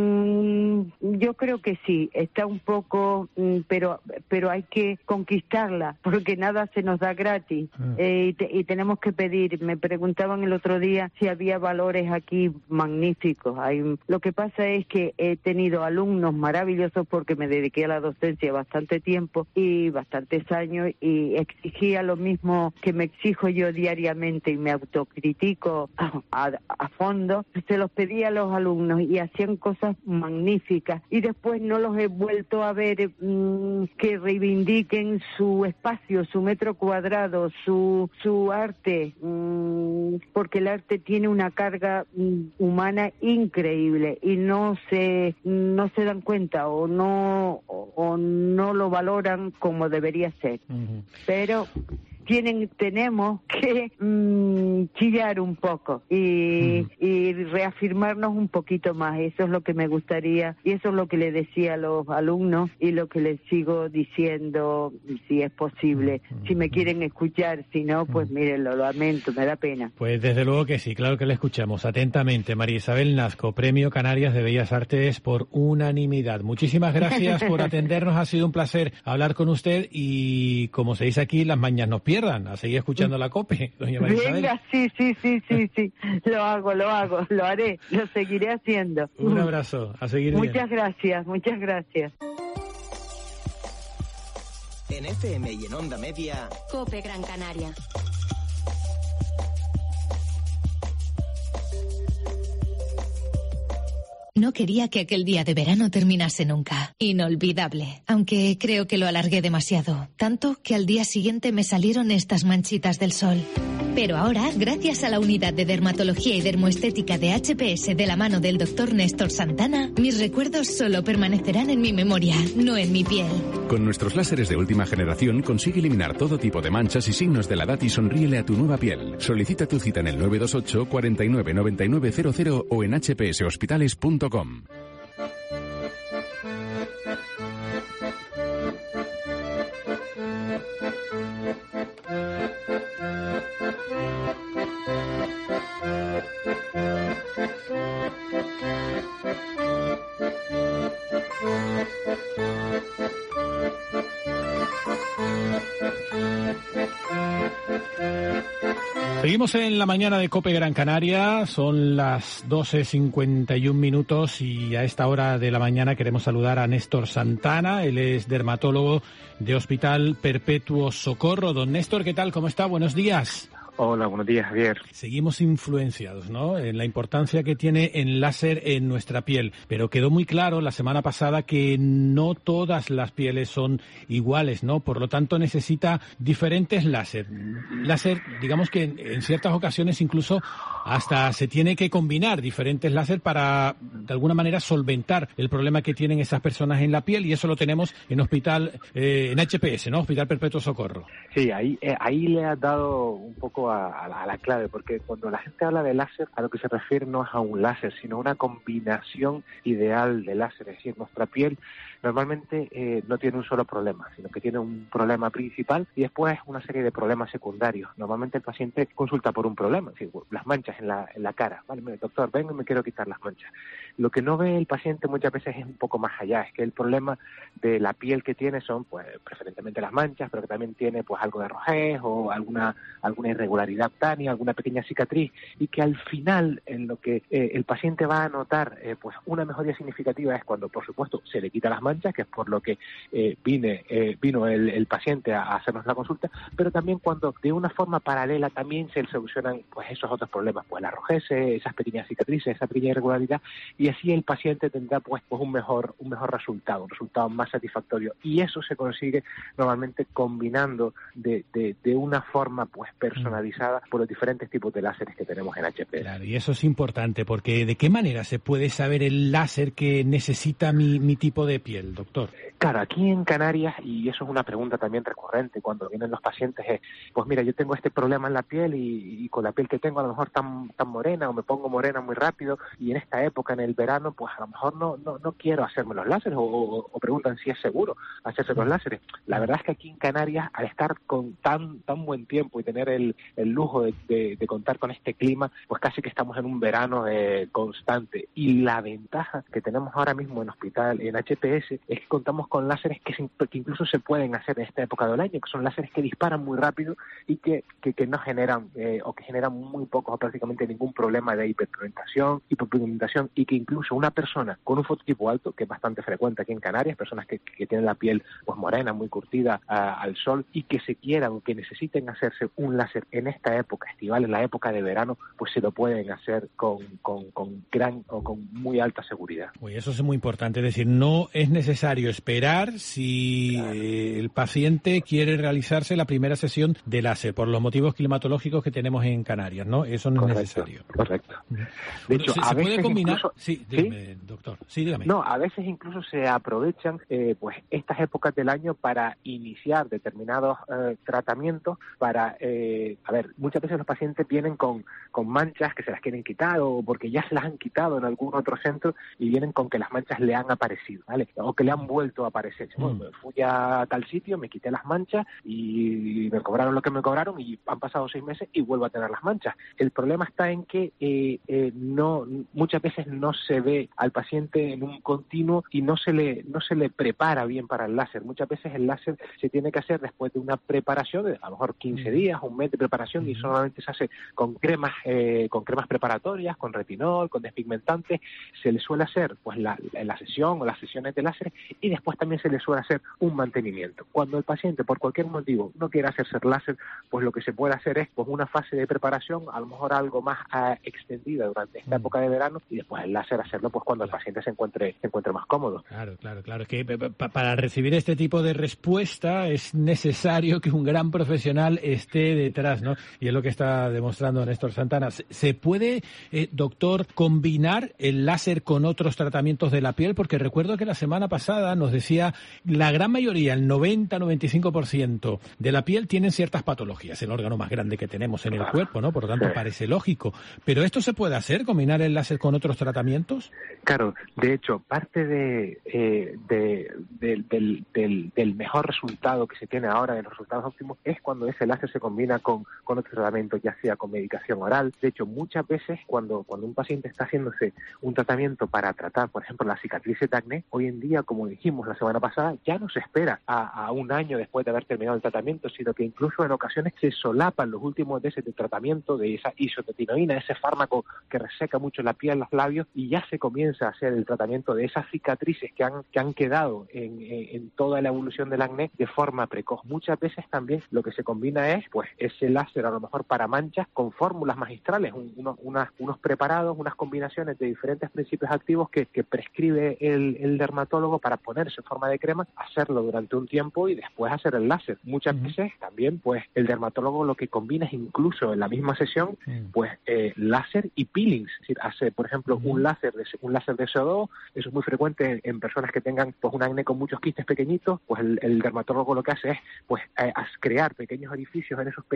Mm, yo creo que sí, está un poco, mm, pero pero hay que conquistarla, porque nada se nos da gratis, ah. eh, y, te, y tenemos que pedir. Me preguntaban el otro día si había valores aquí magníficos. Hay, lo que pasa es que he tenido alumnos maravillosos porque me dediqué a la docencia bastante tiempo y bastantes años, y exigía lo mismo que me exijo yo diariamente y me autocritico a, a, a fondo. Se los pedía a los alumnos y hacían cosas magníficas, y después no los he vuelto a ver mmm, que reivindiquen su espacio, su metro cuadrado, su su arte, mmm, porque el arte tiene una carga mmm, humana increíble y no se no se dan cuenta o no o, o no lo valoran como debería ser. Uh-huh. Pero tienen tenemos que mmm, chillar un poco y, mm. y reafirmarnos un poquito más. Eso es lo que me gustaría, y eso es lo que le decía a los alumnos y lo que les sigo diciendo, si es posible, mm. si me quieren escuchar. Si no, pues mm. miren, lo lamento, me da pena. Pues desde luego que sí, claro que le escuchamos atentamente. María Isabel Nasco, Premio Canarias de Bellas Artes por unanimidad. Muchísimas gracias por atendernos, ha sido un placer hablar con usted, y como se dice aquí, las mañas nos pierden. A seguir escuchando la COPE, doña María Isabel. Venga, sí, sí, sí, sí, sí. Lo hago, lo hago, lo haré, lo seguiré haciendo. Un abrazo, a seguir bien. Muchas gracias, muchas gracias. En F M y en Onda Media, COPE Gran Canaria. No quería que aquel día de verano terminase nunca. Inolvidable. Aunque creo que lo alargué demasiado. Tanto que al día siguiente me salieron estas manchitas del sol. Pero ahora, gracias a la unidad de dermatología y dermoestética de H P S de la mano del doctor Néstor Santana, mis recuerdos solo permanecerán en mi memoria, no en mi piel. Con nuestros láseres de última generación consigue eliminar todo tipo de manchas y signos de la edad y sonríele a tu nueva piel. Solicita tu cita en el nueve dos ocho, cuarenta y nueve, noventa y nueve cero cero o en h p s hospitales punto com. Seguimos en la mañana de COPE Gran Canaria, son las doce cincuenta y un minutos, y a esta hora de la mañana queremos saludar a Néstor Santana. Él es dermatólogo de Hospital Perpetuo Socorro. Don Néstor, ¿qué tal? ¿Cómo está? Buenos días. Hola, buenos días, Javier. Seguimos influenciados, ¿no?, en la importancia que tiene el láser en nuestra piel, pero quedó muy claro la semana pasada que no todas las pieles son iguales, ¿no? Por lo tanto, necesita diferentes láser. Láser, digamos que en, en ciertas ocasiones incluso hasta se tiene que combinar diferentes láser para, de alguna manera, solventar el problema que tienen esas personas en la piel, y eso lo tenemos en hospital, eh, en H P S, ¿no?, Hospital Perpetuo Socorro. Sí, ahí, eh, ahí le has dado un poco poco a, a, la, a la clave, porque cuando la gente habla de láser, a lo que se refiere no es a un láser, sino a una combinación ideal de láser. Es decir, nuestra piel normalmente eh, no tiene un solo problema, sino que tiene un problema principal y después una serie de problemas secundarios. Normalmente el paciente consulta por un problema, es decir, las manchas en la, en la cara. Vale, mire, doctor, vengo y me quiero quitar las manchas. Lo que no ve el paciente muchas veces es un poco más allá, es que el problema de la piel que tiene son, pues, preferentemente las manchas, pero que también tiene, pues, algo de rojez o alguna alguna irregularidad cutánea, alguna pequeña cicatriz, y que al final, en lo que eh, el paciente va a notar, eh, pues, una mejoría significativa es cuando, por supuesto, se le quita las manchas, que es por lo que eh, vine, eh, vino el, el paciente a, a hacernos la consulta, pero también cuando de una forma paralela también se solucionan, pues, esos otros problemas, pues la rojez, esas pequeñas cicatrices, esa pequeña irregularidad, y así el paciente tendrá, pues, pues un mejor un mejor resultado, un resultado más satisfactorio, y eso se consigue normalmente combinando de, de, de una forma, pues, personalizada por los diferentes tipos de láseres que tenemos en H P S. Claro, y eso es importante, porque ¿de qué manera se puede saber el láser que necesita mi, mi tipo de piel, doctor? Claro, aquí en Canarias, y eso es una pregunta también recurrente cuando vienen los pacientes, es, pues mira, yo tengo este problema en la piel y, y con la piel que tengo a lo mejor tan tan morena, o me pongo morena muy rápido, y en esta época, en el verano, pues a lo mejor no no, no quiero hacerme los láseres, o, o, o preguntan si es seguro hacerse los láseres. La verdad es que aquí en Canarias, al estar con tan tan buen tiempo y tener el, el lujo de, de, de contar con este clima, pues casi que estamos en un verano eh, constante, y la ventaja que tenemos ahora mismo en hospital, en H P S, es que contamos con láseres que, se, que incluso se pueden hacer en esta época del año, que son láseres que disparan muy rápido y que, que, que no generan eh, o que generan muy poco o prácticamente ningún problema de hiperpigmentación, hiperpigmentación, y que incluso una persona con un fototipo alto, que es bastante frecuente aquí en Canarias, personas que, que tienen la piel, pues, morena, muy curtida uh, al sol, y que se quieran o que necesiten hacerse un láser en esta época estival, en la época de verano, pues se lo pueden hacer con, con, con gran o con muy alta seguridad. Uy, eso es muy importante, es decir, no es necesario esperar si claro. eh, el paciente quiere realizarse la primera sesión de láser por los motivos climatológicos que tenemos en Canarias, ¿no? Eso no correcto, es necesario. Correcto. De bueno, hecho, ¿se, a ¿se veces puede combinar? Incluso, sí, dígame, ¿sí? doctor. Sí, dígame. No, a veces incluso se aprovechan eh, pues estas épocas del año para iniciar determinados eh, tratamientos para, eh, a ver, muchas veces los pacientes vienen con, con manchas que se las quieren quitar o porque ya se las han quitado en algún otro centro y vienen con que las manchas le han aparecido, ¿vale? O que le han vuelto a aparecer. Bueno, fui a tal sitio, me quité las manchas y me cobraron lo que me cobraron y han pasado seis meses y vuelvo a tener las manchas. El problema está en que eh, eh, no muchas veces no se ve al paciente en un continuo y no se le no se le prepara bien para el láser. Muchas veces el láser se tiene que hacer después de una preparación de a lo mejor quince días, un mes de preparación, y solamente se hace con cremas eh, con cremas preparatorias, con retinol, con despigmentantes. Se le suele hacer pues la, la sesión o las sesiones de láser y después también se le suele hacer un mantenimiento. Cuando el paciente por cualquier motivo no quiere hacerse el láser, pues lo que se puede hacer es pues una fase de preparación, a lo mejor algo más uh, extendida durante esta época de verano, y después el láser hacerlo pues cuando el paciente se encuentre se encuentre más cómodo. Claro, claro, claro. Es que para recibir este tipo de respuesta es necesario que un gran profesional esté detrás, ¿no? Y es lo que está demostrando Néstor Santana. ¿Se puede, eh, doctor, combinar el láser con otros tratamientos de la piel? Porque recuerdo que la semana pasada nos decía la gran mayoría, el noventa a noventa y cinco por ciento de la piel tienen ciertas patologías, el órgano más grande que tenemos en el cuerpo, ¿no? Por lo tanto, parece lógico. ¿Pero esto se puede hacer, combinar el láser con otros tratamientos? Claro, de hecho, parte de, eh, de, de del, del, del mejor resultado que se tiene ahora, de los resultados óptimos, es cuando ese láser se combina con, con otro tratamiento, ya sea con medicación oral. De hecho, muchas veces cuando, cuando un paciente está haciéndose un tratamiento para tratar, por ejemplo, las cicatrices de acné, hoy en día, como dijimos la semana pasada, ya no se espera a, a un año después de haber terminado el tratamiento, sino que incluso en ocasiones se solapan los últimos meses de tratamiento de esa isotretinoína, ese fármaco que reseca mucho la piel, los labios, y ya se comienza a hacer el tratamiento de esas cicatrices que han, que han quedado en, en, en toda la evolución del acné de forma precoz. Muchas veces también lo que se combina es pues ese láser a lo mejor para manchas con fórmulas magistrales, un, unos, unas, unos preparados, unas combinaciones de diferentes principios activos que, que prescribe el, el dermatólogo para ponerse en forma de crema, hacerlo durante un tiempo y después hacer el láser. Muchas uh-huh. veces también pues el dermatólogo lo que combina es incluso en la misma sesión uh-huh. pues eh, láser y peelings, es decir, hace por ejemplo uh-huh. un láser de un láser de C O dos, eso es muy frecuente en, en personas que tengan pues un acné con muchos quistes pequeñitos, pues el, el dermatólogo lo que hace es pues eh, crear pequeños orificios en esos pequeños quistes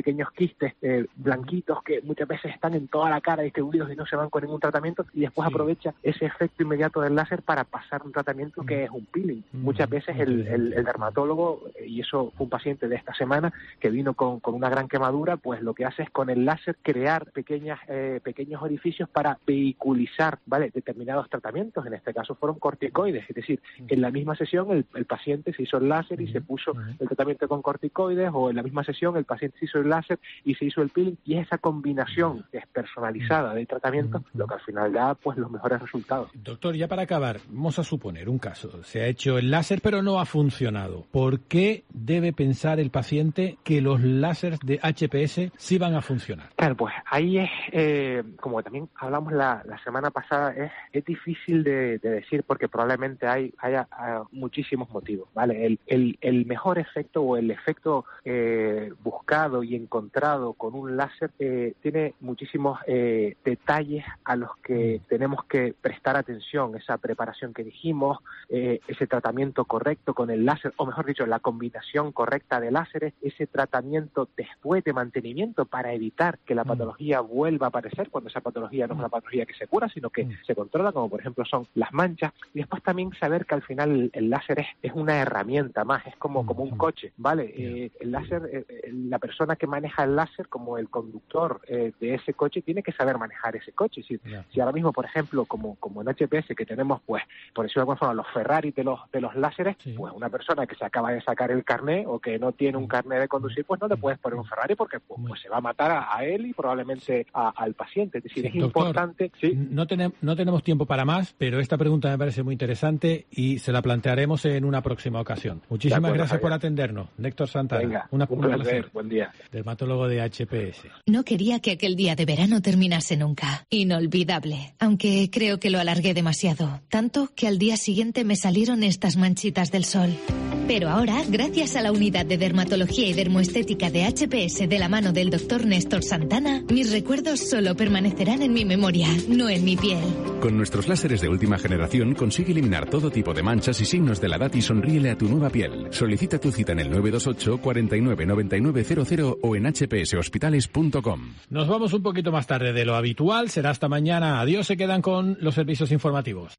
quistes eh, blanquitos que muchas veces están en toda la cara distribuidos y no se van con ningún tratamiento, y después sí. aprovecha ese efecto inmediato del láser para pasar un tratamiento que es un peeling. Mm. Muchas veces el, el, el dermatólogo, y eso fue un paciente de esta semana que vino con, con una gran quemadura, pues lo que hace es con el láser crear pequeñas eh, pequeños orificios para vehiculizar, ¿vale?, determinados tratamientos. En este caso fueron corticoides, es decir, en la misma sesión el, el paciente se hizo el láser y se puso el tratamiento con corticoides, o en la misma sesión el paciente se hizo el láser y se hizo el peeling, y es esa combinación que es personalizada de tratamientos lo que al final da pues los mejores resultados. Doctor, ya para acabar, vamos a suponer un caso, se ha hecho el láser pero no ha funcionado. ¿Por qué debe pensar el paciente que los láseres de H P S sí van a funcionar? Claro, pues ahí es, eh, como también hablamos la, la semana pasada, es, es difícil de, de decir porque probablemente hay haya, haya muchísimos motivos, ¿vale? El, el, el mejor efecto o el efecto eh, buscado y encontrado con un láser eh, tiene muchísimos eh, detalles a los que tenemos que prestar atención, esa preparación que dijimos, eh, ese tratamiento correcto con el láser, o mejor dicho, la combinación correcta de láseres, ese tratamiento después de mantenimiento para evitar que la patología vuelva a aparecer, cuando esa patología no es una patología que se cura, sino que se controla, como por ejemplo son las manchas, y después también saber que al final el, el láser es, es una herramienta más, es como, como un coche, ¿vale? Eh, el láser, eh, la persona que maneja el láser, como el conductor eh, de ese coche, tiene que saber manejar ese coche. Si, yeah. si ahora mismo, por ejemplo, como, como en H P S, que tenemos, pues, por decirlo de alguna forma, los Ferrari de los, de los láseres, sí. pues una persona que se acaba de sacar el carné o que no tiene un carné de conducir, pues no le puedes poner un Ferrari porque pues, pues se va a matar a, a él y probablemente a, al paciente. Es decir, sí, es doctor, importante... ¿sí? no, tenem, no tenemos tiempo para más, pero esta pregunta me parece muy interesante y se la plantearemos en una próxima ocasión. Muchísimas acuerdo, gracias Javier. por atendernos. Néctor Santana. Venga, una, un, un placer. placer. Buen día. Dermatólogo de H P S. No quería que aquel día de verano terminase nunca. Inolvidable. Aunque creo que lo alargué demasiado. Tanto que al día siguiente me salieron estas manchitas del sol. Pero ahora, gracias a la unidad de dermatología y dermoestética de H P S de la mano del doctor Néstor Santana, mis recuerdos solo permanecerán en mi memoria, no en mi piel. Con nuestros láseres de última generación consigue eliminar todo tipo de manchas y signos de la edad y sonríele a tu nueva piel. Solicita tu cita en el nueve dos ocho, cuarenta y nueve, noventa y nueve cero cero o en h p s hospitales punto com. Nos vamos un poquito más tarde de lo habitual, será hasta mañana. Adiós, se quedan con los servicios informativos.